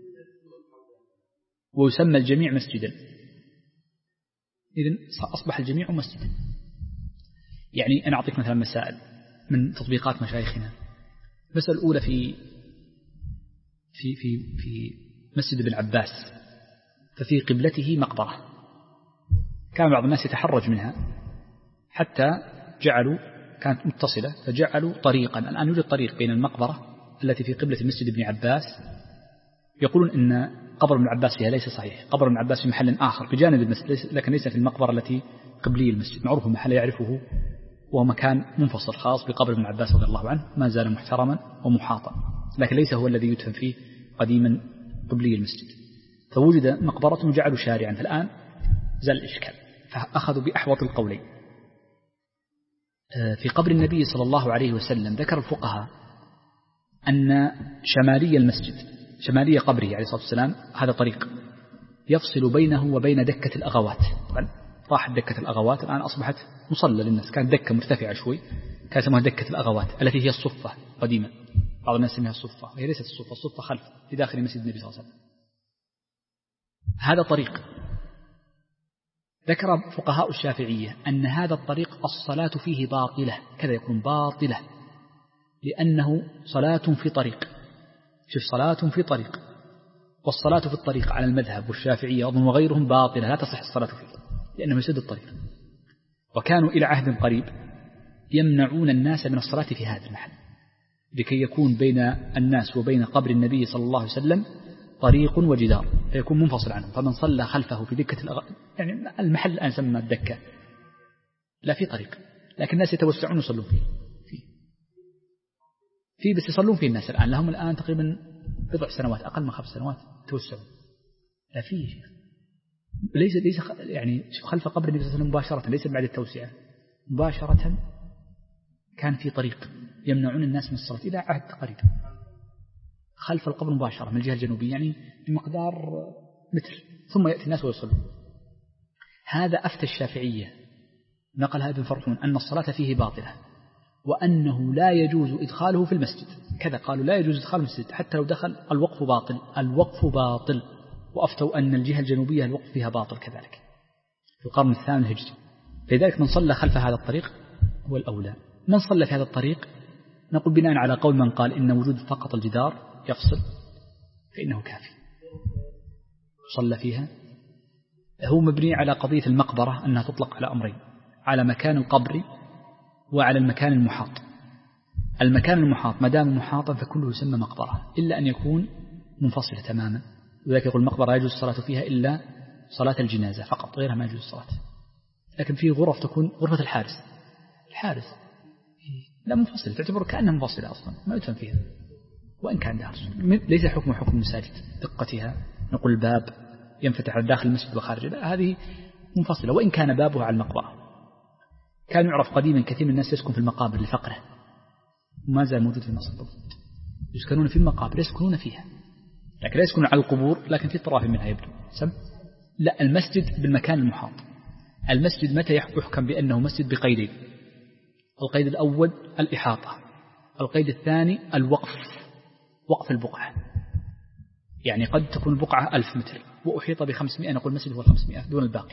ويسمى الجميع مسجدا، إذن أصبح الجميع مسجدا. يعني أنا أعطيك مثلا مسائل من تطبيقات مشايخنا. المسألة الأولى في في في في مسجد ابن عباس، ففي قبلته مقبرة، كان بعض الناس يتحرج منها حتى جعلوا كانت متصلة فجعلوا طريقا. الآن يوجد طريق بين المقبرة التي في قبلة مسجد ابن عباس، يقولون إن قبر ابن عباس فيها ليس صحيح، قبر ابن عباس في محل آخر بجانب المسجد، لكن ليس في المقبرة التي قبلي المسجد، معروف محل يعرفه، وهو مكان منفصل خاص بقبر ابن عباس رضي الله عنه، ما زال محترما ومحاطا، لكن ليس هو الذي يدفن فيه قديما قبلي المسجد. فوجد مقبرة وجعلوا شارعا، فالآن زال الإشكال، فأخذوا بأحوط القولين. في قبر النبي صلى الله عليه وسلم ذكر الفقهاء أن شمالي المسجد، شمالي قبره عليه الصلاة والسلام، هذا طريق يفصل بينه وبين دكة الأغوات. طبعا راحت دكة الأغوات، الآن أصبحت مصلى للناس، كانت دكة مرتفعة شوي كانت اسمها دكة الأغوات التي هي الصفة قديما، بعض الناس يسميها الصفة، وهي ليست الصفة، الصفة خلف في داخل مسجد النبي صلى الله عليه وسلم. هذا طريق ذكر فقهاء الشافعية أن هذا الطريق الصلاة فيه باطلة، كذا يكون باطلة، لأنه صلاة في طريق. شوف، صلاة في طريق، والصلاة في الطريق على المذهب والشافعية أظن وغيرهم باطلة، لا تصح الصلاة فيه لأنه يسد الطريق. وكانوا إلى عهد قريب يمنعون الناس من الصلاة في هذا المحل لكي يكون بين الناس وبين قبر النبي صلى الله عليه وسلم طريق وجدار فيكون منفصل عنهم، فمن صلى خلفه في دكة الأغ... يعني المحل الآن سمى الدكة، لا في طريق، لكن الناس يتوسعون يصلون فيه فيه في بس يصلون فيه الناس الآن، لهم الآن تقريبا بضع سنوات، أقل من خمس سنوات توسعوا، لا فيه شيء. ليس ليس يعني خلف قبر النبي صلى الله عليه وسلم مباشرة، ليس بعد التوسعة، مباشرة كان في طريق يمنعون الناس من الصلاة إلى عهد قريب خلف القبر مباشرة من الجهة الجنوبية، يعني بمقدار متر، ثم يأتي الناس ويصلون. هذا أفتى الشافعية، نقل هذا ابن فرحون، أن الصلاة فيه باطلة وأنه لا يجوز إدخاله في المسجد، كذا قالوا لا يجوز إدخال المسجد حتى لو دخل، الوقف باطل، الوقف باطل. وأفتوا أن الجهة الجنوبية الوقف فيها باطل كذلك في القرن الثامن الهجري. لذلك من صلى خلف هذا الطريق هو الأولى. من صلى في هذا الطريق نقول بناء على قول من قال إن وجود فقط الجدار يفصل فإنه كافي، صلى فيها. هو مبني على قضية المقبرة أنها تطلق على أمرين، على مكان القبر وعلى المكان المحاط. المكان المحاط ما دام محاطا فكله يسمى مقبرة إلا أن يكون منفصلة تماما، وذلك يقول المقبرة يجوز الصلاة فيها إلا صلاة الجنازة فقط، غيرها ما يجوز الصلاة. لكن في غرف تكون غرفة الحارس، الحارس لا منفصل، تعتبر كأنها منفصلة أصلا ما يدفن فيها وإن كان دارس، ليس حكم حكم المساجد دقتها، نقول الباب ينفتح على داخل المسجد وخارجه، لا هذه منفصلة وإن كان بابها على المقبرة. كان يعرف قديما كثير من الناس يسكن في المقابر لفقره، وما زال موجود في مصر، يسكنون في المقابر يسكنون فيها، لكن لا يسكنون على القبور، لكن في طرف منها يبدو سم. لا، المسجد بالمكان المحاط. المسجد متى يحكم بأنه مسجد؟ بقيدين، القيد الأول الإحاطة، القيد الثاني الوقف، وقف البقعة، يعني قد تكون البقعة ألف متر وأحيط بخمسمائة، نقول المسجد هو خمسمائة دون الباقي،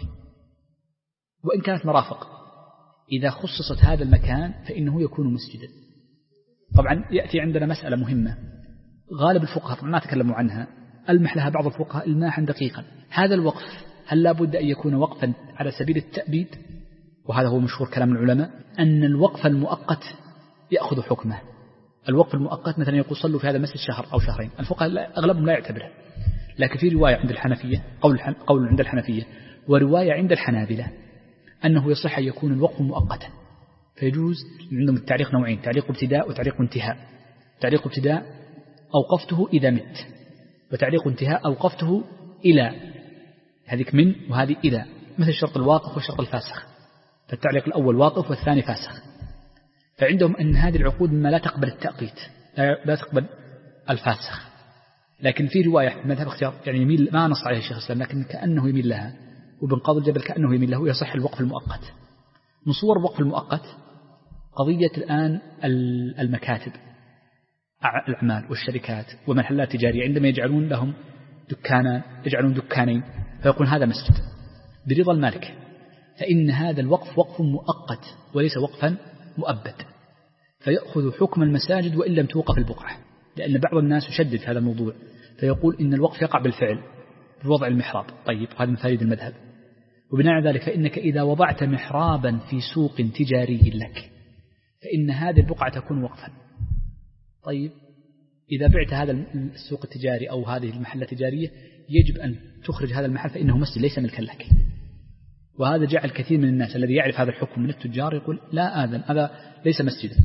وإن كانت مرافق إذا خصصت هذا المكان فإنه يكون مسجدا. طبعا يأتي عندنا مسألة مهمة، غالب الفقهاء ما تكلموا عنها، ألمح لها بعض الفقهاء إلماحا دقيقا. هذا الوقف هل لابد أن يكون وقفا على سبيل التأبيد؟ وهذا هو مشهور كلام العلماء أن الوقف المؤقت يأخذ حكمه. الوقف المؤقت مثلا يقول صلوا في هذا المسجد شهر أو شهرين، الفقهاء أغلبهم لا يعتبره، لكن في رواية عند الحنفية، قول قول عند الحنفية ورواية عند الحنابلة أنه يصح أن يكون الوقف مؤقتا، فيجوز. عندهم التعليق نوعين، تعليق ابتداء وتعليق انتهاء. تعليق ابتداء أوقفته إذا مت، وتعليق انتهاء أوقفته إلى، هذيك من وهذه إلى، مثل الشرط الواقف والشرط الفاسخ، فالتعليق الأول واقف والثاني فاسخ. فعندهم أن هذه العقود ما لا تقبل التأقيت، لا تقبل الفاسخ، لكن في رواية مذهب اختيار يعني يميل، ما نص عليه الشيخ الإسلام لكن كأنه يميل لها، وابن قاضي الجبل كأنه يميل له، يصح الوقف المؤقت. من صور الوقف المؤقت قضية الآن المكاتب الأعمال والشركات ومحلات تجارية، عندما يجعلون لهم دكانا، يجعلون دكانين فيقول هذا مسجد برضا المالك، فإن هذا الوقف وقف مؤقت وليس وقفا مؤبد، فيأخذ حكم المساجد وإن لم توقف البقعة، لأن بعض الناس يشدد هذا الموضوع فيقول إن الوقف يقع بالفعل بوضع المحراب. طيب هذا من فائدة المذهب، وبناء على ذلك فإنك إذا وضعت محرابا في سوق تجاري لك فإن هذه البقعة تكون وقفا. طيب إذا بعت هذا السوق التجاري أو هذه المحلة التجارية يجب أن تخرج هذا المحل فإنه مسجد ليس ملكا لك. وهذا جعل كثير من الناس الذي يعرف هذا الحكم من التجار يقول لا آذن، هذا ليس مسجدا،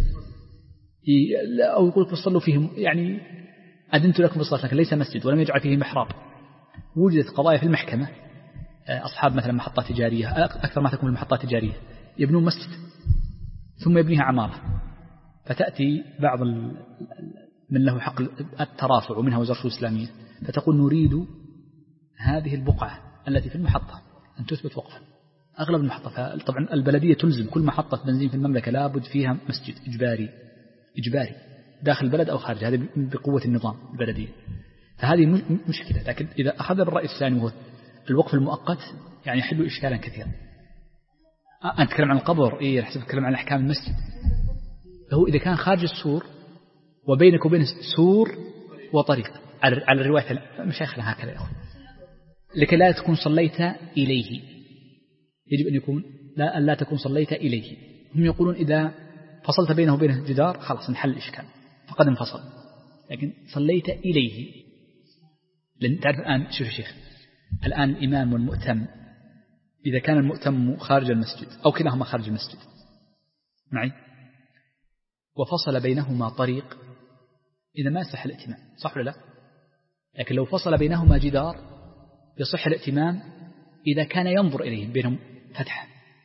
أو يقول فصلوا فيهم، يعني أذنت لكم بالصلاة لكن ليس مسجد ولم يجعل فيه محراب. وجدت قضايا في المحكمة، أصحاب مثلا محطات تجارية، أكثر ما تكون المحطات التجارية يبنون مسجد ثم يبنيها عمارة، فتأتي بعض من له حق الترافع ومنها وزارة الإسلامية فتقول نريد هذه البقعة التي في المحطة أن تثبت وقفا. أغلب المحطة طبعا البلدية تلزم كل محطة بنزين في المملكة لابد فيها مسجد إجباري إجباري داخل البلد أو خارج، هذه بقوة النظام البلدية، فهذه مشكلة. لكن إذا أخذ الرأي الثاني وهو الوقف المؤقت يعني يحل إشكالا كثيرا. أنت تتكلم عن القبر، إيه حسب تتكلم عن أحكام المسجد. هو إذا كان خارج السور وبينك وبين سور وطريق على الرواية مشايخنا هكذا يا أخوان، لكي لا تكون صليت إليه، يجب أن يكون لا, لا تكون صليت إليه. هم يقولون إذا فصلت بينه وبين الجدار خلاص انحل الإشكال فقد انفصل، لكن صليت إليه. لأن تعرف الآن شوف يا شيخ، الآن الإمام والمؤتم إذا كان المؤتم خارج المسجد أو كلاهما خارج المسجد معي وفصل بينهما طريق، إذا ما يصح الائتمام، صح ولا لا؟ لكن لو فصل بينهما جدار يصح الائتمام إذا كان ينظر إليهم بينهم فتحة.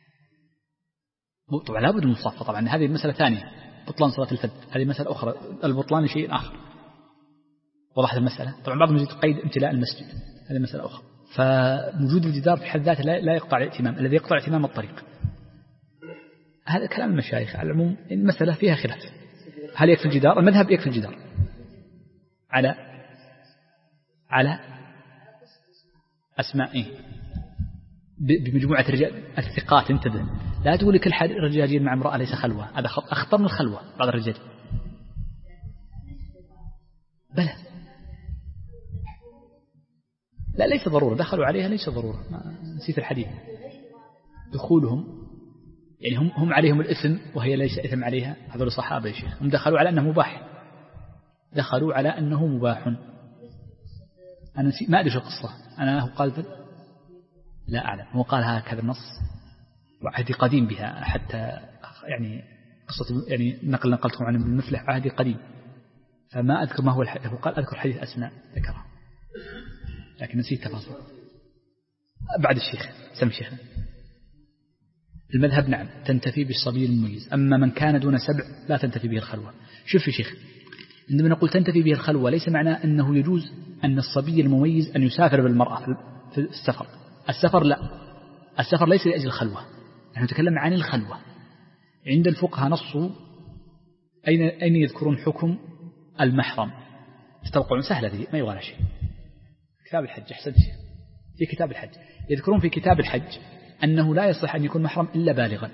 طبعا لابد من المصافة، طبعا هذه مسألة ثانية، بطلان صلاة الفجر هذه مسألة أخرى، البطلان شيء آخر. وضحت المسألة؟ طبعا بعضهم يزيد قيد امتلاء المسجد، هذه مسألة أخرى. فوجود الجدار في حد ذاته لا يقطع الائتمام، الذي يقطع الائتمام الطريق. هذا كلام المشايخ على العموم، المسألة فيها خلاف، هل يكفي الجدار؟ المذهب يكفي الجدار على على أسمائه بمجموعة الرجال الثقات. انتبه، لا تقول كل حد رجال مع امرأة ليس خلوة، هذا أخطر من الخلوة. بعض الرجال بلى لا ليس ضرورة، دخلوا عليها ليس ضرورة، نسيت الحديث. دخولهم يعني هم هم عليهم الإثم وهي ليس إثم عليها، هذول الصحابة يا شيخ، هم دخلوا على أنه مباح، دخلوا على أنه مباح. أنا ما أدري شو القصة، أنا هو قال لا أعلم، هو قال هكذا النص وعهدي قديم بها، حتى يعني قصة يعني نقل نقلتهم عن ابن المفلح عهدي قديم، فما أذكر ما هو الحديث. هو قال أذكر حديث أسماء ذكرها لكن نسيت تفاصيل. بعد الشيخ سم الشيخ المذهب نعم تنتفي بالصبي المميز، أما من كان دون سبع لا تنتفي به الخلوة. شوف يا شيخ، عندما نقول تنتفي به الخلوة ليس معناه أنه يجوز أن الصبي المميز أن يسافر بالمرأة في السفر. السفر لا، السفر ليس لأجل الخلوة، نحن نتكلم عن الخلوة. عند الفقهاء نصوا أين أين يذكرون حكم المحرم، تتوقعون سهلة ذي ما يغالى شيء. كتاب الحج أحسن شيء، في كتاب الحج يذكرون في كتاب الحج أنه لا يصح أن يكون محرم إلا بالغا،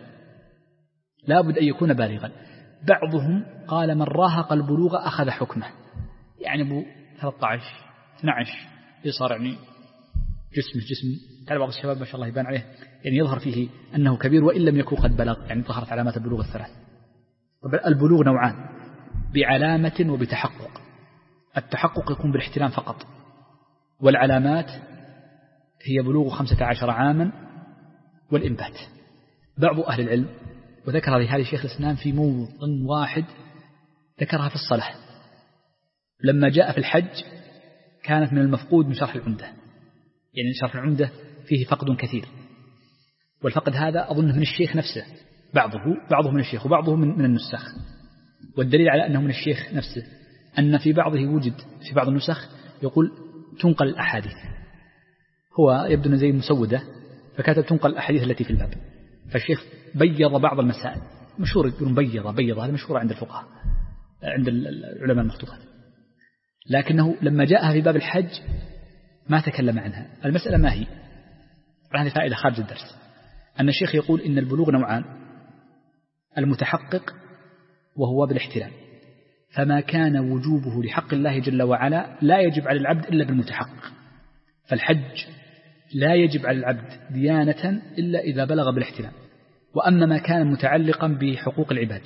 لا بد أن يكون بالغا. بعضهم قال من راهق البلوغ أخذ حكمه، يعني أبو ثلاثة عشر اثنا عشر يصار يعني جسمه جسم. تعرف بعض الشباب ما شاء الله يبان عليه يعني يظهر فيه أنه كبير وإن لم يكن قد بلغ، يعني ظهرت علامات البلوغ الثلاث. البلوغ نوعان، بعلامة وبتحقق. التحقق يكون بالاحتلام فقط، والعلامات هي بلوغ خمسة عشر عاما والإنبات. بعض أهل العلم وذكر هذه هذه شيخ الإسلام في موطن واحد ذكرها في الصلاة لما جاء في الحج، كانت من المفقود من شرح العمدة، يعني شرح العمدة فيه فقد كثير، والفقد هذا أظن من الشيخ نفسه، بعضه بعضه من الشيخ وبعضه من, من النسخ. والدليل على أنه من الشيخ نفسه أن في بعضه وجد في بعض النسخ يقول تنقل الأحاديث، هو يبدو أنه زي مسودة فكتب تنقل الأحاديث التي في الباب، فالشيخ بيض بعض المسائل، مشهور يقولون بيض بيض هذا مشهور عند الفقهاء عند العلماء المخطوطات، لكنه لما جاءها في باب الحج ما تكلم عنها. المسألة ما هي؟ هذه فائدة خارج الدرس، أن الشيخ يقول إن البلوغ نوعان، المتحقق وهو بالاحتلام، فما كان وجوبه لحق الله جل وعلا لا يجب على العبد إلا بالمتحقق، فالحج لا يجب على العبد ديانة إلا إذا بلغ بالاحتلام. وأما ما كان متعلقا بحقوق العباد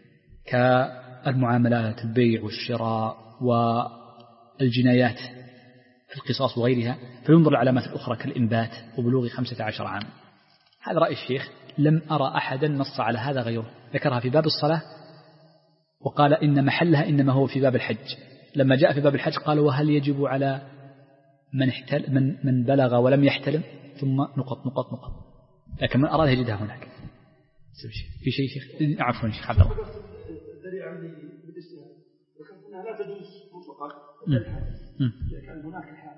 كالمعاملات البيع والشراء والجنايات في القصاص وغيرها فينظر العلامات الأخرى كالإنبات وبلوغ خمسة عشر عاما. هذا رأي الشيخ، لم أرى أحدا نص على هذا غيره، ذكرها في باب الصلاة وقال إن محلها إنما هو في باب الحج. لما جاء في باب الحج قال وهل يجب على من, احتل من, من بلغ ولم يحتلم ثم نقط نقط نقط، لكن من أراد يجدها هناك. في شيء شيخ عفوا شيخ عبد الله الدليل عندي بالاجتهاد انها لا تجوز مطلقا كان هناك حاجه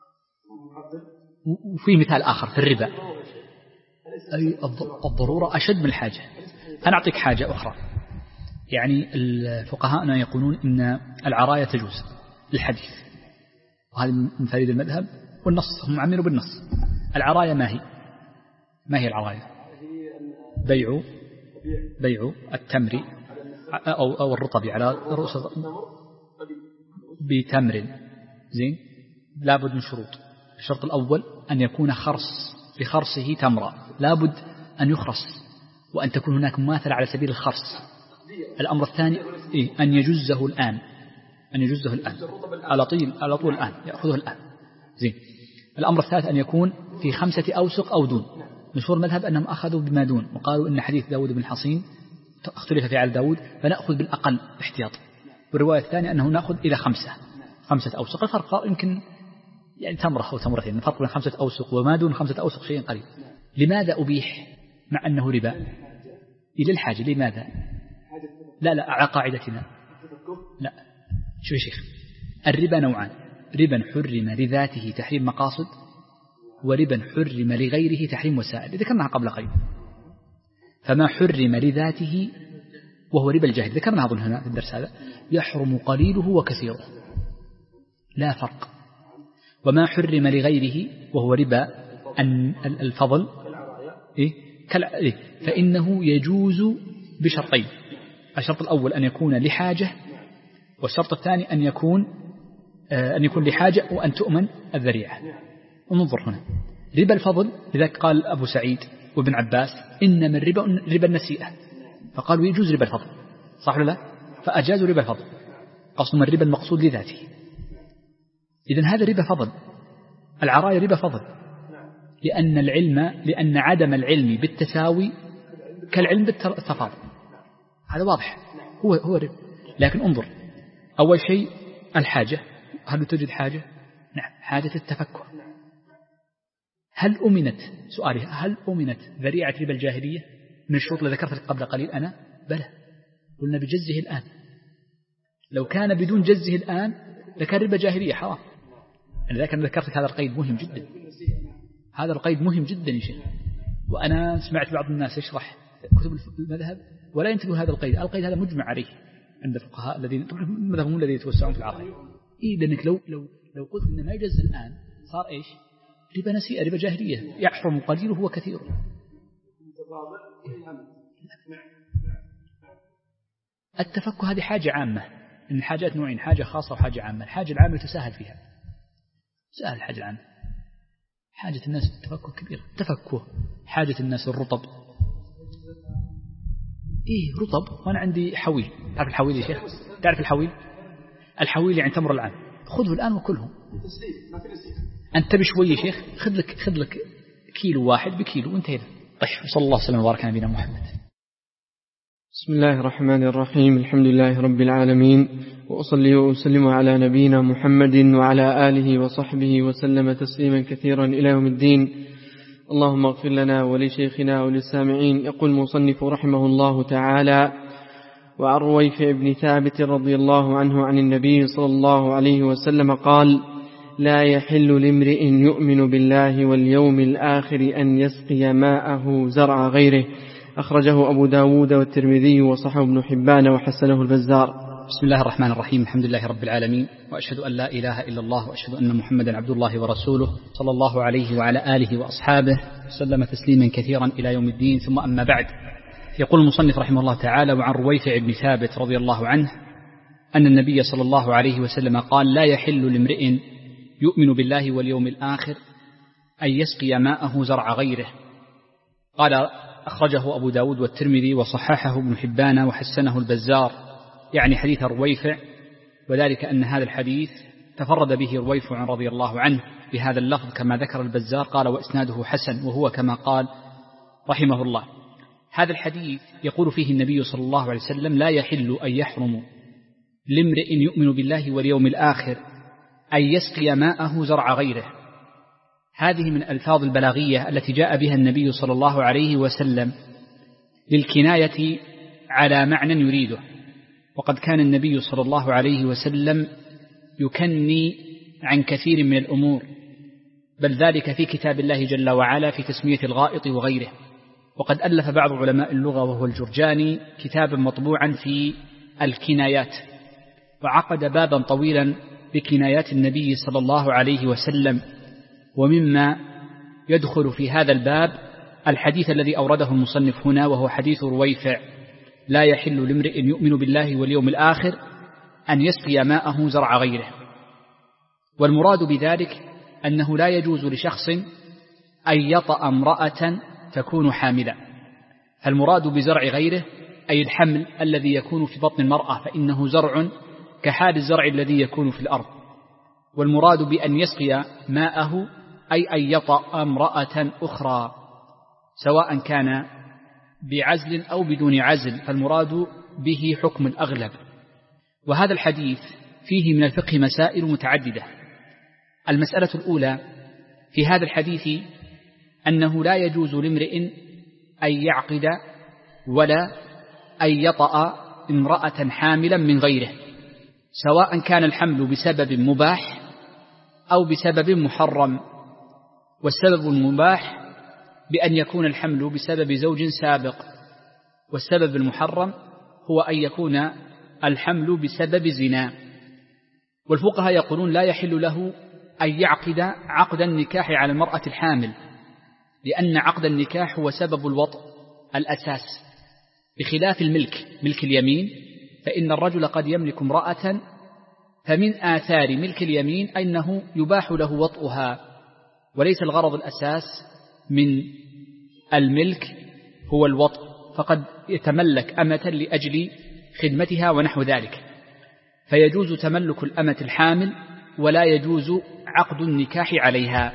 وفي مثال آخر في الربا، أي الضرورة أشد من الحاجة. أنا أعطيك حاجة أخرى، يعني الفقهاء يقولون إن العراية تجوز الحديث، وهذا من فريد المذهب والنص هم عملوا بالنص. العراية ما هي ما هي العراية؟ بيع بيع التمر أو أو الرطب على رؤوس بتمر. زين، لابد من شروط. الشرط الأول أن يكون خرص بخرصه تمرة، لابد أن يخرص وأن تكون هناك مماثلة على سبيل الخرص. الأمر الثاني إيه؟ أن يجزه الآن أن يجزه الآن على طول على طول الآن يأخذه الآن. زين. الأمر الثالث أن يكون في خمسة أوسق أو دون. مشهور المذهب أنهم أخذوا بما دون، وقالوا إن حديث داود بن حصين اختلف في على داود فنأخذ بالأقل احتياط. والرواية الثانية أنه نأخذ إلى خمسة خمسة أوسق. الفرق يمكن يعني تمرة أو تمرتين، الفرق بين خمسة أوسق وما دون خمسة أوسق شيء قليل. لماذا أبيح مع أنه ربا؟ إلى الحاجة. لماذا؟ لا لا على قاعدتنا. لا شو يا شيخ، الربا نوعان: ربا حرم لذاته تحريم مقاصد، وربا حرم لغيره تحريم وسائل. ذكرناها قبل قليل. فما حرم لذاته وهو ربا الجاهل، ذكرنا أظن هنا في الدرس هذا، يحرم قليله وكثيره، لا فرق. وما حرم لغيره وهو ربا الفضل إيه؟ إيه؟ فإنه يجوز بشرطين: الشرط الأول أن يكون لحاجة، والشرط الثاني أن يكون آه أن يكون لحاجة وأن تؤمن الذريعة. وننظر هنا ربا الفضل، لذلك قال أبو سعيد وابن عباس إن من ربا ربا النسيئة، فقالوا يجوز ربا الفضل، صح ولا لا؟ فأجازوا ربا الفضل، قصدهم الربا المقصود لذاته. إذن هذا ربا فضل. العراية ربا فضل، لأن العلم لأن عدم العلم بالتساوي كالعلم بالتفاضل. هذا واضح، هو هو ربا. لكن انظر، أول شيء الحاجة. هل توجد حاجة؟ نعم، حاجة التفكر. هل أمنت سؤالي هل أمنت ذريعة ربا الجاهلية من الشروط اللي ذكرت قبل قليل؟ أنا بلى، قلنا بجزه الآن. لو كان بدون جزه الآن لكان ربا جاهلية حرام. لذلك أنا ذكرت هذا القيد مهم جدا. هذا القيد مهم جدا يا شيخ. وأنا سمعت بعض الناس يشرح كتب المذهب ولا ينتبه هذا القيد. القيد هذا مجمع عليه عند الفقهاء الذين المذهب هم الذين يتوسعون في العراية. إيه، لأنك لو لو لو قلت إن ما يجوز الآن صار إيش؟ ربا نسيئة، ربا جاهلية، يحرم قليله وكثيره. التفكه هذه حاجة عامة. إن الحاجات نوعين: حاجة خاصة وحاجة عامة. الحاجة العامة تسهل فيها، سهل الحاجة العامة. حاجة الناس التفكه كبيرة. تفكه حاجة الناس الرطب. إيه رطب وأنا عندي حويل. تعرف الحويل يا شيخ؟ تعرف الحويل؟ الحويل يعني تمر العام. خذه الآن وكلهم. أنت بشوي يا شيخ، خذ لك خذ لك كيلو واحد بكيلو وانتهينا. طيب، صلى الله وسلم وبارك على نبينا محمد. بسم الله الرحمن الرحيم. الحمد لله رب العالمين، وأصلي وأسلم على نبينا محمد وعلى آله وصحبه وسلم تسليما كثيرا إلى يوم الدين. اللهم اغفر لنا ولشيخنا وللسامعين. يقول المصنف رحمه الله تعالى: وعن رويفع بن ثابت رضي الله عنه عن النبي صلى الله عليه وسلم قال: لا يحل لامرئ يؤمن بالله واليوم الآخر أن يسقي ماءه زرع غيره. أخرجه أبو داود والترمذي وصححه ابن حبان وحسنه البزار. بسم الله الرحمن الرحيم. الحمد لله رب العالمين، وأشهد أن لا إله إلا الله، وأشهد أن محمدا عبد الله ورسوله، صلى الله عليه وعلى آله وأصحابه وسلم تسليما كثيرا إلى يوم الدين. ثم أما بعد، يقول المصنف رحمه الله تعالى: وعن رويفع بن ثابت رضي الله عنه أن النبي صلى الله عليه وسلم قال: لا يحل لامرئ يؤمن بالله واليوم الآخر أن يسقي ماءه زرع غيره. قال: أخرجه أبو داود والترمذي وصححه ابن حبان وحسنه البزار، يعني حديث رويفع، وذلك أن هذا الحديث تفرد به رويفع رضي الله عنه بهذا اللفظ كما ذكر البزار. قال: وإسناده حسن، وهو كما قال رحمه الله. هذا الحديث يقول فيه النبي صلى الله عليه وسلم: لا يحل أن يحرم لامرئ يؤمن بالله واليوم الآخر أن يسقي ماءه زرع غيره. هذه من الألفاظ البلاغية التي جاء بها النبي صلى الله عليه وسلم للكناية على معنى يريده. وقد كان النبي صلى الله عليه وسلم يكني عن كثير من الأمور، بل ذلك في كتاب الله جل وعلا في تسمية الغائط وغيره. وقد ألف بعض علماء اللغة وهو الجرجاني كتابا مطبوعا في الكنايات، وعقد بابا طويلا بكنايات النبي صلى الله عليه وسلم، ومما يدخل في هذا الباب الحديث الذي أورده المصنف هنا، وهو حديث رويفع: لا يحل لامرئ يؤمن بالله واليوم الآخر أن يسقي ماءه زرع غيره. والمراد بذلك أنه لا يجوز لشخص أن يطأ امرأة تكون حاملا. فالمراد بزرع غيره أي الحمل الذي يكون في بطن المرأة، فإنه زرع كحال الزرع الذي يكون في الأرض. والمراد بأن يسقي ماءه أي أن يطأ امرأة أخرى، سواء كان بعزل أو بدون عزل، فالمراد به حكم الأغلب. وهذا الحديث فيه من الفقه مسائل متعددة. المسألة الأولى في هذا الحديث أنه لا يجوز لامرئ أن يعقد ولا أن يطأ امرأة حاملا من غيره، سواء كان الحمل بسبب مباح أو بسبب محرم. والسبب المباح بأن يكون الحمل بسبب زوج سابق، والسبب المحرم هو أن يكون الحمل بسبب زنا. والفقهاء يقولون لا يحل له أن يعقد عقد النكاح على المرأة الحامل، لأن عقد النكاح هو سبب الوطء الأساس، بخلاف الملك، ملك اليمين، فإن الرجل قد يملك امرأة، فمن آثار ملك اليمين أنه يباح له وطئها، وليس الغرض الأساس من الملك هو الوطء، فقد يتملك أمة لأجل خدمتها ونحو ذلك، فيجوز تملك الأمة الحامل ولا يجوز عقد النكاح عليها.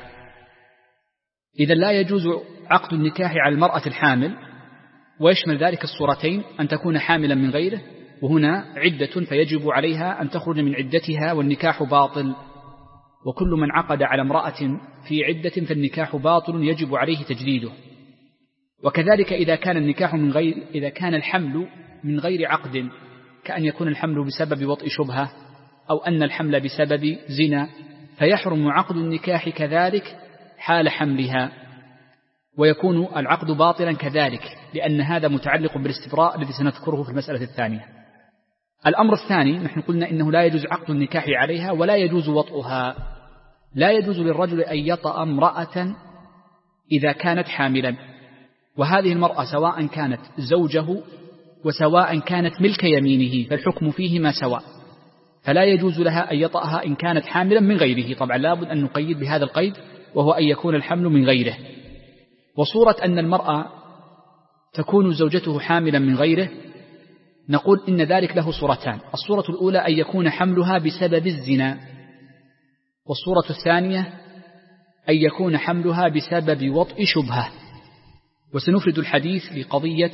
إذا لا يجوز عقد النكاح على المرأة الحامل، ويشمل ذلك الصورتين: أن تكون حاملا من غيره، وهنا عدة فيجب عليها أن تخرج من عدتها والنكاح باطل. وكل من عقد على امرأة في عدة فالنكاح باطل يجب عليه تجديده. وكذلك إذا كان النكاح من غير إذا كان الحمل من غير عقد، كأن يكون الحمل بسبب وطئ شبهة أو أن الحمل بسبب زنا، فيحرم عقد النكاح كذلك حال حملها، ويكون العقد باطلا كذلك، لأن هذا متعلق بالاستبراء الذي سنذكره في المسألة الثانية. الأمر الثاني، نحن قلنا إنه لا يجوز عقد النكاح عليها ولا يجوز وطئها. لا يجوز للرجل أن يطأ امرأة إذا كانت حاملا، وهذه المرأة سواء كانت زوجه وسواء كانت ملك يمينه، فالحكم فيهما سواء، فلا يجوز لها أن يطأها إن كانت حاملا من غيره. طبعا لابد أن نقيد بهذا القيد، وهو أن يكون الحمل من غيره. وصورة أن المرأة تكون زوجته حاملا من غيره، نقول إن ذلك له صورتان: الصورة الأولى أن يكون حملها بسبب الزنا، والصورة الثانية أن يكون حملها بسبب وطئ شبهة. وسنفرد الحديث لقضية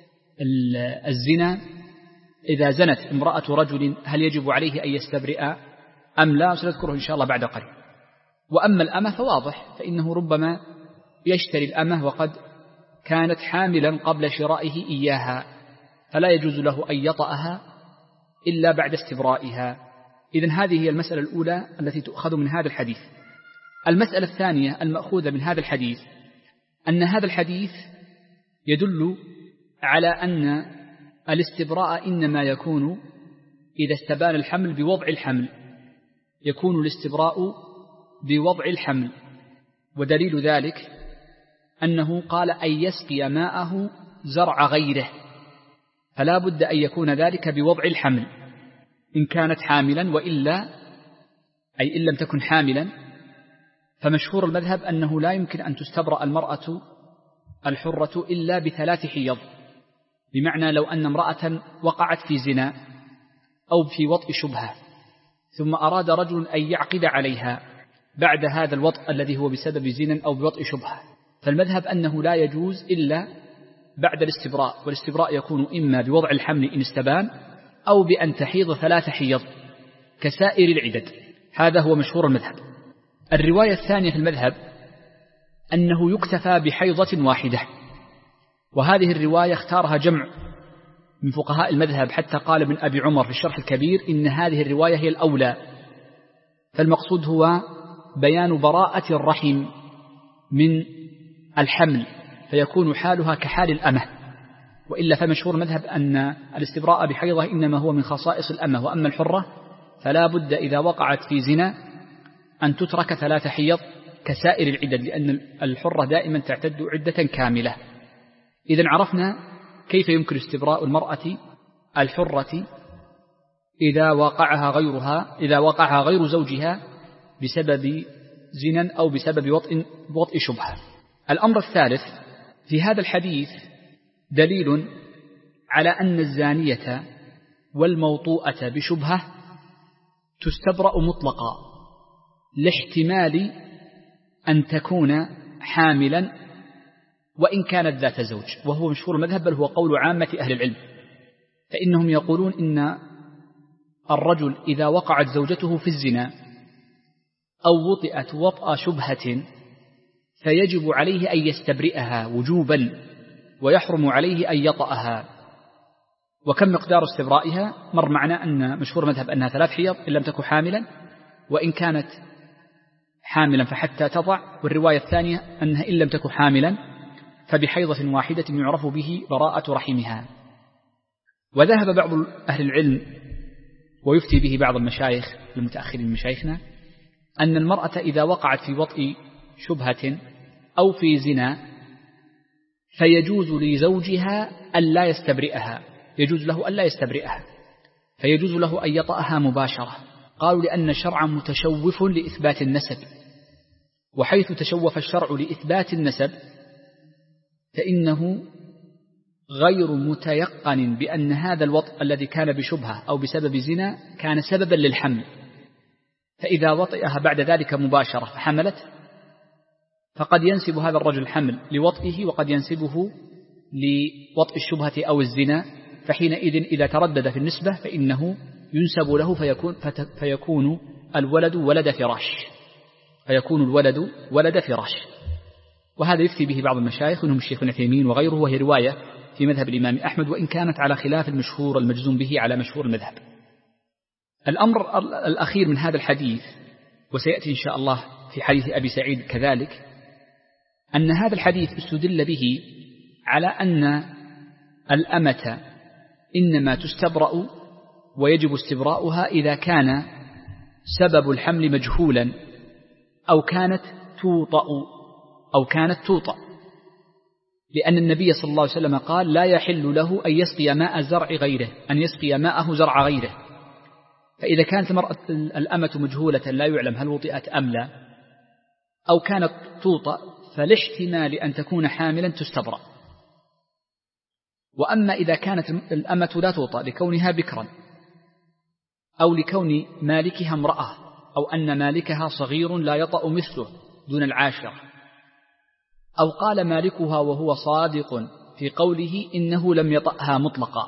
الزنا، إذا زنت امرأة رجل هل يجب عليه أن يستبرئ أم لا، سنذكره إن شاء الله بعد قليل. وأما الأمة فواضح، فإنه ربما يشتري الأمة وقد كانت حاملا قبل شرائه إياها، فلا يجوز له أن يطأها إلا بعد استبرائها. إذن هذه هي المسألة الأولى التي تؤخذ من هذا الحديث. المسألة الثانية المأخوذة من هذا الحديث أن هذا الحديث يدل على أن الاستبراء إنما يكون إذا استبان الحمل بوضع الحمل، يكون الاستبراء بوضع الحمل. ودليل ذلك أنه قال أن يسقي ماءه زرع غيره، فلا بد أن يكون ذلك بوضع الحمل إن كانت حاملا، وإلا أي إن لم تكن حاملا فمشهور المذهب أنه لا يمكن أن تستبرأ المرأة الحرة إلا بثلاث حيض. بمعنى لو أن امرأة وقعت في زنا أو في وطئ شبهة، ثم أراد رجل أن يعقد عليها بعد هذا الوطئ الذي هو بسبب زنا أو بوطئ شبهة، فالمذهب أنه لا يجوز إلا بعد الاستبراء، والاستبراء يكون إما بوضع الحمل إن استبان أو بأن تحيض ثلاث حيض كسائر العدد. هذا هو مشهور المذهب. الرواية الثانية في المذهب أنه يكتفى بحيضة واحدة، وهذه الرواية اختارها جمع من فقهاء المذهب، حتى قال ابن أبي عمر في الشرح الكبير إن هذه الرواية هي الأولى. فالمقصود هو بيان براءة الرحم من الحمل، فيكون حالها كحال الأمة، وإلا فمشهور المذهب أن الاستبراء بحيضة إنما هو من خصائص الأمة، وأما الحرة فلا بد إذا وقعت في زنا أن تترك ثلاث حيض كسائر العدد، لأن الحرة دائما تعتد عدة كاملة. إذن عرفنا كيف يمكن استبراء المرأة الحرة إذا وقعها غيرها إذا وقعها غير زوجها بسبب زنا أو بسبب وطئ, وطئ شبهة. الأمر الثالث في هذا الحديث دليل على أن الزانية والموطوءة بشبهة تستبرأ مطلقا لاحتمال أن تكون حاملا وإن كانت ذات زوج، وهو مشهور المذهب بل هو قول عامة أهل العلم، فإنهم يقولون إن الرجل إذا وقعت زوجته في الزنا أو وطئت وطأ شبهة فيجب عليه أن يستبرئها وجوبا ويحرم عليه أن يطأها. وكم مقدار استبرائها؟ مر معنا أن مشهور مذهب أنها ثلاث حيض إن لم تكن حاملا، وإن كانت حاملا فحتى تضع، والرواية الثانية أنها إن لم تكن حاملا فبحيضة واحدة يعرف به براءة رحمها. وذهب بعض أهل العلم ويفتي به بعض المشايخ المتأخرين من مشايخنا أن المرأة إذا وقعت في وطئ شبهة أو في زنا فيجوز لزوجها ألا يستبرئها، يجوز له ألا يستبرئها، فيجوز له أن يطأها مباشرة. قالوا لأن الشرع متشوف لإثبات النسب، وحيث تشوف الشرع لإثبات النسب فإنه غير متيقن بأن هذا الوطء الذي كان بشبهة أو بسبب زنا كان سببا للحمل، فإذا وطئها بعد ذلك مباشرة فحملت فقد ينسب هذا الرجل الحمل لوطئه وقد ينسبه لوطئ الشبهة أو الزنا، فحينئذ إذا تردد في النسبة فإنه ينسب له فيكون, فيكون الولد ولد فراش فيكون الولد ولد فراش. وهذا يفتي به بعض المشايخ منهم الشيخ ابن عثيمين وغيره، وهي رواية في مذهب الإمام أحمد وإن كانت على خلاف المشهور المجزوم به على مشهور المذهب. الأمر الأخير من هذا الحديث وسيأتي إن شاء الله في حديث أبي سعيد كذلك، أن هذا الحديث استدل به على أن الأمة إنما تستبرأ ويجب استبراؤها إذا كان سبب الحمل مجهولا أو كانت توطأ أو كانت توطأ لأن النبي صلى الله عليه وسلم قال لا يحل له أن يسقي ماء زرع غيره أن يسقي ماءه زرع غيره. فإذا كانت المرأة الأمة مجهولة لا يعلم هل وطئت أم لا أو كانت توطأ فالاحتمال أن تكون حاملا تستبرأ. وأما إذا كانت الأمة لا توطأ لكونها بكرا أو لكون مالكها امرأة أو أن مالكها صغير لا يطأ مثله دون العاشرة، أو قال مالكها وهو صادق في قوله إنه لم يطأها مطلقا،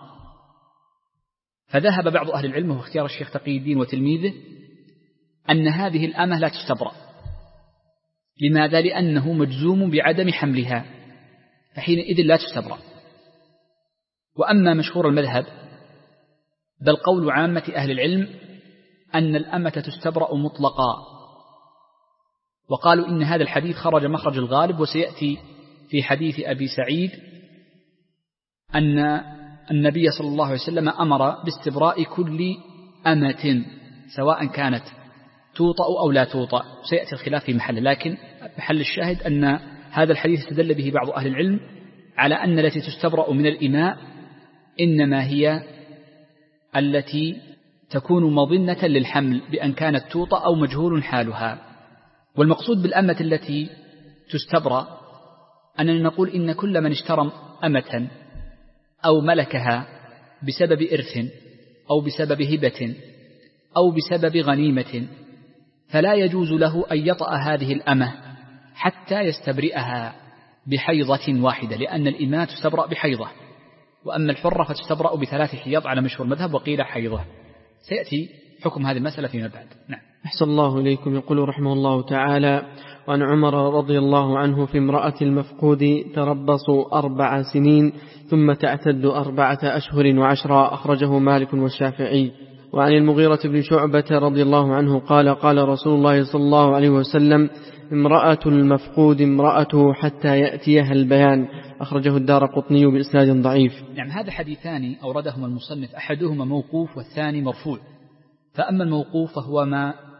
فذهب بعض أهل العلم واختيار الشيخ تقي الدين وتلميذه أن هذه الأمة لا تستبرأ. لماذا؟ لأنه مجزوم بعدم حملها فحينئذ لا تستبرأ. وأما مشهور المذهب بل قول عامة أهل العلم أن الأمة تستبرأ مطلقا، وقالوا إن هذا الحديث خرج مخرج الغالب، وسيأتي في حديث أبي سعيد أن النبي صلى الله عليه وسلم أمر باستبراء كل أمة سواء كانت توطأ أو لا توطأ، سيأتي الخلاف في محل، لكن محل الشاهد أن هذا الحديث استدل به بعض أهل العلم على أن التي تستبرأ من الإماء إنما هي التي تكون مظنة للحمل بأن كانت توطأ أو مجهول حالها. والمقصود بالأمة التي تستبرأ أننا نقول إن كل من اشترى أمة أو ملكها بسبب إرث أو بسبب هبة أو بسبب غنيمة فلا يجوز له أن يطأ هذه الأمة حتى يستبرئها بحيضة واحدة، لأن الإماء تستبرأ بحيضة، وأما الحرة فتستبرأ بثلاث حيض على مشهور المذهب وقيل حيضة. سيأتي حكم هذه المسألة فيما بعد. نعم. أحسن الله إليكم. يقول رحمه الله تعالى: وعن عمر رضي الله عنه في امرأة المفقود تربص أربع سنين ثم تعتد أربعة أشهر وعشرة، أخرجه مالك والشافعي. وعن المغيرة بن شعبة رضي الله عنه قال: قال رسول الله صلى الله عليه وسلم: امرأة المفقود امرأته حتى يأتيها البيان، أخرجه الدارقطني بإسناد ضعيف. نعم. هذا حديثان أوردهما المصنف، أحدهما موقوف والثاني مرفوع. فأما الموقوف فهو ما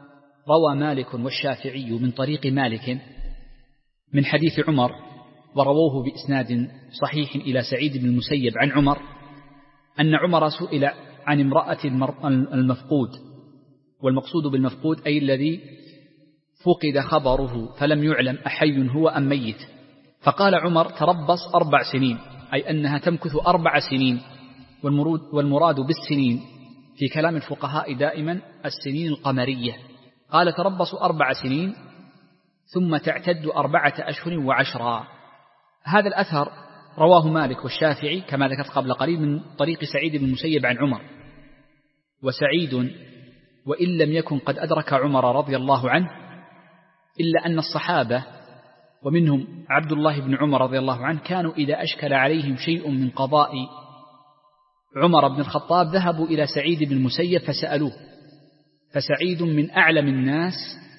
روى مالك والشافعي من طريق مالك من حديث عمر ورووه بإسناد صحيح إلى سعيد بن المسيب عن عمر أن عمر سئل عن امرأة المفقود، والمقصود بالمفقود أي الذي فقد خبره فلم يعلم أحي هو أم ميت، فقال عمر تربص أربع سنين، أي أنها تمكث أربع سنين، والمراد بالسنين في كلام الفقهاء دائما السنين القمرية. قال تربص أربع سنين ثم تعتد أربعة أشهر وعشرا. هذا الأثر رواه مالك والشافعي كما ذكرت قبل قليل من طريق سعيد بن المسيب عن عمر. وسعيد وإن لم يكن قد أدرك عمر رضي الله عنه إلا أن الصحابة ومنهم عبد الله بن عمر رضي الله عنه كانوا إذا أشكل عليهم شيء من قضاء عمر بن الخطاب ذهبوا إلى سعيد بن المسيب فسألوه، فسعيد من أعلم الناس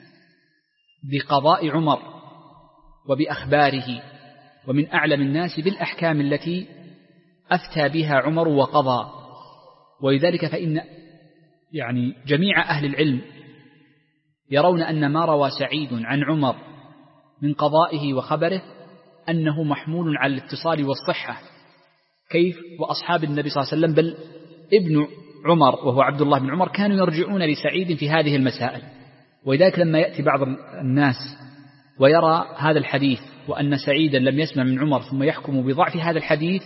بقضاء عمر وبأخباره، ومن أعلم الناس بالأحكام التي أفتى بها عمر وقضى. ولذلك فإن يعني جميع أهل العلم يرون أن ما روى سعيد عن عمر من قضائه وخبره أنه محمول على الاتصال والصحة، كيف وأصحاب النبي صلى الله عليه وسلم بل ابن عمر وهو عبد الله بن عمر كانوا يرجعون لسعيد في هذه المسائل. ولذلك لما يأتي بعض الناس ويرى هذا الحديث وأن سعيدا لم يسمع من عمر ثم يحكم بضعف هذا الحديث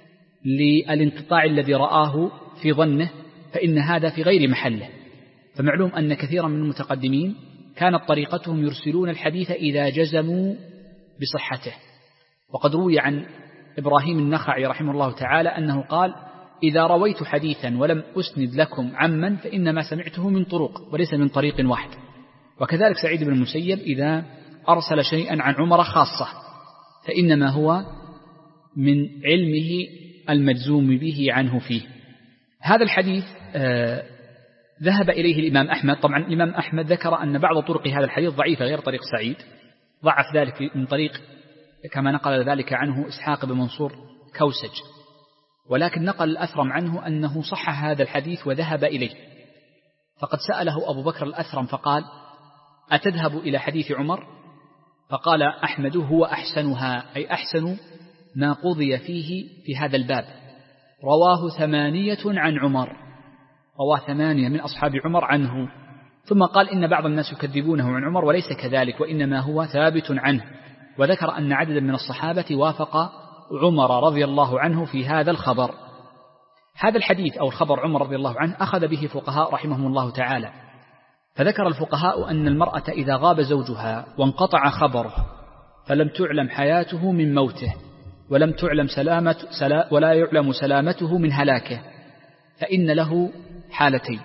للانقطاع الذي رآه في ظنه، فإن هذا في غير محله. فمعلوم أن كثيرا من المتقدمين كانت طريقتهم يرسلون الحديث إذا جزموا بصحته. وقد روي عن إبراهيم النخعي رحمه الله تعالى أنه قال إذا رويت حديثا ولم أسند لكم عمن فإنما سمعته من طرق وليس من طريق واحد. وكذلك سعيد بن المسيب إذا أرسل شيئا عن عمر خاصة فإنما هو من علمه المجزوم به عنه فيه. هذا الحديث آه ذهب إليه الإمام أحمد. طبعا الإمام أحمد ذكر أن بعض طرق هذا الحديث ضعيفة غير طريق سعيد، ضعف ذلك من طريق كما نقل ذلك عنه إسحاق بن منصور كوسج، ولكن نقل الأثرم عنه أنه صحح هذا الحديث وذهب إليه. فقد سأله أبو بكر الأثرم فقال أتذهب إلى حديث عمر؟ فقال أحمد هو أحسنها، أي أحسن ما قضي فيه في هذا الباب. رواه ثمانية عن عمر، رواه ثمانية من أصحاب عمر عنه. ثم قال إن بعض الناس يكذبونه عن عمر وليس كذلك وإنما هو ثابت عنه. وذكر أن عددا من الصحابة وافق عمر رضي الله عنه في هذا الخبر. هذا الحديث أو الخبر عمر رضي الله عنه أخذ به فقهاء رحمهم الله تعالى. فذكر الفقهاء أن المرأة إذا غاب زوجها وانقطع خبره فلم تعلم حياته من موته ولم تعلم سلامة سلا ولا يعلم سلامته من هلاكه فإن له حالتين.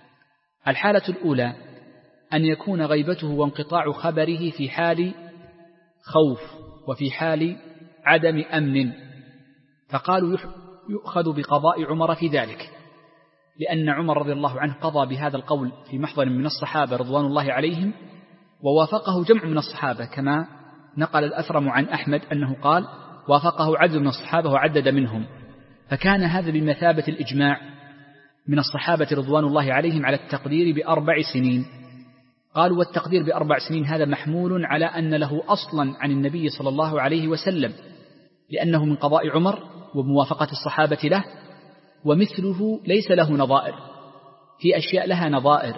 الحالة الأولى أن يكون غيبته وانقطاع خبره في حال خوف وفي حال عدم أمن، فقالوا يؤخذ بقضاء عمر في ذلك، لأن عمر رضي الله عنه قضى بهذا القول في محضر من الصحابة رضوان الله عليهم، ووافقه جمع من الصحابة كما نقل الأثرم عن أحمد أنه قال وافقه عدد من الصحابة وعدد منهم، فكان هذا بمثابة الإجماع من الصحابة رضوان الله عليهم على التقدير بأربع سنين. قالوا والتقدير بأربع سنين هذا محمول على أن له أصلا عن النبي صلى الله عليه وسلم، لأنه من قضاء عمر وموافقة الصحابة له، ومثله ليس له نظائر، في أشياء لها نظائر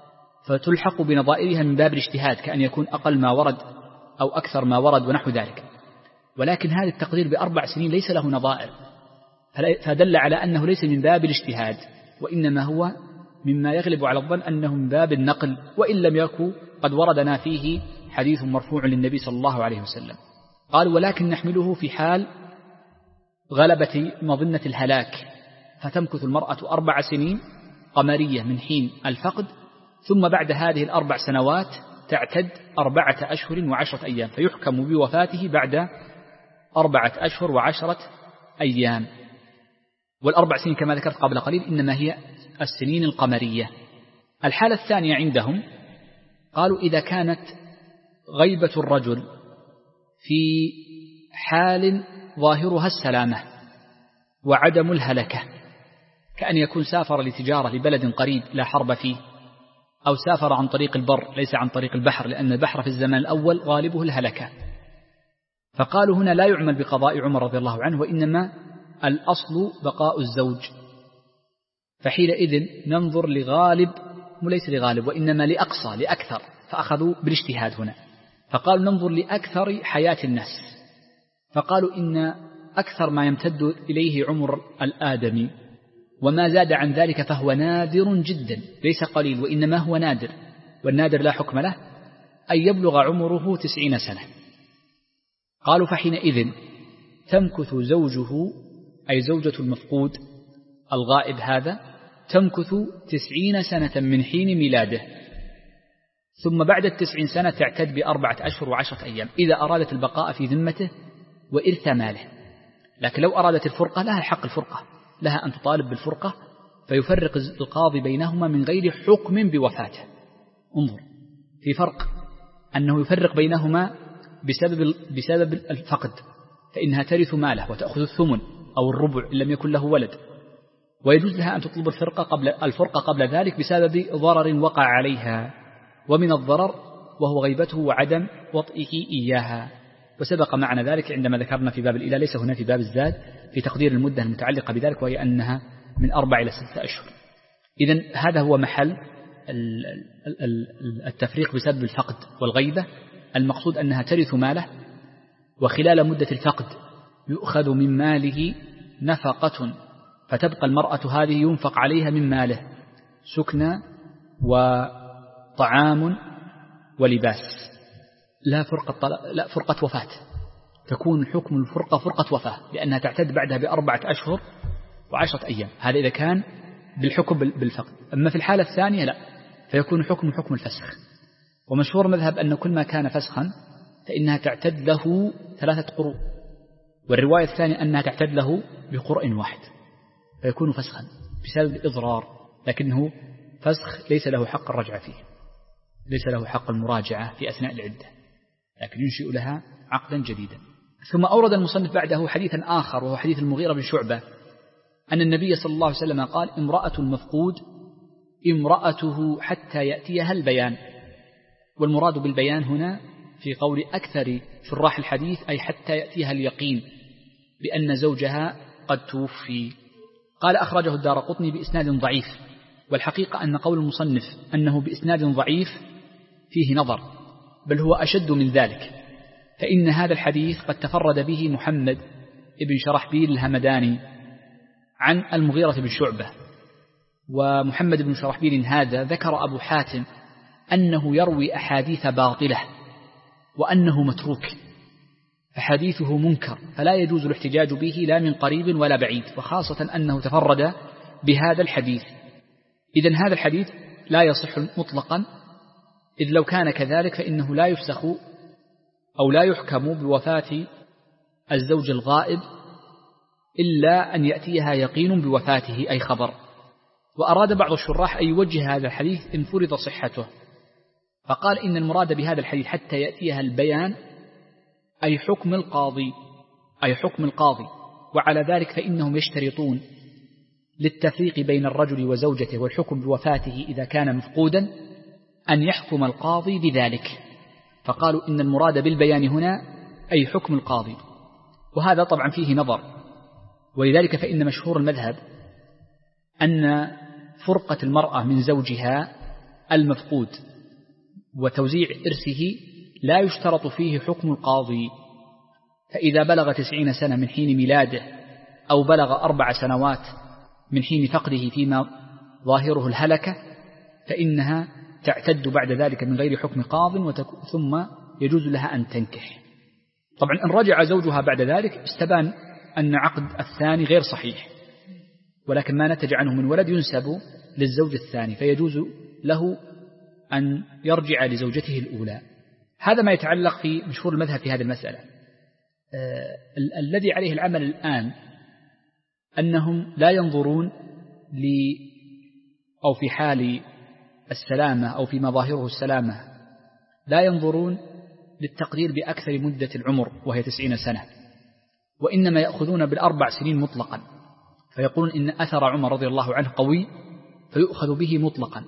فتلحق بنظائرها من باب الاجتهاد كأن يكون أقل ما ورد أو أكثر ما ورد ونحو ذلك، ولكن هذا التقدير بأربع سنين ليس له نظائر، فدل على أنه ليس من باب الاجتهاد وإنما هو مما يغلب على الظن أنه من باب النقل، وإن لم يكن قد وردنا فيه حديث مرفوع للنبي صلى الله عليه وسلم. قال ولكن نحمله في حال غلبة مظنة الهلاك، فتمكث المرأة أربع سنين قمرية من حين الفقد، ثم بعد هذه الأربع سنوات تعتد أربعة أشهر وعشرة أيام، فيحكم بوفاته بعد أربعة أشهر وعشرة أيام. والأربع سنين كما ذكرت قبل قليل إنما هي السنين القمرية. الحالة الثانية عندهم قالوا إذا كانت غيبة الرجل في حال ظاهرها السلامة وعدم الهلكة، كأن يكون سافر لتجارة لبلد قريب لا حرب فيه، أو سافر عن طريق البر ليس عن طريق البحر، لأن البحر في الزمان الأول غالبه الهلكة. فقالوا هنا لا يعمل بقضاء عمر رضي الله عنه، وإنما الأصل بقاء الزوج. فحينئذ ننظر لغالب، وليس لغالب وإنما لأقصى لأكثر، فأخذوا بالاجتهاد هنا، فقالوا ننظر لأكثر حياة الناس، فقالوا إن أكثر ما يمتد إليه عمر الآدمي وما زاد عن ذلك فهو نادر جدا، ليس قليل وإنما هو نادر، والنادر لا حكم له، أن يبلغ عمره تسعين سنة. قالوا فحينئذ تمكث زوجه أي زوجة المفقود الغائب هذا تمكث تسعين سنة من حين ميلاده، ثم بعد التسعين سنة تعتد بأربعة أشهر وعشرة أيام إذا أرادت البقاء في ذمته وإرث ماله. لكن لو أرادت الفرقة لها حق الفرقة، لها أن تطالب بالفرقة، فيفرق القاضي بينهما من غير حكم بوفاته. انظر في فرق، أنه يفرق بينهما بسبب بسبب الفقد، فإنها ترث ماله وتأخذ الثمن أو الربع إن لم يكن له ولد، ويجوز لها أن تطلب الفرقة قبل الفرقة قبل ذلك بسبب ضرر وقع عليها، ومن الضرر وهو غيبته وعدم وطئه إياها. وسبق معنا ذلك عندما ذكرنا في باب الإله، ليس هنا في باب الزاد، في تقدير المدة المتعلقة بذلك، وهي أنها من أربع إلى ستة أشهر. إذن هذا هو محل التفريق بسبب الفقد والغيبة. المقصود أنها ترث ماله، وخلال مدة الفقد يؤخذ من ماله نفقة، فتبقى المرأة هذه ينفق عليها من ماله سكنى وطعام ولباس، لا فرقة, لا فرقة وفاة، تكون حكم الفرقة فرقة وفاة، لأنها تعتد بعدها بأربعة أشهر وعشرة أيام. هذا إذا كان بالحكم بالفقد. أما في الحالة الثانية لا، فيكون حكم حكم الفسخ. ومشهور مذهب أن كل ما كان فسخا فإنها تعتد له ثلاثة قروء، والرواية الثانية أنها تعتد له بقرء واحد، فيكون فسخا بسبب الإضرار، لكنه فسخ ليس له حق الرجعة فيه، ليس له حق المراجعة في أثناء العدة، لكن ينشئ لها عقدا جديدا. ثم أورد المصنف بعده حديثا آخر، وهو حديث المغيرة بن شعبة أن النبي صلى الله عليه وسلم قال: امرأة المفقود امرأته حتى يأتيها البيان. والمراد بالبيان هنا في قول أكثر شراح الحديث أي حتى يأتيها اليقين بأن زوجها قد توفي. قال أخرجه الدارقطني بإسناد ضعيف، والحقيقة أن قول المصنف أنه بإسناد ضعيف فيه نظر، بل هو أشد من ذلك، فإن هذا الحديث قد تفرد به محمد ابن شرحبيل الهمداني عن المغيرة بن شعبة. ومحمد بن شرحبيل هذا ذكر أبو حاتم أنه يروي أحاديث باطلة وأنه متروك، فحديثه منكر، فلا يجوز الاحتجاج به لا من قريب ولا بعيد، وخاصة أنه تفرد بهذا الحديث. إذن هذا الحديث لا يصح مطلقا، إذ لو كان كذلك فإنه لا يفسخ أو لا يحكم بوفاة الزوج الغائب إلا أن يأتيها يقين بوفاته أي خبر. وأراد بعض الشراح أن يوجه هذا الحديث إن فرض صحته، فقال إن المراد بهذا الحديث حتى يأتيها البيان أي حكم القاضي، أي حكم القاضي. وعلى ذلك فإنهم يشترطون للتفريق بين الرجل وزوجته والحكم بوفاته إذا كان مفقودا أن يحكم القاضي بذلك، فقالوا إن المراد بالبيان هنا أي حكم القاضي، وهذا طبعا فيه نظر. ولذلك فإن مشهور المذهب أن فرقة المرأة من زوجها المفقود وتوزيع إرثه لا يشترط فيه حكم القاضي، فإذا بلغ تسعين سنة من حين ميلاده أو بلغ أربع سنوات من حين فقده فيما ظاهره الهلكة فإنها تعتد بعد ذلك من غير حكم قاض، ثم يجوز لها أن تنكح. طبعا إن رجع زوجها بعد ذلك استبان أن عقد الثاني غير صحيح، ولكن ما نتج عنه من ولد ينسب للزوج الثاني، فيجوز له أن يرجع لزوجته الأولى. هذا ما يتعلق في مشهور المذهب في هذه المسألة. آه ال- الذي عليه العمل الآن أنهم لا ينظرون ل أو في حال السلامة أو في مظاهره السلامة لا ينظرون للتقدير بأكثر مدة العمر وهي تسعين سنة، وإنما يأخذون بالأربع سنين مطلقا، فيقولون إن أثر عمر رضي الله عنه قوي فيؤخذ به مطلقا،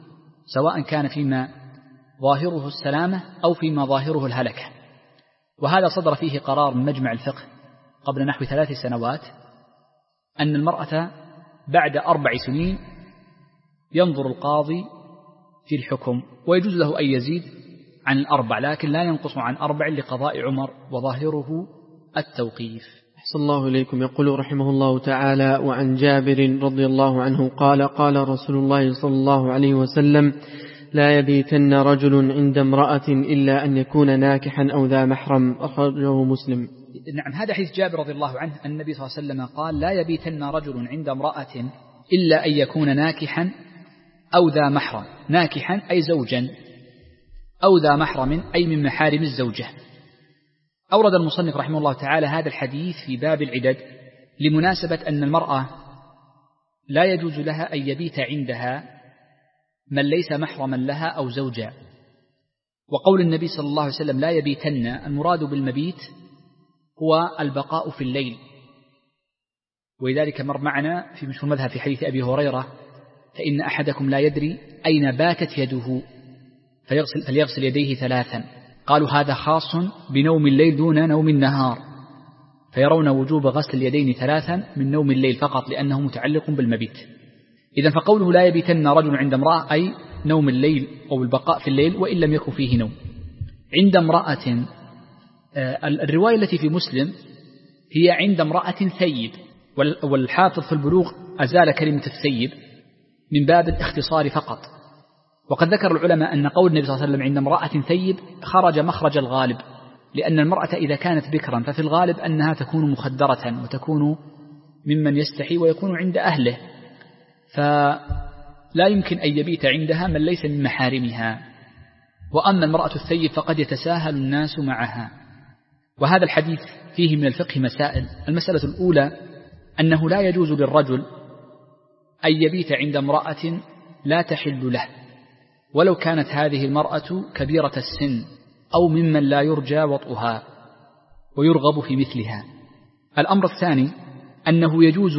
سواء كان فيما ظاهره السلامة أو فيما ظاهره الهلكة. وهذا صدر فيه قرار من مجمع الفقه قبل نحو ثلاث سنوات أن المرأة بعد أربع سنين ينظر القاضي في الحكم ويجوز له أن يزيد عن الأربع، لكن لا ينقص عن أربع لقضاء عمر وظاهره التوقيف. أحسن الله إليكم. يقول رحمه الله تعالى: وعن جابر رضي الله عنه قال: قال رسول الله صلى الله عليه وسلم: لا يبيتن رجل عند امرأة إلا أن يكون ناكحا أو ذا محرم. أخرجه مسلم. نعم، هذا حديث جابر رضي الله عنه أن النبي صلى الله عليه وسلم قال: لا يبيتن رجل عند امرأة إلا أن يكون ناكحا أو ذا محرم. ناكحا أي زوجا، أو ذا محرم أي من محارم الزوجة. أورد المصنف رحمه الله تعالى هذا الحديث في باب العدد لمناسبة أن المرأة لا يجوز لها أن يبيت عندها من ليس محرما لها أو زوجا. وقول النبي صلى الله عليه وسلم لا يبيتن، المراد بالمبيت هو البقاء في الليل، ولذلك مر معنا في مشهور مذهب في حديث أبي هريرة: فإن أحدكم لا يدري أين باتت يده فيغسل, فليغسل يديه ثلاثا. قالوا هذا خاص بنوم الليل دون نوم النهار، فيرون وجوب غسل اليدين ثلاثا من نوم الليل فقط لأنه متعلق بالمبيت. إذن فقوله لا يبيتن رجل عند امرأة أي نوم الليل أو البقاء في الليل وإن لم يكن فيه نوم. عند امرأة، الرواية التي في مسلم هي عند امرأة ثيب، والحافظ في البلوغ أزال كلمة الثيب من باب الاختصار فقط. وقد ذكر العلماء أن قول النبي صلى الله عليه وسلم عند امرأة ثيب خرج مخرج الغالب، لأن المرأة إذا كانت بكرا ففي الغالب أنها تكون مخدرة وتكون ممن يستحي ويكون عند أهله، فلا يمكن أن يبيت عندها من ليس من محارمها. وأما المرأة الثيب فقد يتساهل الناس معها. وهذا الحديث فيه من الفقه مسائل. المسألة الأولى أنه لا يجوز للرجل أن يبيت عند امرأة لا تحل له، ولو كانت هذه المرأة كبيرة السن أو ممن لا يرجى وطئها ويرغب في مثلها. الأمر الثاني أنه يجوز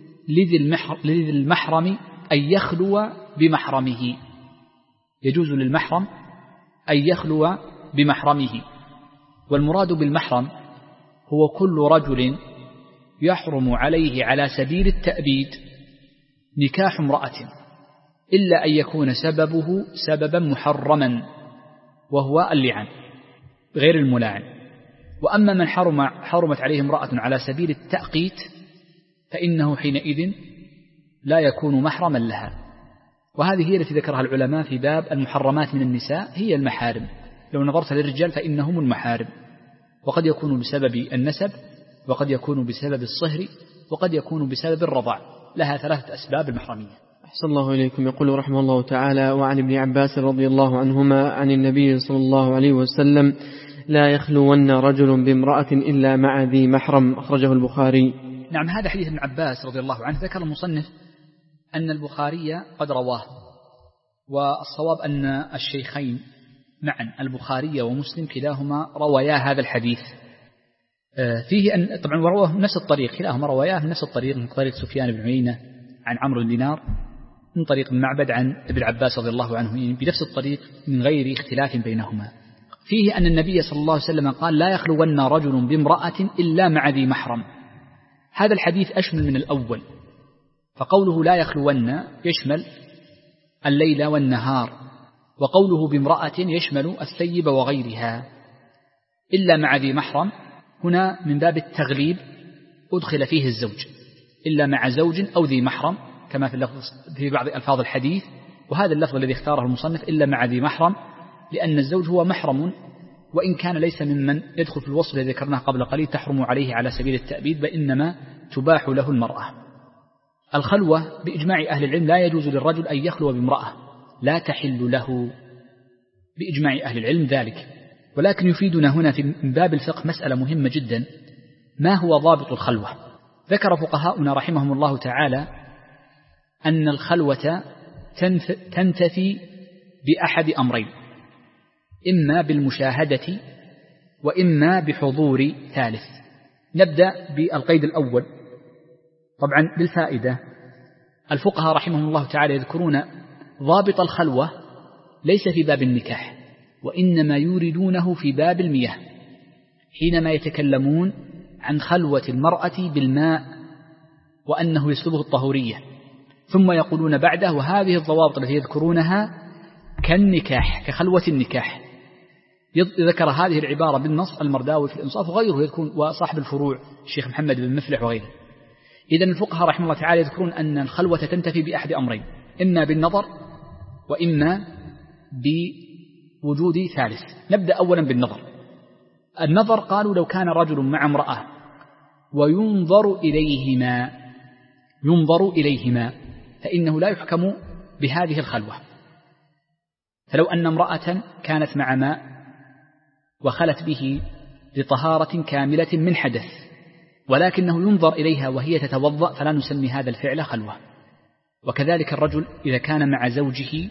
لذي المحرم أن يخلو بمحرمه، يجوز للمحرم أن يخلو بمحرمه. والمراد بالمحرم هو كل رجل يحرم عليه على سبيل التأبيد نكاح امرأة إلا أن يكون سببه سببا محرما وهو اللعان غير الملاعن. وأما من حرم حرمت عليه امرأة على سبيل التأقيت فإنه حينئذ لا يكون محرما لها. وهذه هي التي ذكرها العلماء في باب المحرمات من النساء هي المحارم. لو نظرت للرجال فإنهم المحارم، وقد يكون بسبب النسب، وقد يكون بسبب الصهر، وقد يكون بسبب الرضع. لها ثلاثة أسباب المحرمية. أحسن الله إليكم. يقول رحمه الله تعالى: وعن ابن عباس رضي الله عنهما عن النبي صلى الله عليه وسلم: لا يخلون رجل بامرأة إلا مع ذي محرم. أخرجه البخاري. نعم، هذا حديث ابن عباس رضي الله عنه. ذكر المصنف أن البخاري قد رواه، والصواب أن الشيخين معا البخاري ومسلم كلاهما روايا هذا الحديث. فيه أن طبعا ورواه نفس الطريق، كلاهما رواياه من نفس الطريق، من طريق سفيان بن عيينة عن عمرو بن دينار، من طريق المعبد عن ابن عباس رضي الله عنه، يعني بنفس الطريق من غير اختلاف بينهما. فيه أن النبي صلى الله عليه وسلم قال: لا يخلون رجل بامرأة إلا مع ذي محرم. هذا الحديث أشمل من الأول، فقوله لا يخلون يشمل الليل والنهار، وقوله بامرأة يشمل الثيب وغيرها. إلا مع ذي محرم هنا من باب التغليب أدخل فيه الزوج، إلا مع زوج أو ذي محرم كما في, اللفظ في بعض ألفاظ الحديث. وهذا اللفظ الذي اختاره المصنف إلا مع ذي محرم، لأن الزوج هو محرم وإن كان ليس ممن يدخل في الوصف الذي ذكرناه قبل قليل تحرم عليه على سبيل التأبيد، وإنما تباح له المرأة. الخلوة بإجماع أهل العلم لا يجوز للرجل أن يخلو بامرأة، لا تحل له بإجماع أهل العلم ذلك. ولكن يفيدنا هنا في باب الفقه مسألة مهمة جدا: ما هو ضابط الخلوة؟ ذكر فقهاؤنا رحمهم الله تعالى أن الخلوة تنتفي بأحد أمرين: إما بالمشاهدة وإما بحضور ثالث. نبدأ بالقيد الأول. طبعا للفائدة، الفقهاء رحمهم الله تعالى يذكرون ضابط الخلوة ليس في باب النكاح، وإنما يوردونه في باب المياه حينما يتكلمون عن خلوة المرأة بالماء وأنه يسلبه الطهورية، ثم يقولون بعده وهذه الضوابط التي يذكرونها كالنكاح كخلوة النكاح. ذكر هذه العبارة بالنص المرداوي في الإنصاف وغيره يذكرون، وصاحب الفروع الشيخ محمد بن مفلح وغيره. إذن الفقهاء رحمه الله تعالى يذكرون أن الخلوة تنتفي بأحد أمرين، إما بالنظر وإما بوجود ثالث. نبدأ أولا بالنظر. النظر قالوا لو كان رجل مع امرأة وينظر إليهما ينظر إليهما فإنه لا يحكم بهذه الخلوة. فلو أن امرأة كانت مع ماء وخلت به لطهارة كاملة من حدث ولكنه ينظر إليها وهي تتوضأ فلا نسمي هذا الفعل خلوة. وكذلك الرجل إذا كان مع زوجه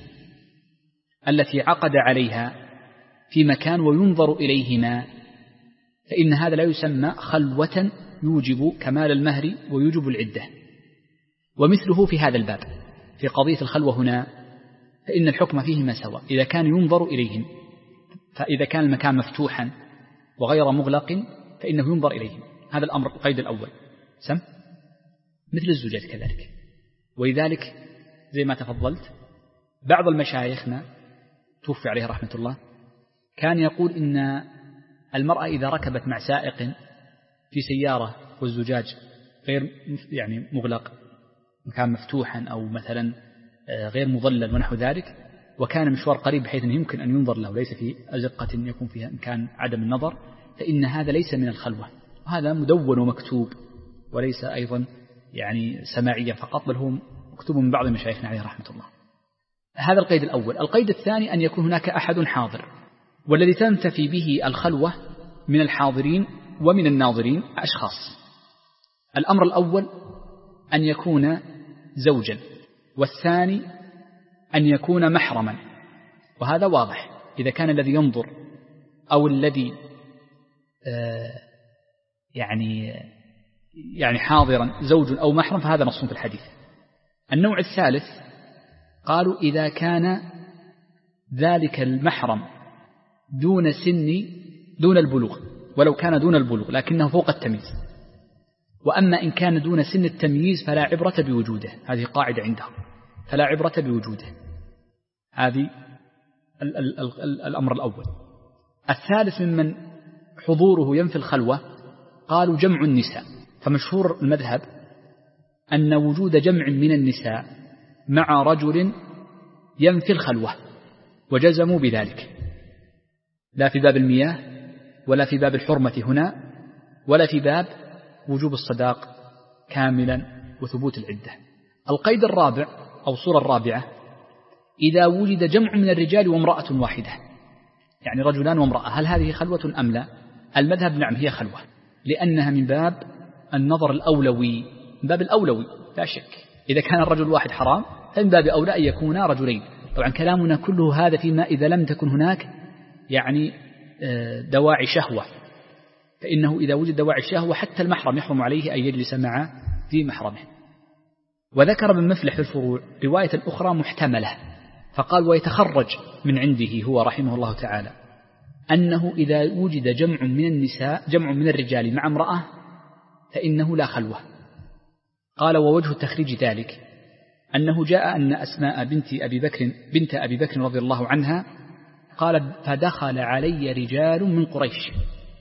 التي عقد عليها في مكان وينظر إليهما فإن هذا لا يسمى خلوة يوجب كمال المهر ويوجب العدة. ومثله في هذا الباب في قضية الخلوة هنا فإن الحكم فيهما سواء إذا كان ينظر إليهم، فإذا كان المكان مفتوحا وغير مغلق فإنه ينظر إليهم. هذا الأمر القيد الأول سم مثل الزوجات كذلك. ولذلك زي ما تفضلت بعض المشايخنا توفي عليه رحمة الله كان يقول إن المرأة إذا ركبت مع سائق في سيارة والزجاج غير يعني مغلق مكان مفتوحا أو مثلا غير مظلل ونحو ذلك وكان مشوار قريب بحيث أنه يمكن أن ينظر له ليس في أزقة يكون فيها إمكان عدم النظر فإن هذا ليس من الخلوة. وهذا مدون ومكتوب وليس أيضا يعني سماعيا فقط بل هو مكتوب من بعض مشايخنا عليه رحمة الله. هذا القيد الأول. القيد الثاني أن يكون هناك أحد حاضر، والذي تنتفي به الخلوة من الحاضرين ومن الناظرين أشخاص. الأمر الأول أن يكون زوجا، والثاني أن يكون محرما، وهذا واضح إذا كان الذي ينظر أو الذي آه يعني يعني حاضرا زوج أو محرم فهذا نص في الحديث. النوع الثالث قالوا إذا كان ذلك المحرم دون سن دون البلوغ، ولو كان دون البلوغ لكنه فوق التمييز. وأما إن كان دون سن التمييز فلا عبرة بوجوده، هذه قاعدة عندهم، فلا عبرة بوجوده. هذه ال ال ال الأمر الأول. الثالث ممن حضوره ينفي الخلوة قالوا جمع النساء. فمشهور المذهب أن وجود جمع من النساء مع رجل ينفي الخلوة، وجزموا بذلك لا في باب المياه ولا في باب الحرمة هنا ولا في باب وجوب الصداق كاملا وثبوت العدة. القيد الرابع أو الصورة الرابعة إذا وجد جمع من الرجال وامرأة واحدة، يعني رجلان وامرأة، هل هذه خلوة أم لا؟ المذهب نعم هي خلوة، لأنها من باب النظر الأولوي، من باب الأولوي لا شك. إذا كان الرجل واحد حرام فمن باب أولى أن يكونا رجلين. طبعا كلامنا كله هذا فيما إذا لم تكن هناك يعني دواعي شهوة، فإنه إذا وجد دواعي شهوة حتى المحرم يحرم عليه أن يجلس مع ذي محرمه. وذكر ابن مفلح في الفروع رواية أخرى محتملة فقال ويتخرج من عنده هو رحمه الله تعالى أنه إذا وجد جمع من النساء جمع من الرجال مع امرأة فإنه لا خلوة. قال ووجه التخريج ذلك أنه جاء أن أسماء بنت أبي بكر بنت أبي بكر رضي الله عنها قال فدخل علي رجال من قريش،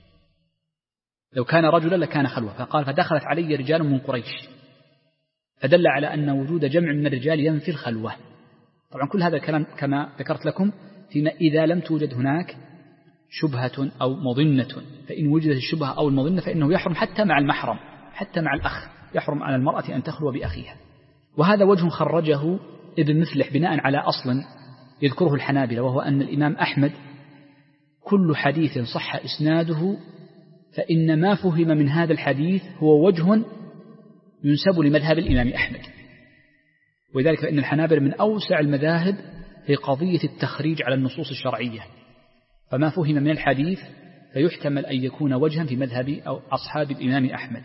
لو كان رجلا لكان خلوة، فقال فدخلت علي رجال من قريش، فدل على أن وجود جمع من الرجال ينفي الخلوة. طبعا كل هذا الكلام كما ذكرت لكم فيما إذا لم توجد هناك شبهة أو مظنة، فإن وجدت الشبهة أو المظنة فإنه يحرم حتى مع المحرم، حتى مع الأخ يحرم على المرأة أن تخلو بأخيها. وهذا وجه خرجه ابن مفلح بناء على أصل يذكره الحنابلة، وهو أن الإمام أحمد كل حديث صح إسناده فإن ما فهم من هذا الحديث هو وجه ينسب لمذهب الإمام أحمد. ولذلك فإن الحنابلة من أوسع المذاهب في قضية التخريج على النصوص الشرعية، فما فهم من الحديث فيحتمل أن يكون وجها في مذهب أو أصحاب الإمام أحمد.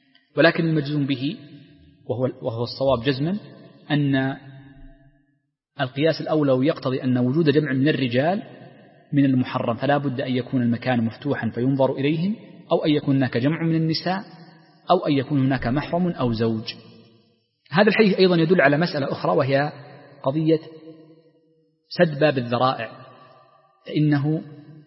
ولكن المجزوم به وهو, وهو الصواب جزما أن القياس الأولوي يقتضي أن وجود جمع من الرجال من المحرم، فلا بد أن يكون المكان مفتوحا فينظر إليهم، أو أن يكون هناك جمع من النساء، أو أن يكون هناك محرم أو زوج. هذا الحديث أيضا يدل على مسألة أخرى، وهي قضية سد باب الذرائع. فإنه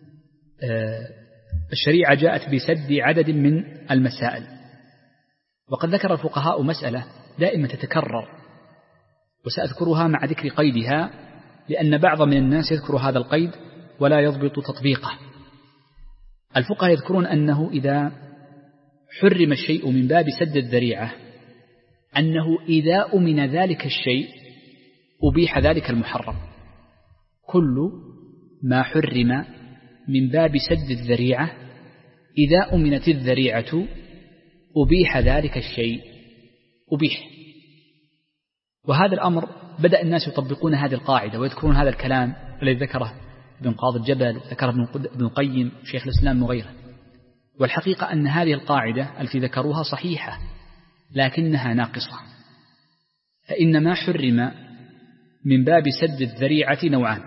الشريعة جاءت بسد عدد من المسائل، وقد ذكر الفقهاء مسألة دائما تتكرر، وسأذكرها مع ذكر قيدها، لأن بعض من الناس يذكر هذا القيد ولا يضبط تطبيقه. الفقهاء يذكرون أنه إذا حرم الشيء من باب سد الذريعة، أنه إذا أمن ذلك الشيء أبيح ذلك المحرم. كل ما حرم من باب سد الذريعة إذا أمنت الذريعة أبيح ذلك الشيء، أبيح. وهذا الأمر بدأ الناس يطبقون هذه القاعدة ويذكرون هذا الكلام الذي ذكره ابن قاضي الجبل وذكره ابن القيم شيخ الإسلام وغيره. والحقيقة أن هذه القاعدة التي ذكروها صحيحة لكنها ناقصة. فإن ما حرم من باب سد الذريعة نوعان: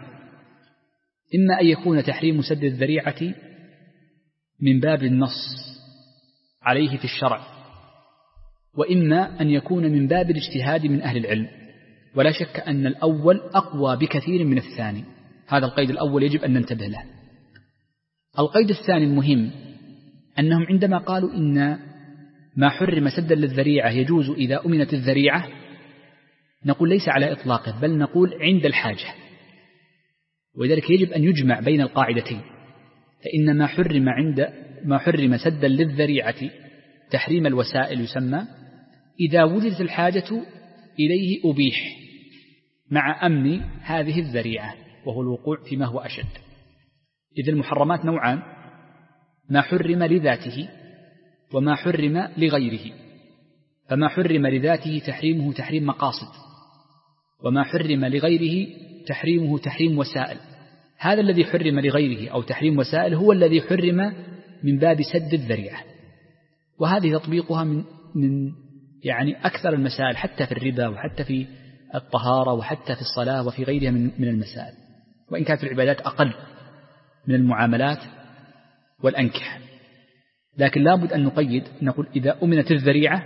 إما أن يكون تحريم سد الذريعة من باب النص عليه في الشرع، وإما أن يكون من باب الاجتهاد من أهل العلم. ولا شك أن الأول أقوى بكثير من الثاني. هذا القيد الأول يجب أن ننتبه له. القيد الثاني المهم أنهم عندما قالوا إن ما حرم سدا للذريعة يجوز إذا أمنت الذريعة، نقول ليس على إطلاقه، بل نقول عند الحاجة. ولذلك يجب أن يجمع بين القاعدتين. فإن ما حرم عند ما حرم سدا للذريعة تحريم الوسائل يسمى، إذا وجدت الحاجة إليه أبيح مع أمن هذه الذريعة، وهو الوقوع فيما هو أشد. إذ المحرمات نوعان: ما حرم لذاته وما حرم لغيره. فما حرم لذاته تحريمه تحريم مقاصد، وما حرم لغيره تحريمه تحريم وسائل. هذا الذي حرم لغيره أو تحريم وسائل هو الذي حرم من باب سد الذريعة. وهذه تطبيقها من من يعني أكثر المسائل، حتى في الربا وحتى في الطهارة وحتى في الصلاة وفي غيرها من من المسائل، وإن كانت العبادات أقل من المعاملات والأنكحة. لكن لا بد أن نقيد، نقول إذا أمنت الذريعة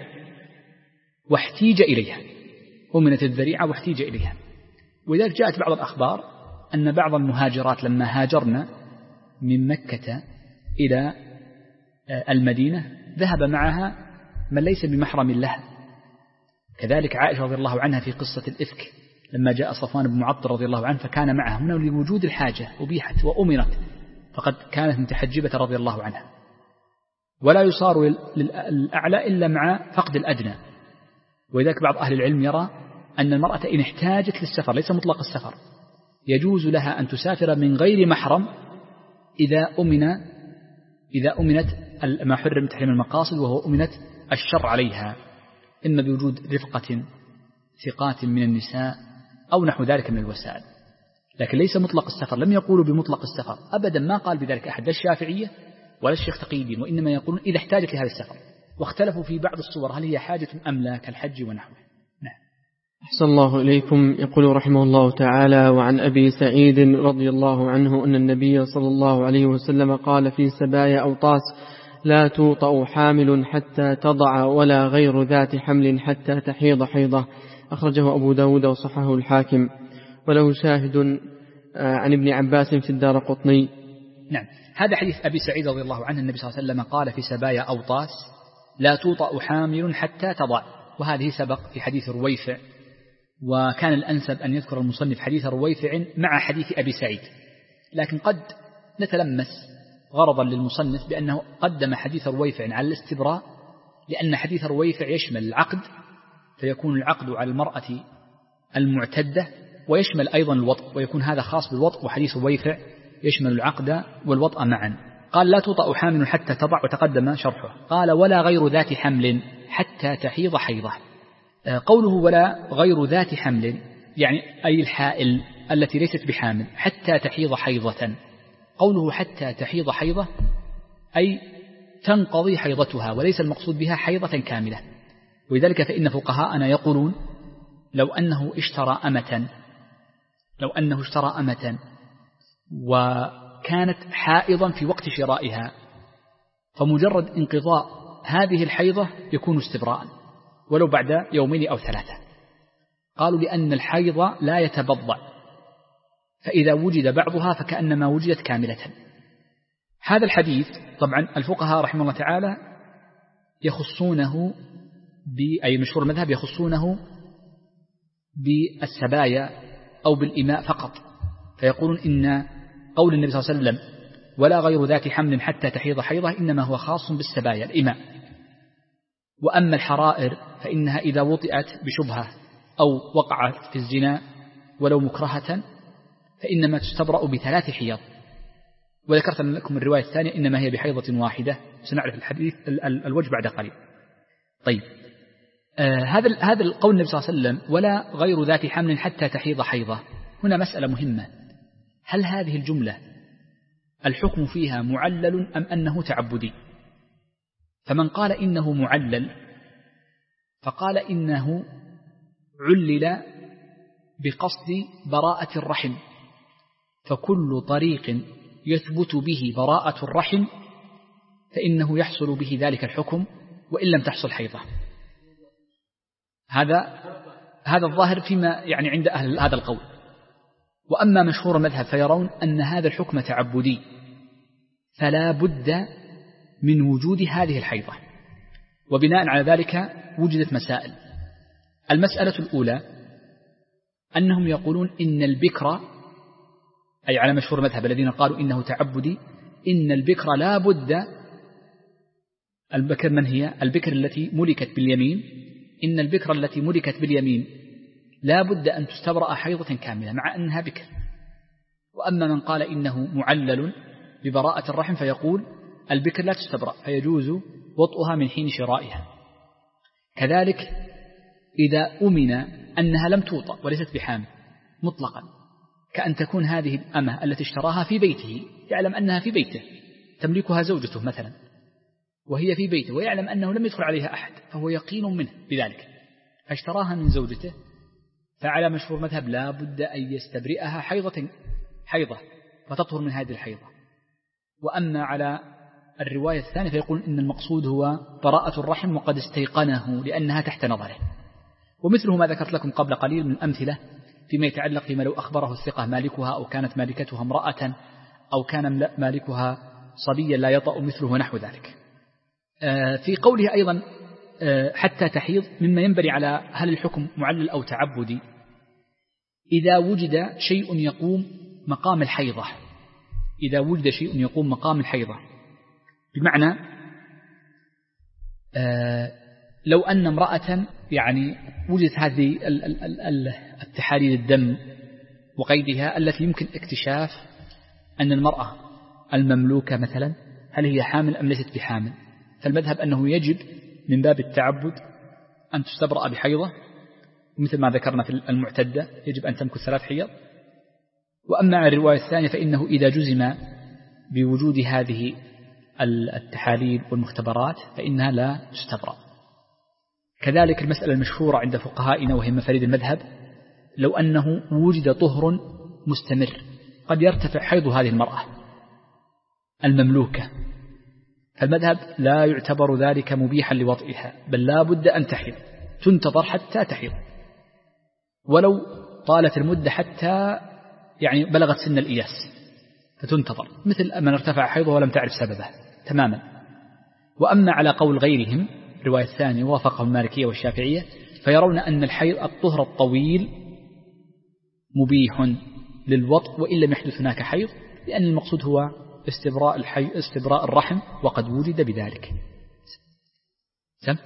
واحتيج إليها، أمنت الذريعة واحتيج إليها. ولذلك جاءت بعض الأخبار أن بعض المهاجرات لما هاجرنا من مكة إلى المدينة ذهب معها من ليس بمحرم لها. كذلك عائشة رضي الله عنها في قصة الإفك لما جاء صفوان بن معطل رضي الله عنه فكان معها، هنا لوجود الحاجة أبيحت وأمرت، فقد كانت متحجبة رضي الله عنها. ولا يصار للأعلى إلا مع فقد الأدنى. ولذلك بعض أهل العلم يرى أن المرأة إن احتاجت للسفر، ليس مطلق السفر، يجوز لها أن تسافر من غير محرم إذا أمن إذا أمنت ما حرم تحريم المقاصد، وهو أمنت الشر عليها، إما بوجود رفقة ثقات من النساء أو نحو ذلك من الوسائل. لكن ليس مطلق السفر، لم يقولوا بمطلق السفر أبدا، ما قال بذلك أحد، لا الشافعية ولا الشيخ تقي الدين، وإنما يقولون إذا احتاجت لهذا السفر. واختلفوا في بعض الصور هل هي حاجة أم لا، كالحج ونحوه. نعم. أحسن الله إليكم. يقول رحمه الله تعالى: وعن أبي سعيد رضي الله عنه أن النبي صلى الله عليه وسلم قال في سبايا أوطاس: لا توطأ حامل حتى تضع ولا غير ذات حمل حتى تحيض حيضة. أخرجه أبو داود وصححه الحاكم، وله شاهد عن ابن عباس في الدارقطني. نعم. هذا حديث أبي سعيد رضي الله عنه، النبي صلى الله عليه وسلم قال في سبايا أوطاس: لا توطأ حامل حتى تضع. وهذه سبق في حديث رويفع، وكان الأنسب أن يذكر المصنف حديث رويفع مع حديث أبي سعيد، لكن قد نتلمس غرضا للمصنف بأنه قدم حديث رويفع على الاستبراء، لأن حديث رويفع يشمل العقد، فيكون العقد على المرأة المعتدة، ويشمل أيضا الوطء، ويكون هذا خاص بالوطء، وحديث رويفع يشمل العقد والوطء معا. قال: لا توطأ حامل حتى تضع، وتقدم شرحه. قال: ولا غير ذات حمل حتى تحيض حيضة. قوله ولا غير ذات حمل يعني أي الحائل التي ليست بحامل حتى تحيض حيضة. قوله حتى تحيض حيضة أي تنقضي حيضتها، وليس المقصود بها حيضة كاملة. ولذلك فإن فقهاءنا يقولون لو أنه اشترى أمة لو أنه اشترى أمة وكانت حائضا في وقت شرائها، فمجرد انقضاء هذه الحيضة يكون استبراء ولو بعد يومين أو ثلاثة. قالوا لأن الحيض لا يتبضع، فإذا وجد بعضها فكأنما وجدت كاملة. هذا الحديث طبعا الفقهاء رحمه الله تعالى يخصونه بأي مشهور المذهب يخصونه بالسبايا أو بالإماء فقط، فيقولون إن قول النبي صلى الله عليه وسلم ولا غير ذات حمل حتى تحيض حيضة إنما هو خاص بالسبايا الإماء. وأما الحرائر فإنها إذا وطئت بشبهة أو وقعت في الزنا ولو مكرهة فإنما تستبرأ بثلاث حيض. وذكرت لكم الرواية الثانية إنما هي بحيضة واحدة، سنعرف الحديث الوجه بعد قليل. طيب آه هذا هذا القول النبي صلى الله عليه وسلم ولا غير ذات حمل حتى تحيض حيضة، هنا مسألة مهمة، هل هذه الجملة الحكم فيها معلل أم أنه تعبدي؟ فمن قال إنه معلل فقال إنه علل بقصد براءة الرحم، فكل طريق يثبت به براءة الرحم فإنه يحصل به ذلك الحكم وإن لم تحصل حيضة. هذا هذا الظاهر فيما يعني عند أهل هذا القول. وأما مشهور المذهب فيرون أن هذا الحكم تعبدي، فلا بد من وجود هذه الحيضة. وبناء على ذلك وجدت مسائل. المسألة الأولى أنهم يقولون إن البكر، أي على مشهور المذهب الذين قالوا إنه تعبدي، إن البكر لا بد، البكر من هي؟ البكر التي ملكت باليمين، إن البكر التي ملكت باليمين لا بد أن تستبرأ حيضة كاملة مع أنها بكر. وأما من قال إنه معلل ببراءة الرحم فيقول البكر لا تستبرأ فيجوز وطئها من حين شرائها. كذلك إذا أمن أنها لم توطأ وليست بحامل مطلقا، كأن تكون هذه الأمة التي اشتراها في بيته، يعلم أنها في بيته تملكها زوجته مثلا وهي في بيته ويعلم أنه لم يدخل عليها أحد، فهو يقين منه بذلك فاشتراها من زوجته، فعلى مشهور مذهب لا بد أن يستبرئها حيضة حيضة فتطهر من هذه الحيضة. وأما على الرواية الثانية فيقول إن المقصود هو براءة الرحم وقد استيقنه لأنها تحت نظره. ومثله ما ذكرت لكم قبل قليل من أمثلة فيما يتعلق فيما لو أخبره الثقة مالكها أو كانت مالكتها امرأة أو كان مالكها صبيا لا يطأ مثله ونحو ذلك. في قوله أيضا حتى تحيض مما ينبني على هل الحكم معلل أو تعبدي، إذا وجد شيء يقوم مقام الحيضة، إذا وجد شيء يقوم مقام الحيضة بمعنى لو أن امرأة يعني وجدت هذه التحاليل الدم وقيدها التي يمكن اكتشاف أن المرأة المملوكة مثلا هل هي حامل أم ليست بحامل، فالمذهب أنه يجب من باب التعبد أن تستبرأ بحيضة، مثل ما ذكرنا في المعتدة يجب أن تمكث ثلاث حيض. وأما الرواية الثانية فإنه إذا جزم بوجود هذه التحاليل والمختبرات فإنها لا تستبرأ. كذلك المسألة المشهورة عند فقهائنا وهي مفاريد المذهب، لو أنه وجد طهر مستمر قد يرتفع حيض هذه المرأة المملوكة، فالمذهب لا يعتبر ذلك مبيحا لوطئها، بل لا بد أن تحيض، تنتظر حتى تحيض ولو طالت المدة حتى يعني بلغت سن الإياس فتنتظر، مثل من ارتفع حيضه ولم تعرف سببه تماما. وأما على قول غيرهم الرواية الثانية وافقه المالكية والشافعية فيرون أن الحيض الطهر الطويل مبيح للوطء وإن لم يحدث هناك حيض، لأن المقصود هو استبراء, الحي... استبراء الرحم وقد وجد بذلك. سم؟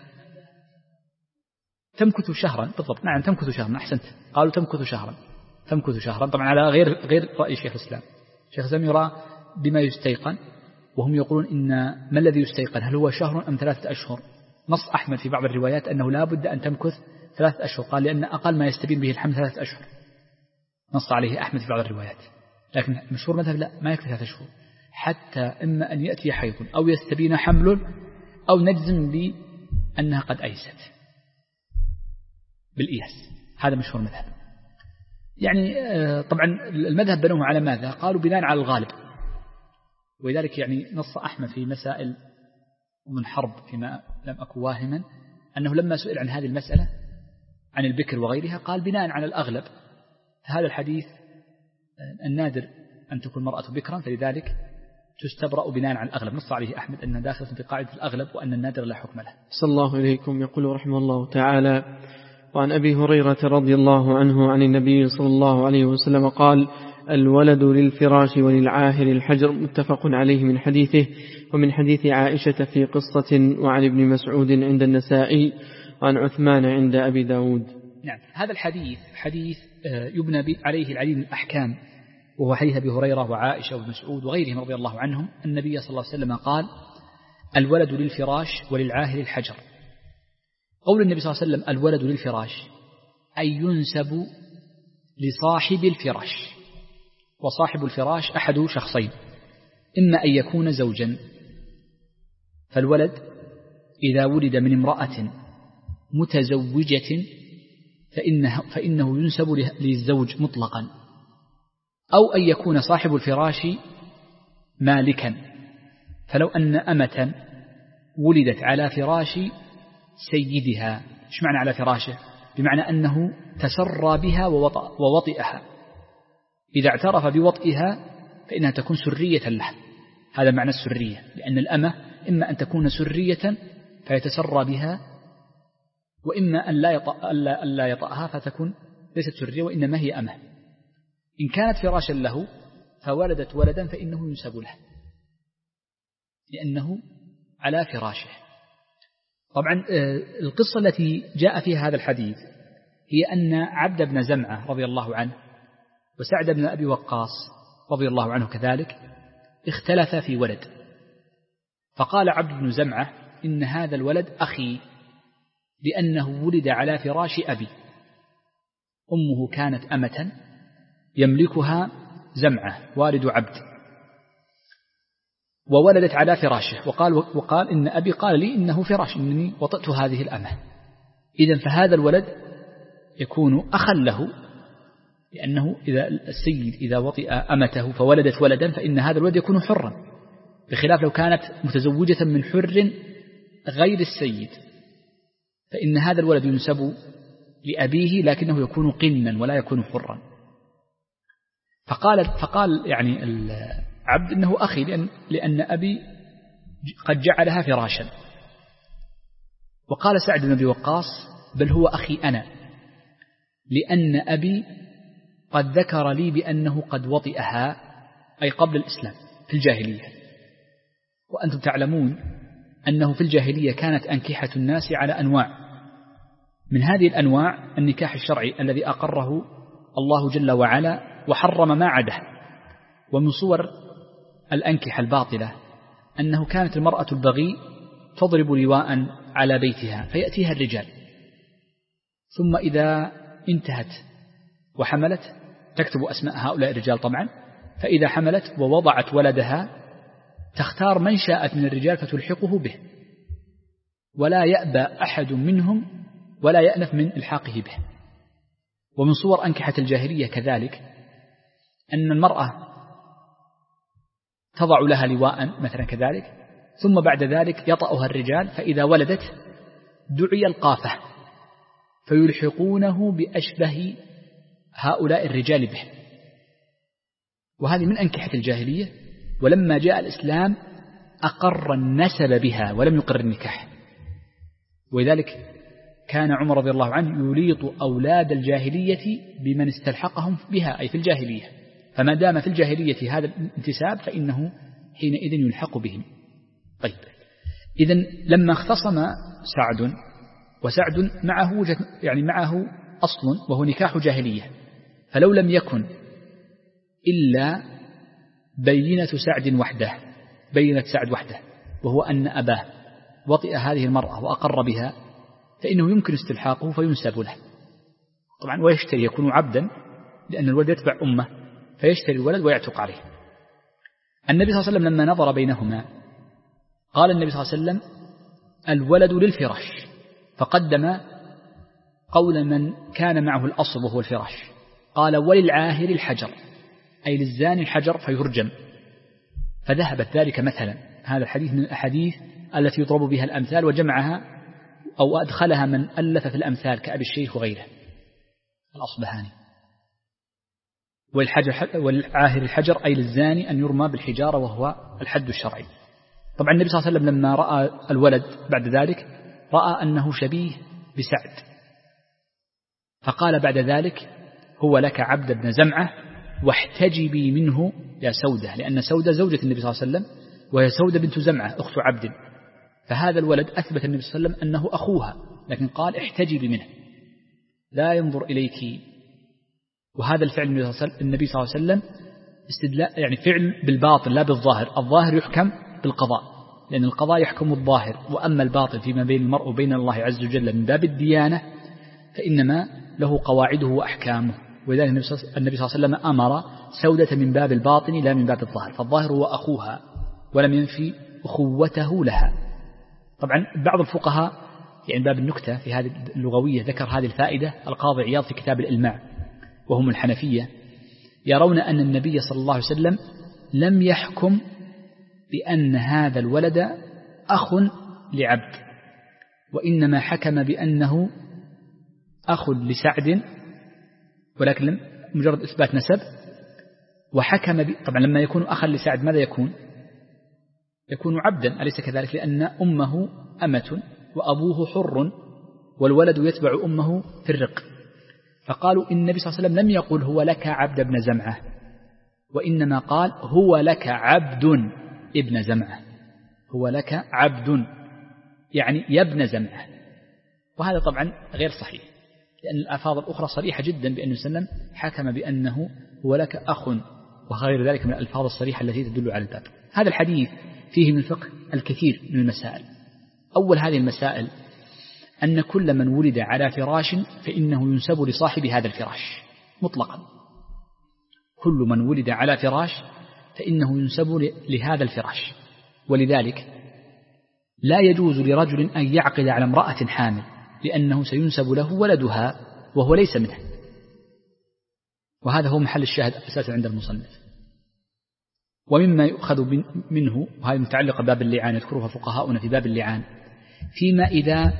تمكث شهرا بالضبط، نعم تمكث شهرا، أحسنت، قالوا تمكث شهرا، تمكث شهرا طبعا على غير غير رأي شيخ الإسلام. شيخ الإسلام يرى بما يستيقن، وهم يقولون إن ما الذي يستيقن هل هو شهر أم ثلاثة أشهر. نص أحمد في بعض الروايات أنه لا بد أن تمكث ثلاثة أشهر، قال لأن أقل ما يستبين به الحمل ثلاثة أشهر، نص عليه أحمد في بعض الروايات. لكن مشهور مذهب لا، ما يكفي ثلاثة أشهر، حتى إما أن يأتي حيض أو يستبين حمل أو نجزم بأنها قد أيست بالإياس، هذا مشهور مذهب. يعني طبعا المذهب بنوه على ماذا؟ قالوا بناء على الغالب، ولذلك يعني نص أحمد في مسائل من حرب فيما لم أكن واهما أنه لما سئل عن هذه المسألة عن البكر وغيرها قال بناء على الأغلب. هذا الحديث النادر أن تكون المرأة بكرا فلذلك تستبرأ بناء على الأغلب، نص عليه أحمد أن داخل في قاعدة الأغلب وأن النادر لا حكم له. صلى الله إليكم. يقول رحمه الله تعالى: وعن أبي هريرة رضي الله عنه عن النبي صلى الله عليه وسلم قال: الولد للفراش وللعاهر الحجر، متفق عليه من حديثه. ومن حديث عائشة في قصة، وعن ابن مسعود عند النسائي، وعن عثمان عند أبي داود. نعم، هذا الحديث حديث يبنى عليه العديد من الأحكام، وهو حديث أبي هريرة وعائشة وابن مسعود وغيرهم رضي الله عنهم. النبي صلى الله عليه وسلم قال: الولد للفراش وللعاهر الحجر. قول النبي صلى الله عليه وسلم الولد للفراش أي ينسب لصاحب الفراش، وصاحب الفراش أحد شخصين، إما أن يكون زوجا، فالولد إذا ولد من امرأة متزوجة فإنه, فإنه ينسب للزوج مطلقا، أو أن يكون صاحب الفراش مالكا، فلو أن أمة ولدت على فراش سيدها، إيش معنى على فراشه؟ بمعنى أنه تسرى بها ووطئها، إذا اعترف بوطئها فإنها تكون سرية له، هذا معنى السرية، لأن الأمة إما أن تكون سرية فيتسرى بها، وإما أن لا يطأ ألا ألا يطأها فتكون ليست سرية وإنما هي أمة. إن كانت فراشا له فولدت ولدا فإنه ينسب له لأنه على فراشه. طبعا القصة التي جاء فيها هذا الحديث هي أن عبد بن زمعة رضي الله عنه وسعد بن أبي وقاص رضي الله عنه كذلك اختلف في ولد، فقال عبد بن زمعة إن هذا الولد أخي لأنه ولد على فراش أبي، أمه كانت أمة يملكها زمعة والد عبد، وولدت على فراشه، وقال, وقال إن أبي قال لي إنه فراش، إنني وطأت هذه الأمة، إذن فهذا الولد يكون أخا له، لأنه إذا السيد إذا وطئ أمته فولدت ولدا فإن هذا الولد يكون حرا، بخلاف لو كانت متزوجة من حر غير السيد فإن هذا الولد ينسب لأبيه لكنه يكون قنا ولا يكون حرا. فقال, فقال يعني العبد إنه أخي لأن, لأن أبي قد جعلها فراشا، وقال سعد بن أبي وقاص بل هو أخي أنا لأن أبي قد ذكر لي بأنه قد وطئها، أي قبل الإسلام في الجاهلية، وأنتم تعلمون أنه في الجاهلية كانت أنكحة الناس على أنواع، من هذه الأنواع النكاح الشرعي الذي أقره الله جل وعلا وحرم ما عده. ومن صور الأنكحة الباطلة أنه كانت المرأة البغي تضرب لواء على بيتها فيأتيها الرجال، ثم إذا انتهت وحملت تكتب أسماء هؤلاء الرجال طبعا، فإذا حملت ووضعت ولدها تختار من شاءت من الرجال فتلحقه به، ولا يأبى أحد منهم ولا يأنف من إلحاقه به. ومن صور أنكحة الجاهلية كذلك أن المرأة تضع لها لواء مثلا كذلك، ثم بعد ذلك يطأها الرجال، فإذا ولدت دعي القافة فيلحقونه بأشبه هؤلاء الرجال به، وهذه من أنكحة الجاهلية. ولما جاء الإسلام أقر النسب بها ولم يقر النكاح، ولذلك كان عمر رضي الله عنه يليط أولاد الجاهلية بمن استلحقهم بها، أي في الجاهلية، فما دام في الجاهلية هذا الانتساب فإنه حينئذ يلحق بهم. طيب، إذن لما اختصم سعد، وسعد معه يعني معه أصل وهو نكاح جاهلية، فلو لم يكن إلا بينة سعد وحده، بينة سعد وحده، وهو أن أباه وطئ هذه المرأة وأقر بها، فإنه يمكن استلحاقه فينسب له طبعا، ويشتري يكون عبدا لأن الولد يتبع أمه فيشتري الولد ويعتق عليه. النبي صلى الله عليه وسلم لما نظر بينهما قال النبي صلى الله عليه وسلم الولد للفراش، فقدم قول من كان معه الأصل وهو الفراش، قال وللعاهر الحجر، أي للزاني الحجر فيرجم. فذهبت ذلك مثلا. هذا الحديث من الأحاديث التي يضرب بها الأمثال، وجمعها أو أدخلها من ألف في الأمثال كأبي الشيخ وغيره الأصبهاني. والعاهر الحجر أي للزاني أن يرمى بالحجارة، وهو الحد الشرعي. طبعا النبي صلى الله عليه وسلم لما رأى الولد بعد ذلك رأى أنه شبيه بسعد، فقال بعد ذلك هو لك عبد بن زمعة واحتجبي منه يا سودة، لأن سودة زوجة النبي صلى الله عليه وسلم، وهي سودة بنت زمعة أخت عبد. فهذا الولد أثبت النبي صلى الله عليه وسلم أنه أخوها، لكن قال احتجبي منه لا ينظر إليك. وهذا الفعل النبي صلى الله عليه وسلم استدلاء، يعني فعل بالباطن لا بالظاهر. الظاهر يحكم بالقضاء، لأن القضاء يحكم الظاهر، وأما الباطن فيما بين المرء وبين الله عز وجل من باب الديانة فإنما له قواعده وأحكامه. ولذلك النبي صلى الله عليه وسلم أمر سودة من باب الباطن لا من باب الظاهر، فالظاهر هو أخوها ولم ينفي أخوته لها. طبعا بعض الفقهاء يعني باب النكتة في هذه اللغوية ذكر هذه الفائدة القاضي عياض في كتاب الإلماع، وهم الحنفية، يرون أن النبي صلى الله عليه وسلم لم يحكم بأن هذا الولد أخ لعبد، وإنما حكم بأنه أخ لسعد، ولكن لم مجرد إثبات نسب. وحكم ب... طبعا لما يكون أخا لسعد ماذا يكون؟ يكون عبدا، أليس كذلك؟ لأن أمه أمة وأبوه حر، والولد يتبع أمه في الرق. فقالوا إن النبي صلى الله عليه وسلم لم يقل هو لك عبد ابن زمعة، وإنما قال هو لك عبد ابن زمعة، هو لك عبد يعني يا ابن زمعة. وهذا طبعا غير صحيح، لأن الألفاظ الأخرى صريحة جدا بأن وسلم حكم بأنه هو لك أخ، وغير ذلك من الألفاظ الصريحة التي تدل على الباب. هذا الحديث فيه من الفقه الكثير من المسائل. أول هذه المسائل أن كل من ولد على فراش فإنه ينسب لصاحب هذا الفراش مطلقا. كل من ولد على فراش فإنه ينسب لهذا الفراش، ولذلك لا يجوز لرجل أن يعقد على امرأة حامل، لأنه سينسب له ولدها وهو ليس منه. وهذا هو محل الشاهد أساسا عند المصنف. ومما يؤخذ منه، وهذه متعلقة باب اللعان يذكرها فقهاؤنا في باب اللعان، فيما إذا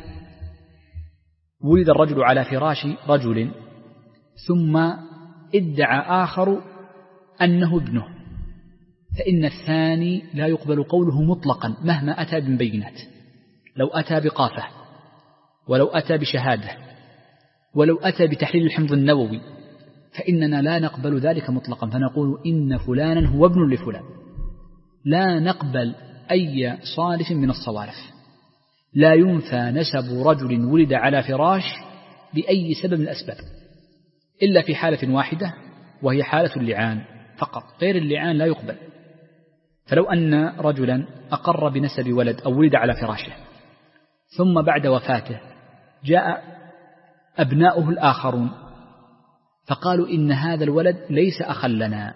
ولد الرجل على فراش رجل ثم ادعى آخر أنه ابنه، فإن الثاني لا يقبل قوله مطلقا مهما أتى بمبينات. لو أتى بقافة، ولو أتى بشهادة، ولو أتى بتحليل الحمض النووي، فإننا لا نقبل ذلك مطلقا، فنقول إن فلانا هو ابن لفلان. لا نقبل أي صالف من الصوارف. لا ينفى نسب رجل ولد على فراش بأي سبب من الأسباب، إلا في حالة واحدة وهي حالة اللعان فقط، غير اللعان لا يقبل. فلو أن رجلا أقر بنسب ولد أو ولد على فراشه، ثم بعد وفاته جاء أبناؤه الآخرون فقالوا إن هذا الولد ليس أخا لنا،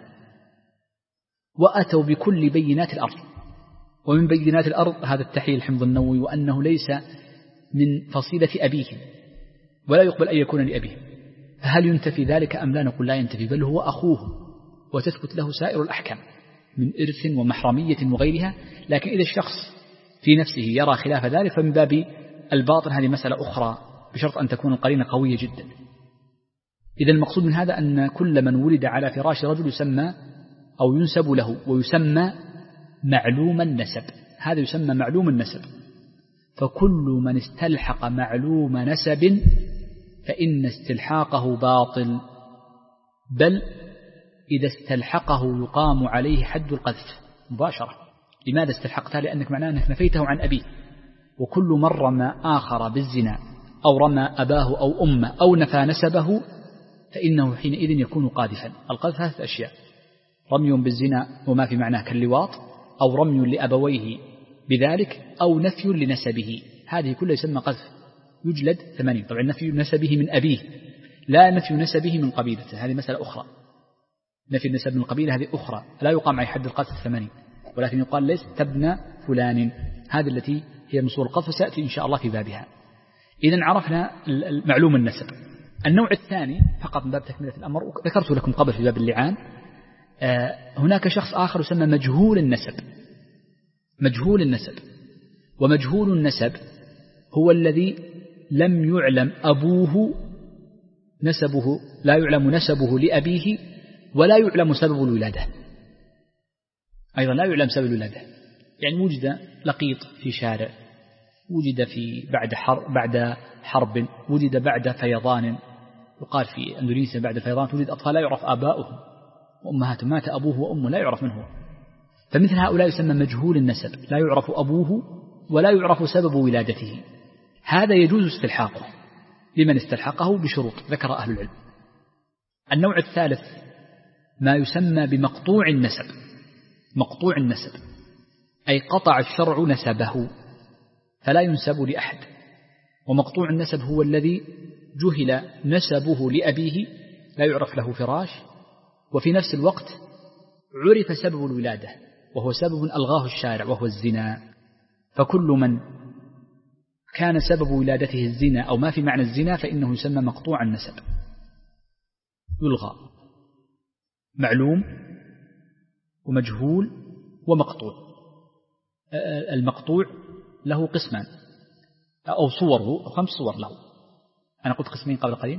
وأتوا بكل بينات الأرض، ومن بينات الأرض هذا التحليل الحمض النووي، وأنه ليس من فصيلة أبيهم ولا يقبل أن يكون لأبيهم، فهل ينتفي ذلك أم لا؟ نقول لا ينتفي، بل هو أخوه وتثبت له سائر الأحكام من إرث ومحرمية وغيرها. لكن إذا الشخص في نفسه يرى خلاف ذلك فمن باب الباطن، هذه مسألة أخرى بشرط أن تكون القرينة قوية جدا. إذا المقصود من هذا أن كل من ولد على فراش رجل يسمى أو ينسب له، ويسمى معلوم النسب، هذا يسمى معلوم النسب. فكل من استلحق معلوم نسب فإن استلحاقه باطل، بل إذا استلحقه يقام عليه حد القذف مباشرة. لماذا استلحقته؟ لأنك معناه أنك نفيته عن أبيه. وكل من رمى آخر بالزنا أو رمى أباه أو أمه أو نفى نسبه فإنه حينئذ يكون قاذفا. القذف ثلاث أشياء: رمي بالزنا وما في معناه كاللواط، أو رمي لأبويه بذلك، أو نفي لنسبه، هذه كلها يسمى قذف، يجلد ثمانين. طبعا نفي نسبه من أبيه، لا نفي نسبه من قبيلته، هذه مسألة أخرى. نفي النسب من القبيلة هذه أخرى، لا يقام على حد القذف ثمانين، ولكن يقال ليس ابن فلان، هذه التي هي من صور القذف، سيأتي إن شاء الله في بابها. إذن عرفنا معلوم النسب. النوع الثاني فقط من باب تكملة الأمر، ذكرت لكم قبل في باب اللعان، هناك شخص آخر يسمى مجهول النسب. مجهول النسب، ومجهول النسب هو الذي لم يعلم أبوه نسبه، لا يعلم نسبه لأبيه ولا يعلم سبب الولادة، أيضا لا يعلم سبب الولادة. يعني وجد لقيط في شارع، وجد في بعد حرب, بعد حرب وجد بعد فيضان، يقال في أندونيسيا بعد الفيضان توجد أطفال لا يعرف آباؤهم وأمهاتهم، مات أبوه وأمه لا يعرف من هو. فمثل هؤلاء يسمى مجهول النسب، لا يعرف أبوه ولا يعرف سبب ولادته. هذا يجوز استلحاقه لمن استلحقه بشروط ذكر أهل العلم. النوع الثالث ما يسمى بمقطوع النسب. مقطوع النسب أي قطع الشرع نسبه فلا ينسب لأحد. ومقطوع النسب هو الذي جهل نسبه لأبيه، لا يعرف له فراش، وفي نفس الوقت عرف سبب الولادة وهو سبب ألغاه الشارع وهو الزنا. فكل من كان سبب ولادته الزنا أو ما في معنى الزنا فإنه يسمى مقطوع النسب، يلغى. معلوم ومجهول ومقطوع. المقطوع له قسمان أو صوره، خمس صور له. أنا قلت قسمين قبل قليل،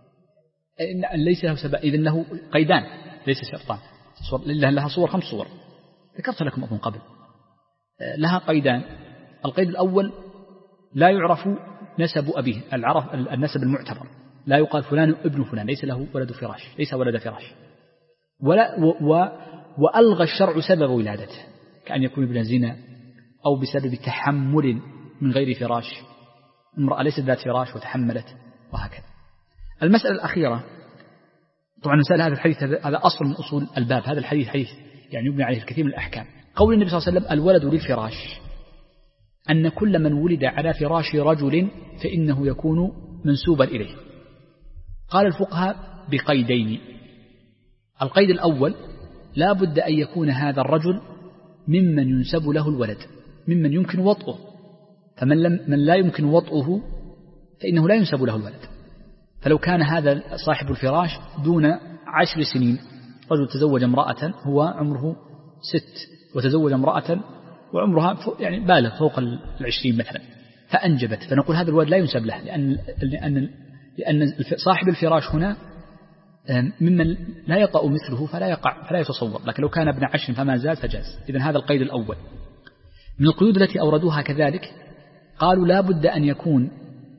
ليس له سبب، إذن له قيدان ليس شرطان. لها صور، خمس صور ذكرت لكم أظن قبل. لها قيدان. القيد الأول لا يعرف نسب أبيه، العرف النسب المعتبر، لا يقال فلان ابن فلان، ليس له ولد فراش، ليس ولد فراش. ولا و و وألغى الشرع سبب ولادته، كأن يكون ابن زنا أو بسبب تحمل من غير فراش، امرأة ليست ذات فراش وتحملت، وهكذا. المسألة الأخيرة، طبعا نسأل هذا الحديث، هذا أصل من أصول الباب، هذا الحديث حديث يعني يبنى عليه الكثير من الأحكام. قول النبي صلى الله عليه وسلم الولد للفراش، أن كل من ولد على فراش رجل فإنه يكون منسوبا إليه. قال الفقهاء بقيدين. القيد الأول لا بد أن يكون هذا الرجل ممن ينسب له الولد، ممن يمكن وطئه. فمن لم من لا يمكن وطئه فإنه لا ينسب له الولد. فلو كان هذا صاحب الفراش دون عشر سنين، رجل تزوج امرأة هو عمره ست، وتزوج امرأة وعمرها يعني بالغ فوق العشرين مثلا، فأنجبت، فنقول هذا الولد لا ينسب له، لأن لأن لأن صاحب الفراش هنا ممن لا يطأ مثله فلا يقع فلا يتصور. لكن لو كان ابن عشر فما زال فجاز. إذن هذا القيد الأول. من القيود التي أوردوها كذلك قالوا لا بد أن يكون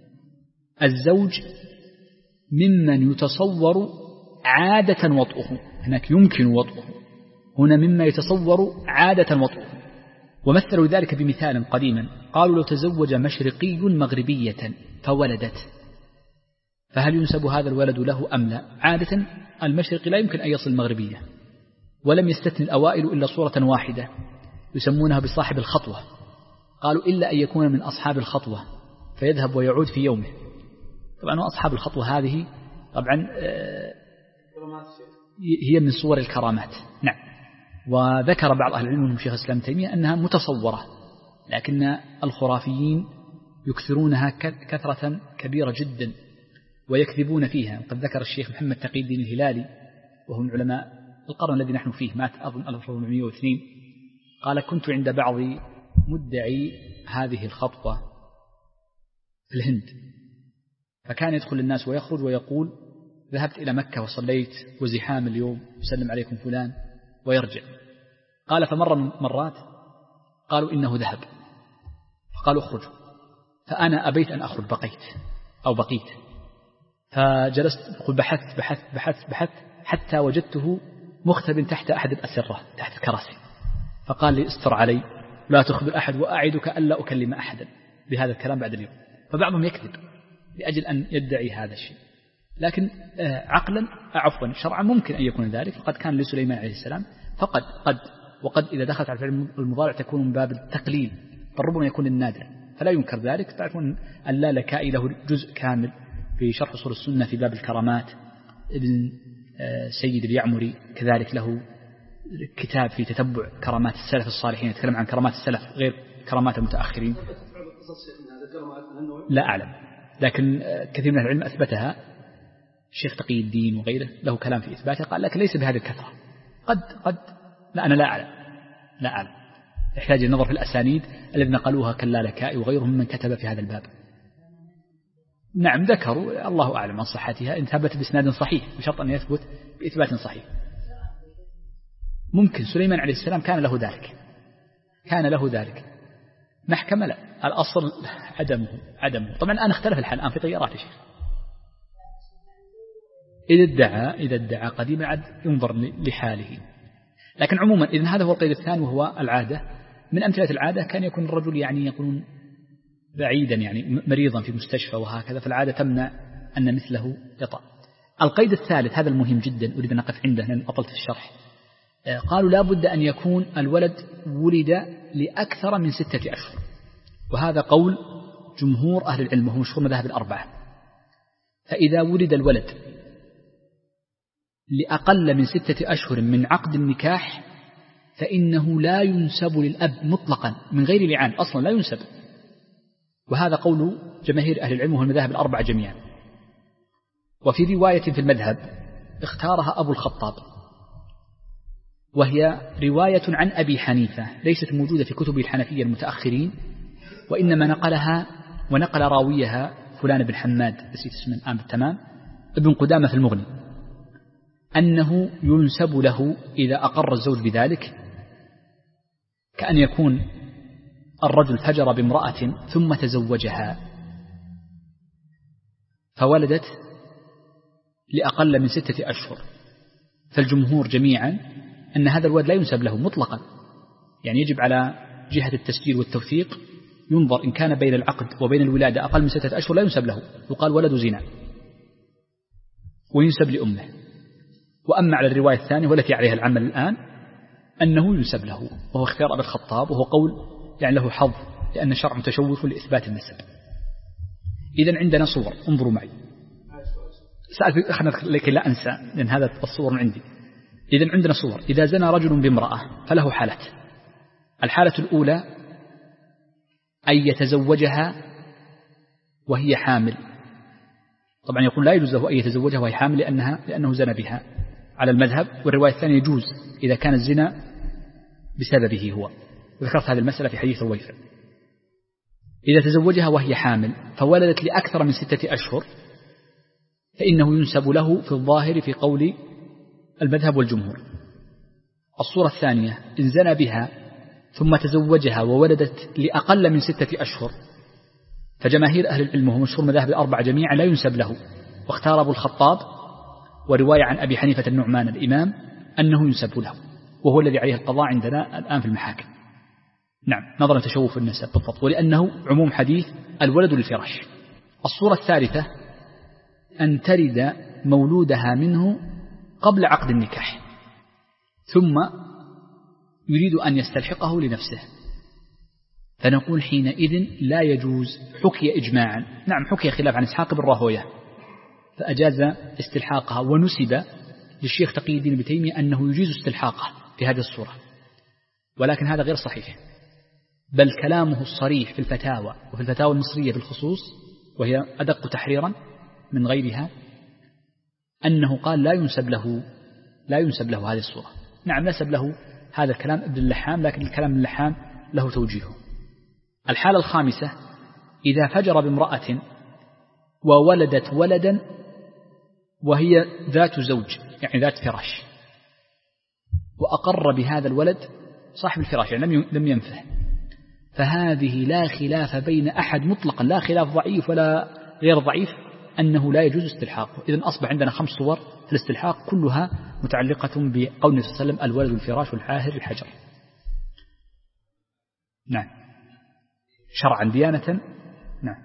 الزوج ممن يتصور عادة وطئه. هناك يمكن وطئه، هنا مما يتصور عادة وطئه. ومثلوا ذلك بمثال قديما، قالوا لو تزوج مشرقي مغربية فولدت، فهل ينسب هذا الولد له أم لا؟ عادة المشرقي لا يمكن أن يصل المغربية، ولم يستثني الأوائل إلا صورة واحدة يسمونها بصاحب الخطوة. قالوا إلا أن يكون من أصحاب الخطوة فيذهب ويعود في يومه. طبعا أصحاب الخطوة هذه طبعا هي من صور الكرامات. نعم. وذكر بعض أهل العلم منهم شيخ الإسلام تيمية أنها متصورة، لكن الخرافيين يكثرونها كثرة كبيرة جدا ويكذبون فيها. وقد ذكر الشيخ محمد تقي الدين الهلالي وهو من علماء القرن الذي نحن فيه، مات أظن ألف وأربعمائة واثنين، قال كنت عند بعض مدعي هذه الخطوة في الهند، فكان يدخل الناس ويخرج ويقول ذهبت إلى مكة وصليت وزحام اليوم يسلم عليكم فلان ويرجع. قال فمر من مرات قالوا إنه ذهب، فقالوا اخرجوا، فأنا أبيت أن أخرج، بقيت أو بقيت، فجلست بحثت بحثت بحثت بحثت حتى وجدته مختب تحت أحد الأسرة تحت الكراسي، فقال لي استر علي لا تخبر أحد وأعدك ألا أكلم أحدا بهذا الكلام بعد اليوم. فبعضهم يكذب لأجل أن يدعي هذا الشيء، لكن عقلا عفوا شرعا ممكن أن يكون ذلك. فقد كان لسليمان عليه السلام، فقد قد وقد إذا دخلت على الفعل المضارع تكون من باب التقليل، فربما يكون النادر، فلا ينكر ذلك. تعرفون اللالكائي له جزء كامل في شرح أصول السنة في باب الكرامات، ابن سيد اليعمري كذلك له كتاب في تتبع كرامات السلف الصالحين، يتكلم عن كرامات السلف غير كرامات المتأخرين. لا أعلم، لكن كثير من العلم أثبتها الشيخ تقي الدين وغيره له كلام في إثباته، قال لكن ليس بهذه الكثرة، قد قد لا أنا لا أعلم لا أعلم يحتاج النظر في الأسانيد الذين نقلوها كاللالكائي وغيرهم من كتب في هذا الباب. نعم ذكروا الله أعلم عن صحتها إن ثبت بإسناد صحيح بشرط أن يثبت بإثبات صحيح. ممكن سليمان عليه السلام كان له ذلك كان له ذلك محكمة لا، الأصل عدمه عدمه طبعا الآن اختلف الحال الآن في طيارات يا شيخ. إذا ادعى إذا ادعى قديما عد ينظر لحاله. لكن عموما إذن هذا هو القيد الثاني وهو العادة. من أمثلة العادة كان يكون الرجل يعني يكون بعيدا يعني مريضا في مستشفى وهكذا، فالعادة تمنع أن مثله يطأ. القيد الثالث هذا المهم جدا أريد أن أقف عنده لأن أطلت في الشرح. قالوا لا بد أن يكون الولد ولد لأكثر من ستة أشهر، وهذا قول جمهور أهل العلم وهو مشهور مذاهب الأربعة. فإذا ولد الولد لأقل من ستة أشهر من عقد النكاح فإنه لا ينسب للأب مطلقا من غير لعان، أصلا لا ينسب، وهذا قول جماهير أهل العلم وهو المذاهب الأربعة جميعا. وفي رواية في المذهب اختارها أبو الخطاب، وهي رواية عن أبي حنيفة ليست موجودة في كتب الحنفية المتأخرين، وإنما نقلها ونقل راويها فلان بن حماد نسيت اسمه الآن بالتمام ابن قدامة في المغني، أنه ينسب له إذا أقر الزوج بذلك كأن يكون الرجل فجر بامرأة ثم تزوجها فولدت لأقل من ستة أشهر، فالجمهور جميعا أن هذا الولد لا ينسب له مطلقا، يعني يجب على جهة التسجيل والتوثيق ينظر إن كان بين العقد وبين الولادة أقل من ستة أشهر لا ينسب له، يقال ولد زنا وينسب لأمه. وأما على الرواية الثانية والتي عليها العمل الآن أنه ينسب له، وهو اختيار أبي الخطاب وهو قول يعني له حظ لأن الشرع متشوف لإثبات النسب. إذن عندنا صور انظروا معي سأل أخذنا لكي لا أنسى لأن هذا الصور عندي. إذن عندنا صور إذا زنى رجل بامرأة فله حالات. الحالة الأولى أن يتزوجها وهي حامل، طبعا يقول لا يجوز له أن يتزوجها وهي حامل لأنها لأنه زنى بها على المذهب، والرواية الثانية يجوز إذا كان الزنا بسببه هو، وذكرت هذه المسألة في حديث رويفة. إذا تزوجها وهي حامل فولدت لأكثر من ستة أشهر فإنه ينسب له في الظاهر في قول المذهب والجمهور. الصورة الثانية إن زنى بها ثم تزوجها وولدت لأقل من ستة أشهر فجماهير أهل العلم وهو مشهور مذاهب الأربعة جميعا لا ينسب له، واختار أبو الخطاب ورواية عن أبي حنيفة النعمان الإمام أنه ينسب له، وهو الذي عليه القضاء عندنا الآن في المحاكم. نعم نظرا تشوف النسب بالضبط، ولأنه عموم حديث الولد للفراش. الصورة الثالثة أن ترد مولودها منه قبل عقد النكاح ثم يريد أن يستلحقه لنفسه، فنقول حينئذ لا يجوز، حكي إجماعا. نعم حكي خلاف عن إسحاق بن راهويه فأجاز استلحاقها، ونسب للشيخ تقي الدين ابن تيمية أنه يجوز استلحاقه في هذه الصورة، ولكن هذا غير صحيح، بل كلامه الصريح في الفتاوى وفي الفتاوى المصرية بالخصوص وهي أدق تحريرا من غيرها أنه قال لا ينسب له لا ينسب له هذه الصورة. نعم نسب له هذا الكلام ابن اللحام، لكن الكلام ابن اللحام له توجيهه. الحالة الخامسة إذا فجر بامرأة وولدت ولدا وهي ذات زوج يعني ذات فراش، وأقر بهذا الولد صاحب الفراش يعني لم ينفه، فهذه لا خلاف بين أحد مطلقا، لا خلاف ضعيف ولا غير ضعيف أنه لا يجوز استلحاقه. إذن أصبح عندنا خمس صور في الاستلحاق كلها متعلقة بقول النبي صلى الله عليه وسلم الولد الفراش والحاهر الحجر. نعم شرعا ديانة. نعم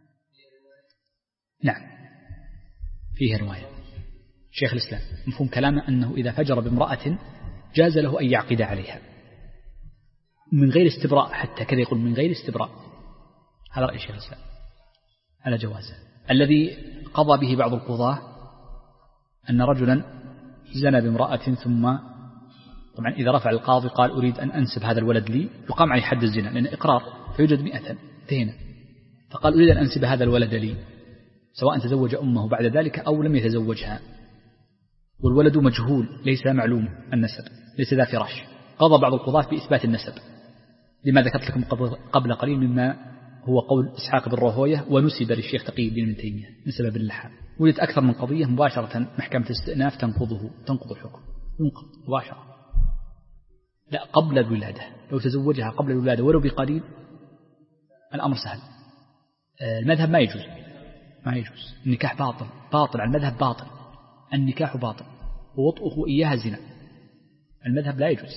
نعم فيه رواية شيخ الإسلام مفهوم كلامه أنه إذا فجر بامرأة جاز له أن يعقد عليها من غير استبراء، حتى كذا يقول من غير استبراء، هذا رأي شيخ الإسلام على جوازه. الذي قضى به بعض القضاة أن رجلا زنى بامرأة ثم طبعا إذا رفع القاضي قال أريد أن أنسب هذا الولد لي يقام عليه حد الزنا لأن إقرار فيوجد مئة انتهينا، فقال أريد أن أنسب هذا الولد لي سواء تزوج أمه بعد ذلك أو لم يتزوجها، والولد مجهول ليس معلوم النسب، ليس ذا فراش. قضى بعض القضاة بإثبات النسب لما ذكرت لكم قبل قليل مما هو قول إسحاق بن راهويه، ونسب للشيخ تقي الدين ابن تيمية نسب باللحام. وجدت أكثر من قضية مباشرة محكمة الاستئناف تنقضه تنقض الحكم ينقض مباشرة. لا قبل الولادة، لو تزوجها قبل الولادة ولو بقليل الأمر سهل. المذهب ما يجوز ما يجوز النكاح باطل باطل على المذهب باطل، النكاح باطل ووطئه إياها زنا. المذهب لا يجوز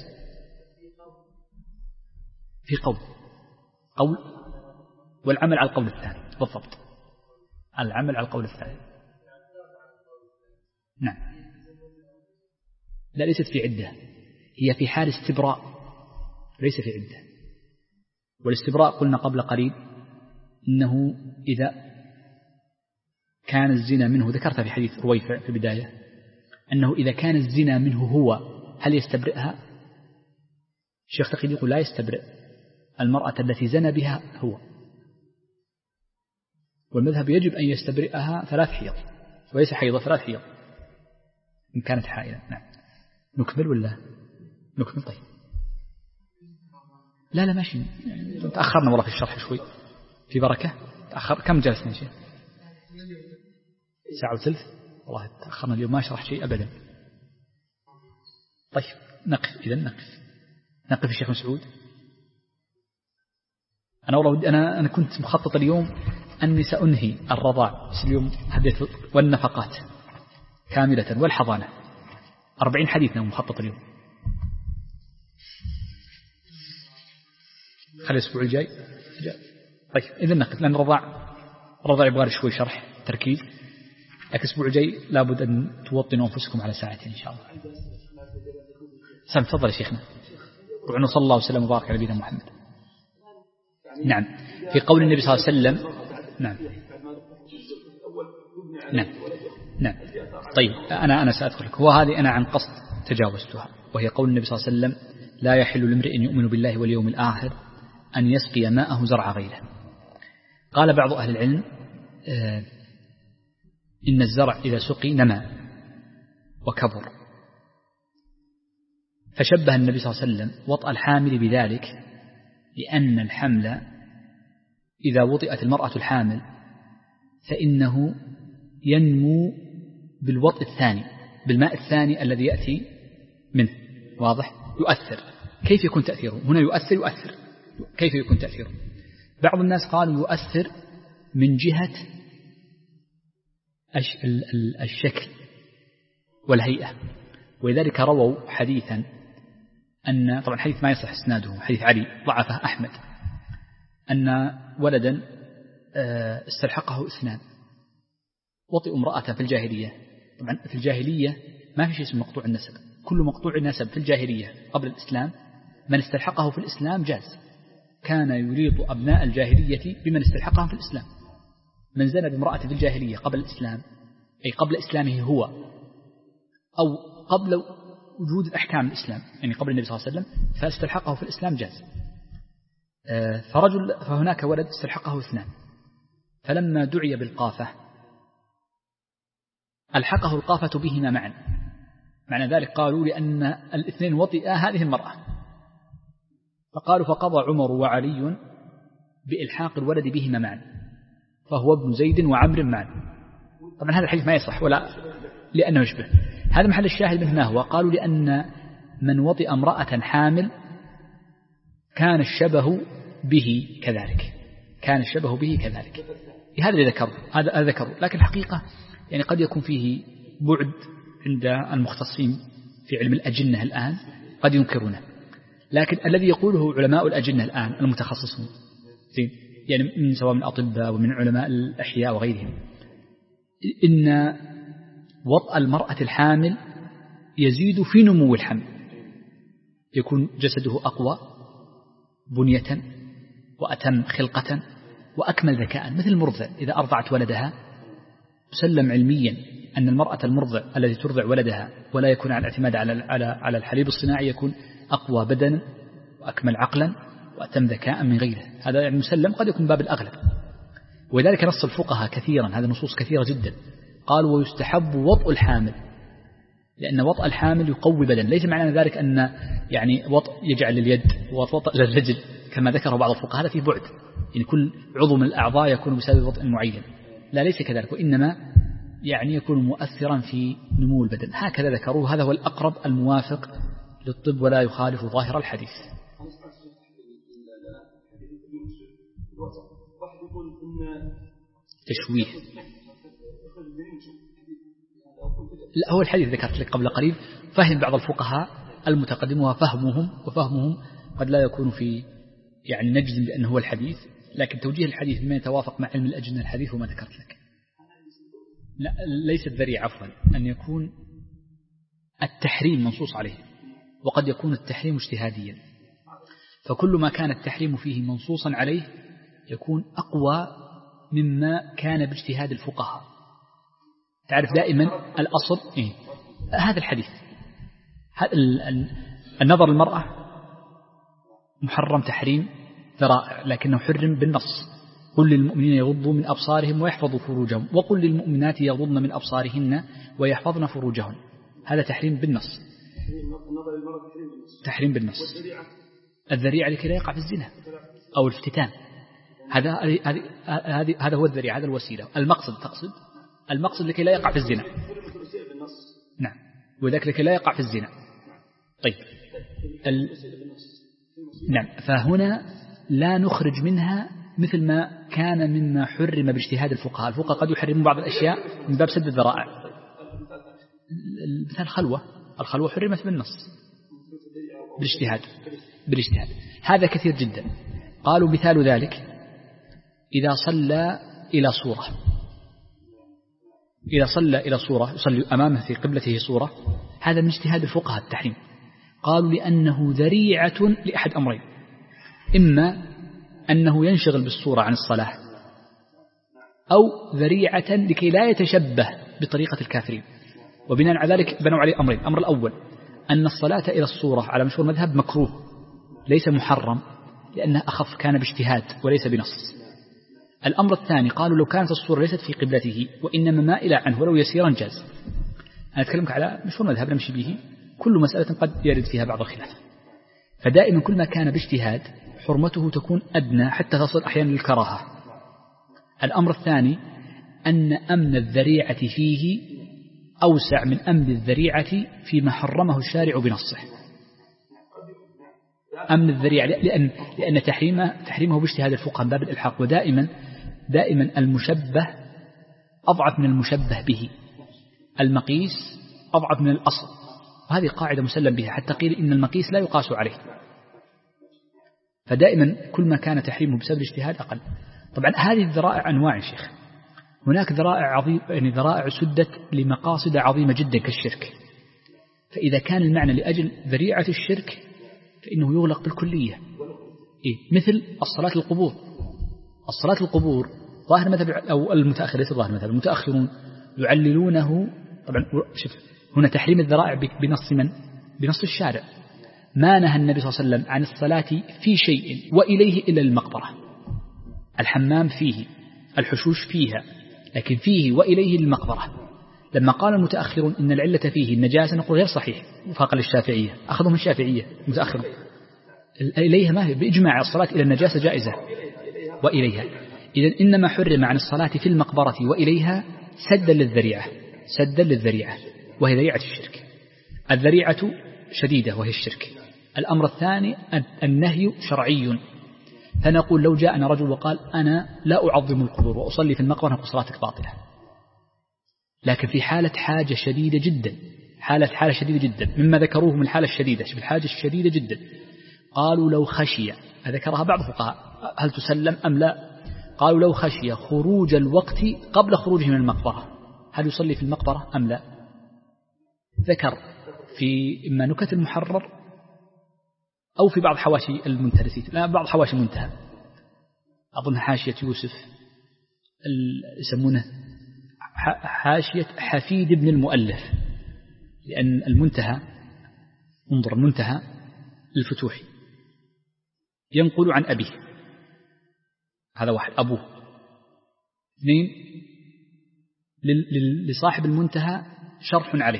في قول قول والعمل على القول الثاني بالضبط، العمل على القول الثاني. نعم لا ليست في عدة، هي في حال استبراء ليس في عدة. والاستبراء قلنا قبل قليل إنه إذا كان الزنا منه، ذكرت في حديث رويفع في البداية أنه إذا كان الزنا منه هو هل يستبرئها؟ الشيخ تقي يقول لا يستبرئ المرأة التي زنى بها هو، والمذهب يجب أن يستبرئها ثلاث حيض وليس حيضة ثلاث حيض إن كانت حائلة. نعم نكمل ولا نكمل؟ طيب لا لا ماشي، تأخرنا والله في الشرح شوي، في بركة تأخر. كم جلسنا شيء؟ ساعة وثلث، والله تأخرنا اليوم ما شرح شيء أبدا. طيب نقف إذا نقف نقف الشيخ مسعود. أنا والله ودي أنا أنا كنت مخطط اليوم أني سأنهي الرضاع بس اليوم حديث والنفقات كاملة والحضانة أربعين حديثنا مخطط اليوم. خلي الأسبوع الجاي. طيب إذا نقف لأن الرضاع الرضاع يبغى شوي شرح تركيز، لكن الأسبوع الجاي لابد أن توطنوا أنفسكم على ساعتين إن شاء الله. سلام تفضل يا شيخنا. وعنو صلى الله وسلم وبارك على نبينا محمد. نعم في قول النبي صلى الله عليه وسلم. نعم نعم نعم طيب أنا أنا سأذكر لك، هو هذه أنا عن قصد تجاوزتها، وهي قول النبي صلى الله عليه وسلم لا يحل لامرئ يؤمن بالله واليوم الآخر أن يسقي ماءه زرع غيره. قال بعض أهل العلم آه إن الزرع إذا سقي نمى وكبر، فشبه النبي صلى الله عليه وسلم وطأ الحامل بذلك، لأن الحمل إذا وطئت المرأة الحامل فإنه ينمو بالوطء الثاني بالماء الثاني الذي يأتي منه. واضح؟ يؤثر. كيف يكون تأثيره؟ هنا يؤثر يؤثر كيف يكون تأثيره؟ بعض الناس قالوا يؤثر من جهة الشكل والهيئة، ولذلك رووا حديثا أن طبعا حديث ما يصح اسناده، حديث علي ضعفه أحمد، أن ولدا استلحقه اثنان وطئ امرأة في الجاهلية. طبعا في الجاهلية ما في شيء اسمه مقطوع النسب، كل مقطوع النسب في الجاهلية قبل الإسلام من استلحقه في الإسلام جاز، كان يريد أبناء الجاهلية بمن استلحقهم في الإسلام. من زنى بامرأة في الجاهلية قبل الإسلام أي قبل إسلامه هو أو قبل وجود الأحكام الإسلام، يعني قبل النبي صلى الله عليه وسلم، فاستلحقه في الإسلام جاز. فرجل فهناك ولد استلحقه اثنان، فلما دعي بالقافة ألحقه القافة بهما معا. معنى ذلك قالوا لأن الاثنين وطئا هذه المرأة، فقالوا فقضى عمر وعلي بإلحاق الولد بهما معا، فهو ابن زيد وعمر معا. طبعا هذا الحديث ما يصح ولا لأنه يشبه. هذا محل الشاهد منه ما هو؟ قالوا لأن من وطئ امرأة حامل كان الشبه به كذلك كان الشبه به كذلك هذا اللي ذكره هذا ذكره لكن الحقيقة يعني قد يكون فيه بعد عند المختصين في علم الأجنة الآن، قد ينكرونه، لكن الذي يقوله علماء الأجنة الآن المتخصصون يعني من سواء من أطباء ومن علماء الأحياء وغيرهم، إن وطأ المرأة الحامل يزيد في نمو الحمل، يكون جسده أقوى بنية وأتم خلقة وأكمل ذكاء، مثل المرضع إذا أرضعت ولدها تسلم علميا أن المرأة المرضع التي ترضع ولدها ولا يكون على الاعتماد على على على الحليب الصناعي يكون أقوى بدنا وأكمل عقلا وأتم ذكاء من غيره، هذا يعني مسلم، قد يكون باب الأغلب. وذلك نص الفقهاء كثيرا، هذه نصوص كثيرة جدا. قالوا ويستحب وطء الحامل، لأن وطء الحامل يقوي بدن. ليس معنى ذلك أن يعني وطء يجعل لليد ووطء للرجل كما ذكره بعض الفقهاء، هذا فيه بعد، يعني كل عضو من الأعضاء يكون بسبب وطء معين. لا، ليس كذلك، وإنما يعني يكون مؤثرا في نمو البدن، هكذا ذكروه. هذا هو الأقرب الموافق للطب ولا يخالف ظاهر الحديث. تشويه. لا، هو الحديث ذكرت لك قبل قليل، فهم بعض الفقهاء المتقدم وفهمهم وفهمهم قد لا يكون في يعني نجزم بأنه هو الحديث، لكن توجيه الحديث بما يتوافق مع علم الأجنة الحديث وما ذكرت لك. لا، ليس الذريعة، عفوا، أن يكون التحريم منصوص عليه، وقد يكون التحريم اجتهاديا، فكل ما كان التحريم فيه منصوصا عليه يكون أقوى مما كان باجتهاد الفقهاء. تعرف دائما الأصل إيه؟ هذا الحديث، النظر المرأة محرم تحريم ذرائع، لكنه حرم بالنص. قل للمؤمنين يغضوا من أبصارهم ويحفظوا فروجهم، وقل للمؤمنات يغضضن من أبصارهن ويحفظن فروجهن. هذا تحريم بالنص، تحريم بالنص. الذريعة لكي لا يقع في الزنا أو الافتتان، هذا هذا هذا هو الذريعة، هذا الوسيلة. المقصد تقصد المقصد لكي لا يقع في الزنا. نعم، وذلك لكي لا يقع في الزنا. طيب ال... نعم، فهنا لا نخرج منها مثل ما كان مما حرم باجتهاد الفقهاء. الفقهاء قد يحرمون بعض الأشياء من باب سد الذرائع. مثال الخلوة، الخلوة حرمت بالنص بالاجتهاد بالاجتهاد هذا كثير جدا. قالوا مثال ذلك إذا صلى إلى صورة إذا صلى إلى صورة يصلي أمامه في قبلته صورة، هذا من اجتهاد الفقهاء التحريم. قالوا لأنه ذريعة لأحد أمرين: إما أنه ينشغل بالصورة عن الصلاة، أو ذريعة لكي لا يتشبه بطريقة الكافرين. وبناء على ذلك بنوا عليه أمرين: الأمر الأول أن الصلاة إلى الصورة على مشهور مذهب مكروه ليس محرم، لأنه أخف، كان باجتهاد وليس بنص. الأمر الثاني قالوا لو كانت الصورة ليست في قبلته وإنما مائلة عنه ولو يسيرا جاز. أنا أتكلمك على مشهور مذهب نمشي به، كل مسألة قد يرد فيها بعض الخلاف. فدائما كل ما كان باجتهاد حرمته تكون أدنى حتى تصل أحيانا للكراهة. الأمر الثاني أن أمن الذريعة فيه أوسع من أمن الذريعة فيما حرمه الشارع بنصه. أمن الذريعة لأن, لأن تحريمه, تحريمه باجتهاد الفقهاء من باب الإلحاق، ودائما دائما المشبه أضعف من المشبه به، المقيس أضعف من الأصل، وهذه قاعدة مسلم بها، حتى قيل إن المقيس لا يقاس عليه. فدائما كل ما كان تحريمه بسبب الاجتهاد أقل. طبعا هذه الذرائع أنواع يا شيخ، هناك ذرائع عظيمة، يعني ذرائع سدت لمقاصد عظيمة جدا كالشرك، فإذا كان المعنى لأجل ذريعة الشرك فإنه يغلق بالكلية. إيه؟ مثل الصلاة القبور. الصلاة القبور ظاهر مذهب أو المتأخر، ليس ظاهر مذهب، المتأخرون يعللونه. طبعا شوف هنا تحريم الذرائع بنص من؟ بنص الشارع. ما نهى النبي صلى الله عليه وسلم عن الصلاة في شيء وإليه إلا المقبرة. الحمام فيه، الحشوش فيها، لكن فيه وإليه المقبرة. لما قال المتأخرون إن العلة فيه النجاسة نقول غير صحيح، وفاق للشافعية، أخذوا من الشافعية المتأخرون. إليها ما هي بإجماع الصلاة إلى النجاسة جائزة وإليها. إذن إنما حرم عن الصلاة في المقبرة وإليها سدا للذريعة، سدا للذريعة وهي ذريعة الشرك. الذريعة شديدة وهي الشرك. الأمر الثاني النهي شرعي، فنقول لو جاءنا رجل وقال أنا لا أعظم القبور وأصلي في المقبرة نقول صلاتك باطلة، لكن في حالة حاجة شديدة جدا، حالة حالة شديدة جدا مما ذكروه من الحالة الشديدة، في الحاجة الشديدة جدا. قالوا لو خشي، ذكرها بعض الفقهاء هل تسلم أم لا؟ قالوا لو خشي خروج الوقت قبل خروجه من المقبرة هل يصلي في المقبرة أم لا؟ ذكر في إما نكت المحرر أو في بعض حواشي المنتهى، لا بعض حواشي المنتهى، أظن حاشية يوسف يسمونه حاشية حفيد ابن المؤلف، لأن المنتهى انظر المنتهى للفتوحي ينقل عن أبيه، هذا واحد أبوه، اثنين لصاحب المنتهى شرح عليه.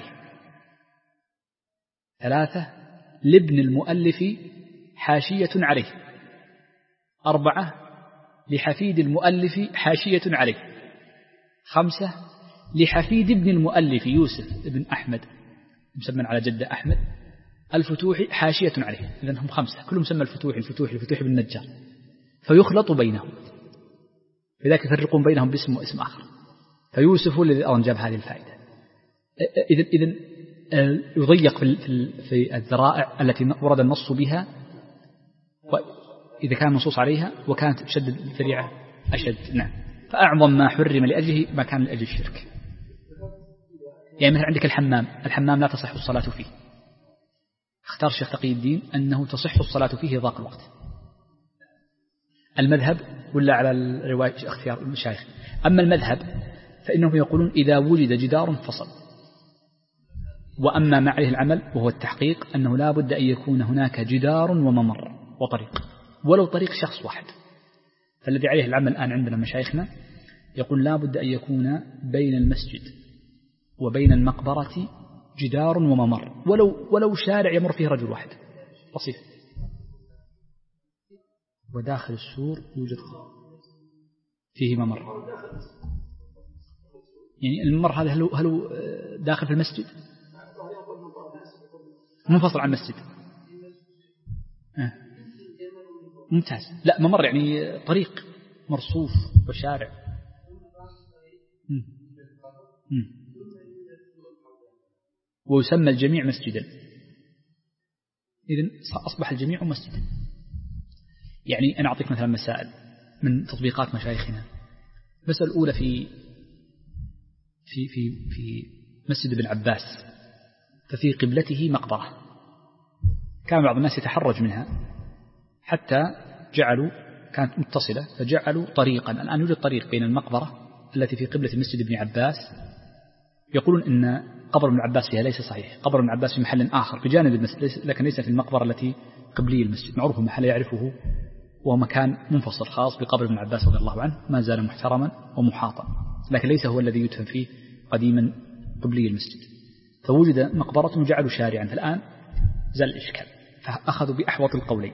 ثلاثة لابن المؤلف حاشية عليه. أربعة لحفيد المؤلف حاشية عليه. خمسة لحفيد ابن المؤلف يوسف ابن أحمد مسمى على جدة أحمد الفتوحي حاشية عليه. إذن هم خمسة كلهم مسمى الفتوحي الفتوحي الفتوحي بن النجار، فيخلط بينهم، لذلك يفرقون بينهم باسم واسم آخر. فيوسف هو الذي أنجب هذه الفائدة. إذن إذن يضيق في في الذرائع التي ورد النص بها، وإذا كان منصوص عليها، وكانت شد الذريعة أشد. نعم. فأعظم ما حرم لأجله ما كان لأجل الشرك. يعني مثل عندك الحمام، الحمام لا تصح الصلاة فيه، اختار الشيخ تقي الدين أنه تصح الصلاة فيه ضاق الوقت. المذهب ولا على الرواية اختيار المشايخ. أما المذهب فإنهم يقولون إذا وجد جدار فصل. وأما ما عليه العمل وهو التحقيق أنه لا بد أن يكون هناك جدار وممر وطريق، ولو طريق شخص واحد. فالذي عليه العمل الآن عندنا مشايخنا يقول لا بد أن يكون بين المسجد وبين المقبرة جدار وممر، ولو ولو شارع يمر فيه رجل واحد بسيط. وداخل السور يوجد فيه ممر. يعني الممر هذا هل هل داخل في المسجد؟ منفصل عن المسجد. آه. ممتاز. لا ممر يعني طريق مرصوف وشارع. مم. مم. ويسمى الجميع مسجدا. إذن أصبح الجميع مسجدا. يعني أنا أعطيك مثلا مسائل من تطبيقات مشايخنا. المسألة الأولى في في في في مسجد ابن عباس، ففي قبلته مقبرة، كان بعض الناس يتحرج منها حتى جعلوا كانت متصلة فجعلوا طريقا. الآن يوجد طريق بين المقبرة التي في قبلة مسجد ابن عباس، يقولون إن قبر ابن عباس فيها ليس صحيح، قبر ابن عباس في محل آخر بجانب المسجد، لكن ليس في المقبرة التي قبلي المسجد. معروف محل يعرفه، وهو مكان منفصل خاص بقبر ابن عباس رضي الله عنه، ما زال محترما ومحاطا، لكن ليس هو الذي يدفن فيه قديما قبلي المسجد. فوجد مقبرة وجعلوا شارعا، فالآن زال الإشكال، فأخذوا بأحوط القولين.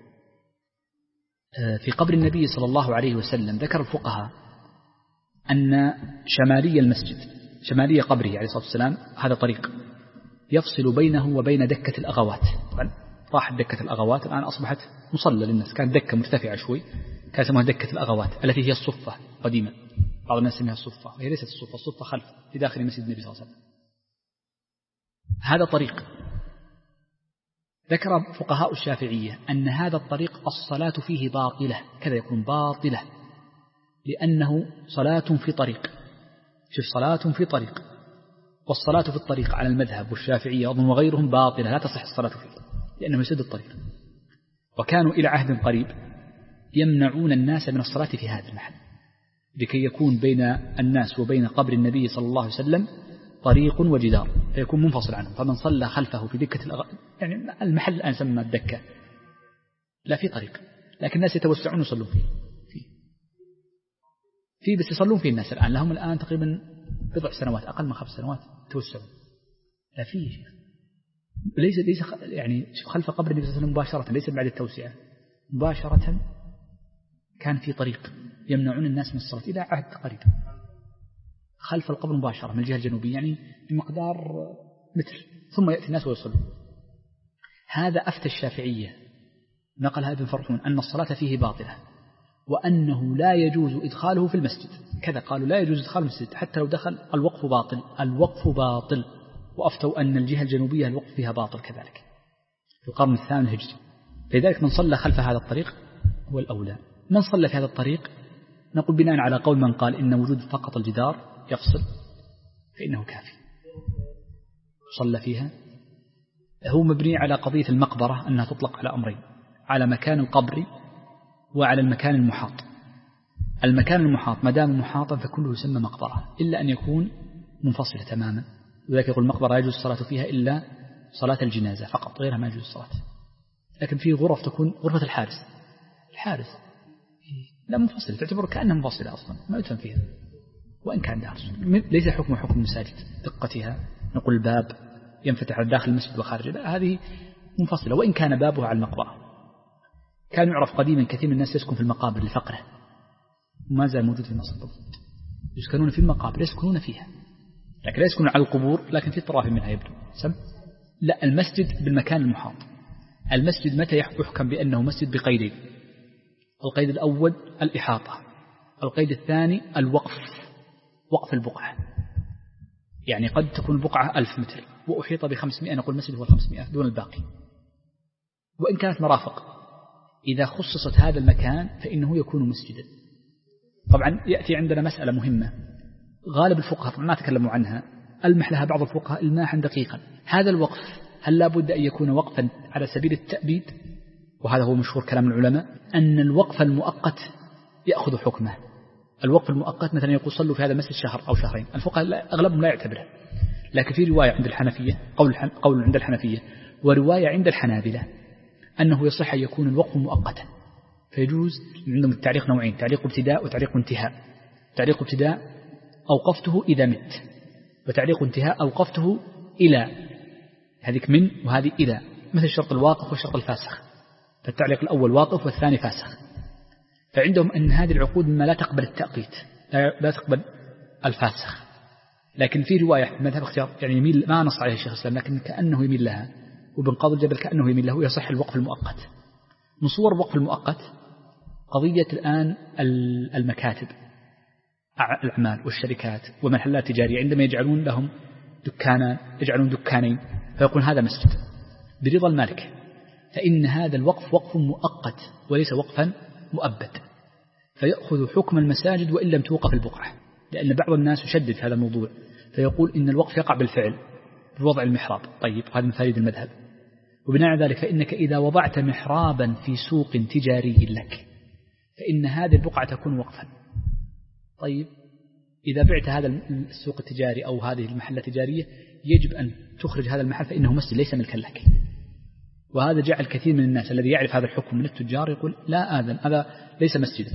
في قبر النبي صلى الله عليه وسلم ذكر الفقهاء أن شمالي المسجد، شمالي قبره عليه الصلاة والسلام، هذا طريق يفصل بينه وبين دكة الأغوات. طبعا راحت دكة الأغوات، الآن أصبحت مصلى للناس، كانت دكة مرتفعة شوي، كانت اسمها دكة الأغوات التي هي الصفة قديما، بعض الناس يسميها الصفة، هي ليست الصفة، الصفة خلف في داخل مسجد النبي صلى الله عليه وسلم. هذا طريق ذكر فقهاء الشافعية أن هذا الطريق الصلاة فيه باطلة، كذا يكون باطلة، لأنه صلاة في طريق. شوف، صلاة في طريق، والصلاة في الطريق على المذهب والشافعية أظن وغيرهم باطلة، لا تصح الصلاة فيه لأنه يسد الطريق. وكانوا إلى عهد قريب يمنعون الناس من الصلاة في هذا المحل لكي يكون بين الناس وبين قبر النبي صلى الله عليه وسلم طريق وجدار فيكون منفصل عنه، فمن صلى خلفه في دكة الأغ... يعني المحل الآن سمى الدكة، لا في طريق، لكن الناس يتوسعون يصلون فيه فيه في بس يصلون فيه الناس الآن، لهم الآن تقريبا بضع سنوات، أقل من خمس سنوات توسعون. لا فيه شيء، ليس ليس يعني خلف قبر النبي صلى الله عليه وسلم مباشرة، ليس بعد التوسعة، مباشرة كان في طريق يمنعون الناس من الصلاة إلى عهد قريب خلف القبر مباشرة من الجهة الجنوبية، يعني بمقدار متر، ثم يأتي الناس ويصلون. هذا أفتى الشافعية نقلها ابن فرحون أن الصلاة فيه باطلة، وأنه لا يجوز إدخاله في المسجد، كذا قالوا لا يجوز إدخال المسجد حتى لو دخل، الوقف باطل، الوقف باطل. وأفتوا أن الجهة الجنوبية الوقف فيها باطل كذلك في القرن الثاني الهجري. لذلك من صلى خلف هذا الطريق هو الأولى. من صلى في هذا الطريق نقول بناء على قول من قال إن وجود فقط الجدار يفصل فإنه كافي، صلى فيها. هو مبني على قضية المقبرة أنها تطلق على أمرين، على مكان القبر وعلى المكان المحاط. المكان المحاط ما دام محاطا فكله يسمى مقبرة إلا أن يكون منفصلة تماما، وذلك يقول المقبرة يجوز الصلاة فيها إلا صلاة الجنازة فقط، غيرها ما يجوز الصلاة. لكن في غرف تكون غرفة الحارس، الحارس لا منفصل، تعتبر كأنها منفصلة أصلا ما يتم فيها وإن كان دار. ليس حكم حكم المساجد دقتها، نقول الباب ينفتح على داخل المسجد وخارجه، لا هذه منفصلة وإن كان بابها على المقبرة. كان يعرف قديما كثير من الناس يسكن في المقابر لفقره وما زال موجود في مصر، يسكنون في المقابر يسكنون فيها، لكن لا يسكنون على القبور، لكن في طرف منها يبدو سم. لا المسجد بالمكان المحاط. المسجد متى يحكم بأنه مسجد؟ بقيدين. القيد الأول الإحاطة، القيد الثاني الوقف، وقف البقعة. يعني قد تكون البقعة ألف متر وأحيط بخمسمائة، نقول المسجد هو الخمسمائة دون الباقي. وإن كانت مرافق إذا خصصت هذا المكان فإنه يكون مسجدا. طبعا يأتي عندنا مسألة مهمة غالب الفقهاء ما تكلموا عنها، ألمح لها بعض الفقهاء الماحا دقيقا. هذا الوقف هل لابد أن يكون وقفا على سبيل التأبيد؟ وهذا هو مشهور كلام العلماء أن الوقف المؤقت يأخذ حكمه. الوقف المؤقت مثلا يقول صلوا في هذا المسجد شهر أو شهرين، الفقهاء أغلبهم لا يعتبرها، لكن في رواية عند الحنفية قول, قول عند الحنفية ورواية عند الحنابلة أنه يصح أن يكون الوقف مؤقتا. فيجوز عندهم التعليق نوعين، تعليق ابتداء وتعليق انتهاء. تعليق ابتداء أوقفته إذا مت، وتعليق انتهاء أوقفته إلى، هذيك من وهذه إلى، مثل الشرط الواقف والشرط الفاسخ. فالتعليق الأول واقف والثاني فاسخ. فعندهم أن هذه العقود مما لا تقبل التأقيت، لا تقبل الفاسخ. لكن في رواية مذهب اختيار يعني يميل، ما نص عليه الشيخ الإسلام لكن كأنه يميل لها، وابن قاضي الجبل كأنه يميل له، يصح الوقف المؤقت. من صور الوقف المؤقت قضية الآن المكاتب الأعمال والشركات والمحلات التجارية عندما يجعلون لهم دكانا، يجعلون دكانين فيقول هذا مسجد برضا المالك، فإن هذا الوقف وقف مؤقت وليس وقفا مؤبد، فيأخذ حكم المساجد وإن لم توقف البقعة. لأن بعض الناس يشدد في هذا الموضوع فيقول إن الوقف يقع بالفعل بوضع المحراب. طيب هذا من فائدة المذهب. وبناء على ذلك فإنك إذا وضعت محرابا في سوق تجاري لك فإن هذه البقعة تكون وقفا. طيب إذا بعت هذا السوق التجاري أو هذه المحلة التجارية يجب أن تخرج هذا المحل فإنه مسجد ليس ملكا لك. وهذا جعل كثير من الناس الذي يعرف هذا الحكم من التجار يقول لا آذن هذا ليس مسجدا،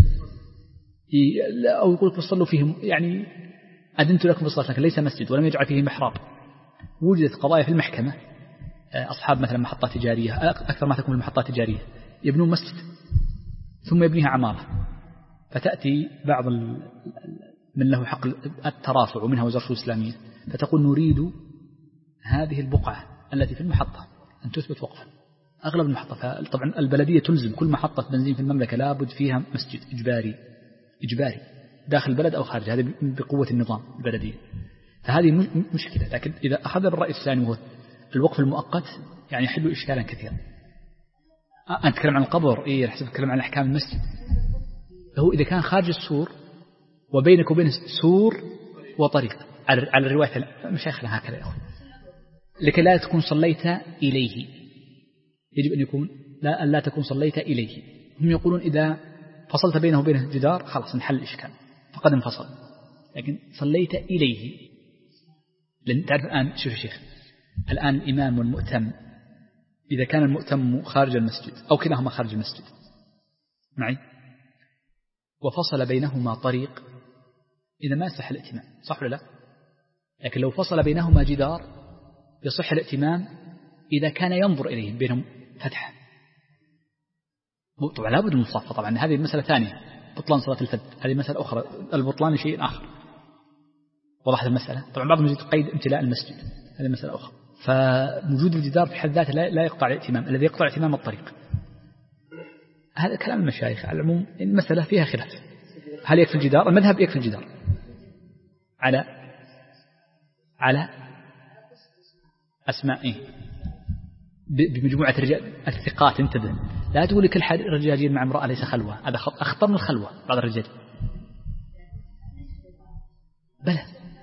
أو يقول لك صلوا فيهم يعني أذنت لكم بالصلاة لكن ليس مسجد ولم يجعل فيه محراب. وجدت قضايا في المحكمة أصحاب مثلا محطات تجارية، أكثر ما تكون المحطات التجارية يبنون مسجد ثم يبنيها عمارة، فتأتي بعض من له حق الترافع ومنها وزارة الإسلامية فتقول نريد هذه البقعة التي في المحطة أن تثبت وقفا. أغلب المحطة طبعا البلدية تلزم كل محطة بنزين في المملكة لابد فيها مسجد إجباري إجباري داخل البلد أو خارج، هذا بقوة النظام البلدية. فهذه مشكلة. لكن إذا أخذ الرأي الثاني وهو الوقف المؤقت يعني يحل إشكالا كثيرا. أنا أتكلم عن القبر إيه رح أتكلم عن أحكام المسجد. هو إذا كان خارج السور وبينك وبين سور وطريق على الرواية مشايخنا هكذا يا أخي لكي لا تكون صليت إليه، يجب أن يكون لا لا تكون صليت إليه. هم يقولون إذا فصلت بينه وبين الجدار خلاص انحل الإشكال فقد انفصل، لكن صليت إليه لأن تعرف الآن شوف يا شيخ الآن الإمام والمؤتم إذا كان المؤتم خارج المسجد أو كلاهما خارج المسجد معي وفصل بينهما طريق إذا ما يصح الائتمام صح ولا لا؟ لكن لو فصل بينهما جدار يصح الائتمام إذا كان ينظر إليهم بينهم فتحة. طبعا لابد من الصفة، طبعا هذه مسألة ثانية بطلان صلاة الفجر هذه مسألة أخرى، البطلان شيء آخر. وضحت المسألة. طبعا بعضهم يجد قيد امتلاء المسجد هذه مسألة أخرى. فوجود الجدار في حد ذاته لا يقطع الائتمام، الذي يقطع الائتمام الطريق. هذا كلام المشايخ على العموم المسألة فيها خلاف هل يكفي الجدار؟ المذهب يكفي الجدار على على أسماء إيه بمجموعة الرجال الثقات. انتبه لا تقول لك الحد رجاجين مع امرأة ليس خلوة، هذا أخطر من الخلوة. بعض الرجال بلى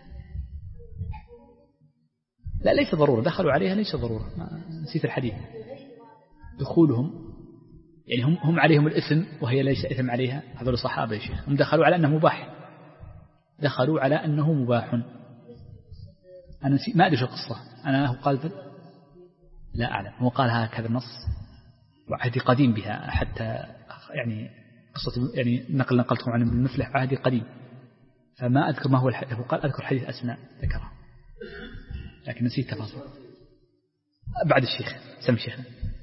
لا ليس ضرورة دخلوا عليها ليس ضرورة، نسيت الحديث دخولهم يعني هم هم عليهم الإثم وهي ليس إثم عليها. هذول الصحابة يا شيخ هم دخلوا على أنه مباح، دخلوا على أنه مباح. أنا نسيت ما أدري شو القصة، أنا هو قال لا أعلم، هو قال هكذا النص وعهدي قديم بها حتى يعني قصة يعني نقل نقلتهم عن ابن المفلح عهدي قديم، فما أذكر ما هو الحديث. هو قال أذكر حديث أسماء ذكرها لكن نسيت تفاصيل. بعد الشيخ سم شيخنا.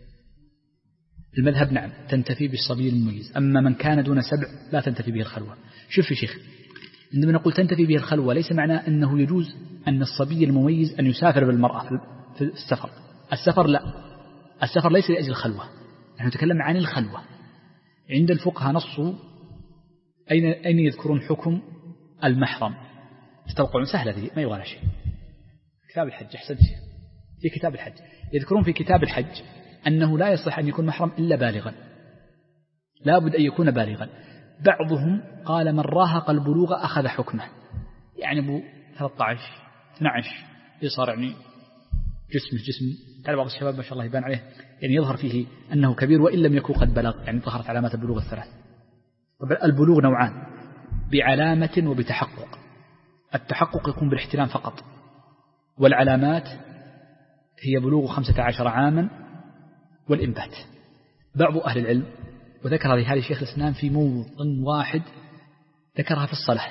المذهب نعم تنتفي بالصبي المميز، أما من كان دون سبع لا تنتفي به الخلوة. شوف يا شيخ، عندما نقول تنتفي به الخلوة ليس معناه أنه يجوز أن الصبي المميز أن يسافر بالمرأة في السفر. السفر لا، السفر ليس لأجل الخلوة، نحن نتكلم عن الخلوة. عند الفقهاء نصوا أين أين يذكرون حكم المحرم. تتوقعون سهلة ذي ما يبغى شيء. كتاب الحج أحسن شيء، في كتاب الحج يذكرون في كتاب الحج أنه لا يصح أن يكون محرم إلا بالغا، لا بد أن يكون بالغا. بعضهم قال من راهق البلوغ أخذ حكمه، يعني أبو ثلاثة عشر اثنا عشر يصار يعني جسمه جسم. تعال بعض الشباب ما شاء الله يبان عليه يعني يظهر فيه أنه كبير وإن لم يكن قد بلغ، يعني ظهرت علامات البلوغ الثلاث. طبعا البلوغ نوعان، بعلامة وبتحقق. التحقق يكون بالاحتلام فقط، والعلامات هي بلوغ خمسة عشر عاما والإنبات. بعض أهل العلم وذكر هذه شيخ الإسلام في موضع واحد ذكرها في الصلاة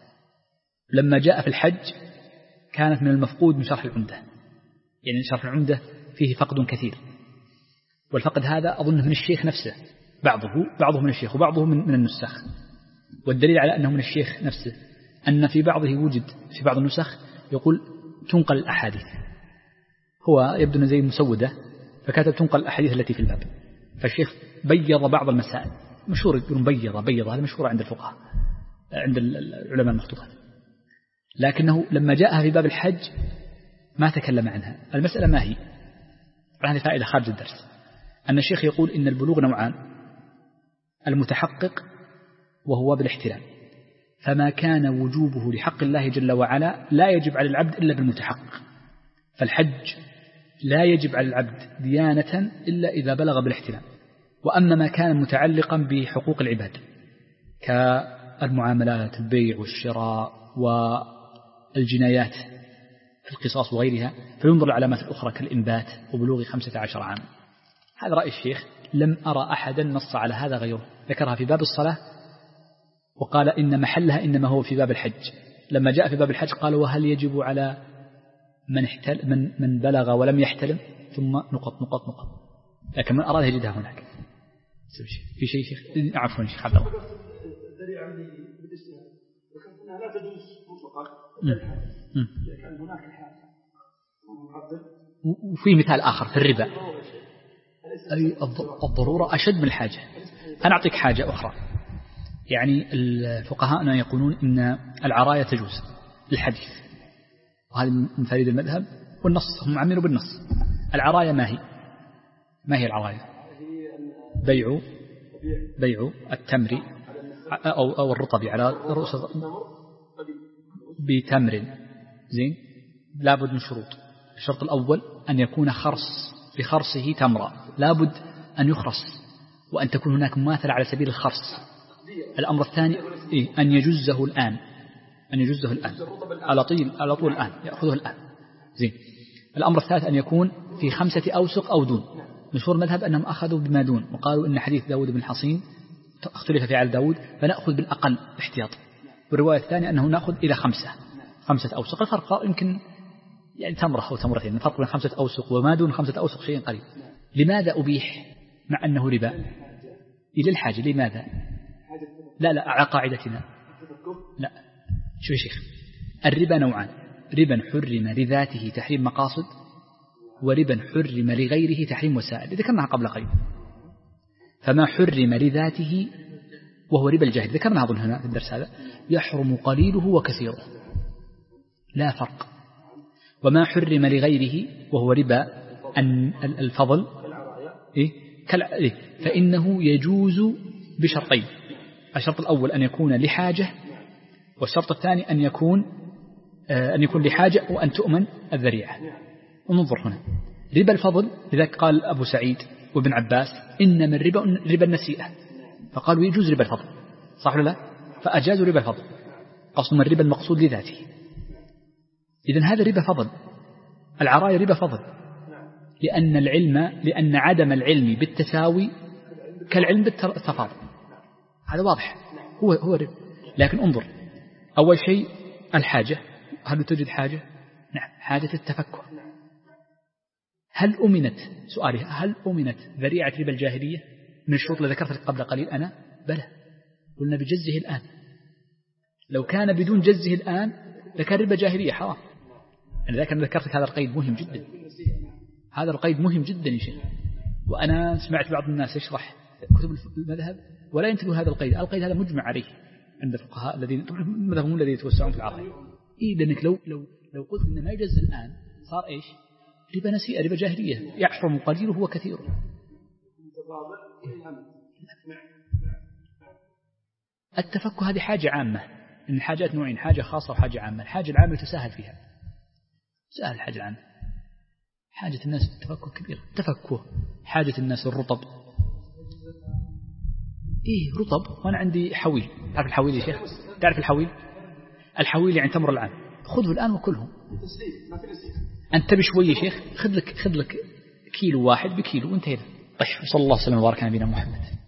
لما جاء في الحج، كانت من المفقود من شرح العمدة، يعني شرح العمدة فيه فقد كثير، والفقد هذا أظنه من الشيخ نفسه، بعضه بعضه من الشيخ وبعضه من, من النسخ. والدليل على أنه من الشيخ نفسه أن في بعضه وجد في بعض النسخ يقول تنقل الأحاديث، هو يبدو أنه زي مسودة فكتب تنقل الأحاديث التي في الباب، فالشيخ بيض بعض المسائل، مشهور يقولون بيض بيض هذا مشهور عند الفقهاء عند العلماء المخطوطات، لكنه لما جاءها في باب الحج ما تكلم عنها. المسألة ما هي؟ هذه فائدة خارج الدرس، أن الشيخ يقول إن البلوغ نوعان، المتحقق وهو بالاحتلام، فما كان وجوبه لحق الله جل وعلا لا يجب على العبد إلا بالمتحقق. فالحج لا يجب على العبد ديانة إلا إذا بلغ بالاحتلام. وأما ما كان متعلقا بحقوق العباد كالمعاملات البيع والشراء والجنايات في القصاص وغيرها فينظر العلامات الأخرى كالإنبات وبلوغ خمسة عشر عام. هذا رأي الشيخ، لم أرى أحدا نص على هذا غيره، ذكرها في باب الصلاة وقال إن محلها إنما هو في باب الحج. لما جاء في باب الحج قال وهل يجب على من, احتل من, من بلغ ولم يحتلم، ثم نقط نقط نقط، لكن من أراد يجدها هناك. في شيء شيخ عفوا شيخ عبد الله الدليل عندي بالاستثناء وكانها لا تجوز مطلقا كان هناك الحاجة وفي مثال آخر في الربا، أي الضرورة أشد من الحاجة. أنا أعطيك حاجة أخرى، يعني الفقهاء يقولون إن العراية تجوز للحديث، وهذا من فريد المذهب والنص هم عملوا بالنص. العراية ما هي؟ ما هي العراية؟ بيع بيع التمر أو أو الرطب على رؤوس بتمر زين، لابد من شروط. الشرط الأول أن يكون خرص بخرصه تمرة، لابد أن يخرص وأن تكون هناك مماثلة على سبيل الخرص. الأمر الثاني إيه؟ أن يجزه الآن، أن يجزه الآن على طول على طول الآن يأخذه الآن زين. الأمر الثالث أن يكون في خمسة أوسق أو دون. مشهور المذهب أنهم أخذوا بما دون، وقالوا إن حديث داود بن حصين اختلف في على داود فنأخذ بالأقل احتياط. والرواية الثانية أنه نأخذ إلى خمسة خمسة أوسق. الفرق يمكن يعني تمرة أو تمرتين، الفرق بين خمسة أوسق وما دون خمسة أوسق شيء قليل. لماذا أبيح مع أنه ربا؟ إلى الحاجة. لماذا؟ لا لا على قاعدتنا لا. شو يا شيخ، الربا نوعان، ربا حرم لذاته تحريم مقاصد، وربا حرم لغيره تحريم وسائل، ذكرناها قبل قليل. فما حرم لذاته وهو ربا الجاهل ذكرنا أظن هنا في الدرس هذا، يحرم قليله وكثيره لا فرق. وما حرم لغيره وهو ربا الفضل إيه؟ إيه؟ فإنه يجوز بشرطين. الشرط الأول أن يكون لحاجة، والشرط الثاني أن يكون أن يكون لحاجة وأن تؤمن الذريعة. وننظر هنا ربا الفضل، لذلك قال أبو سعيد وابن عباس إنما الربا ربا النسيئة، فقالوا يجوز ربا الفضل، صح ولا لا؟ فأجازوا ربا الفضل، قصدهم الربا المقصود لذاته. إذن هذا ربا فضل. العراية ربا فضل، لأن العلم لأن عدم العلم بالتساوي كالعلم بالتفاضل. هذا واضح، هو هو ربا. لكن انظر، أول شيء الحاجة، هل توجد حاجة؟ نعم، حاجة التفكه. هل أمنت سؤالي هل أمنت ذريعة ربا الجاهلية من الشروط اللي ذكرت قبل قليل؟ أنا بلى، قلنا بجزه الآن. لو كان بدون جزه الآن لكان ربا جاهلية حرام. أنا ذاك أنا ذكرت هذا القيد مهم جدا، هذا القيد مهم جدا يا شيخ. وأنا سمعت بعض الناس يشرح كتب المذهب ولا ينتبه هذا القيد. القيد هذا مجمع عليه عند الفقهاء الذين المذهب هم الذين يتوسعون في العقل. إيه، لأنك لو لو لو قلت إن ما يجوز الآن صار إيش؟ ربا نسيئة، ربا جاهلية، يحرم قليله وكثيره. التفكه هذه حاجة عامة، إن الحاجات نوعين، حاجة خاصة وحاجة عامة. الحاجة العامة تساهل فيها، سهل الحاجة العامة. حاجة الناس التفكه كبيرة، تفكه حاجة الناس الرطب. إيه رطب، وأنا عندي حويل. تعرف الحويل يا شيخ؟ تعرف الحويل؟ الحويل يعني تمر العام، خذه الآن وكلهم. أنت بشوي يا شيخ، خذ لك خذ لك كيلو واحد بكيلو وانتهينا. طيب، صلى الله وسلم وبارك على نبينا محمد.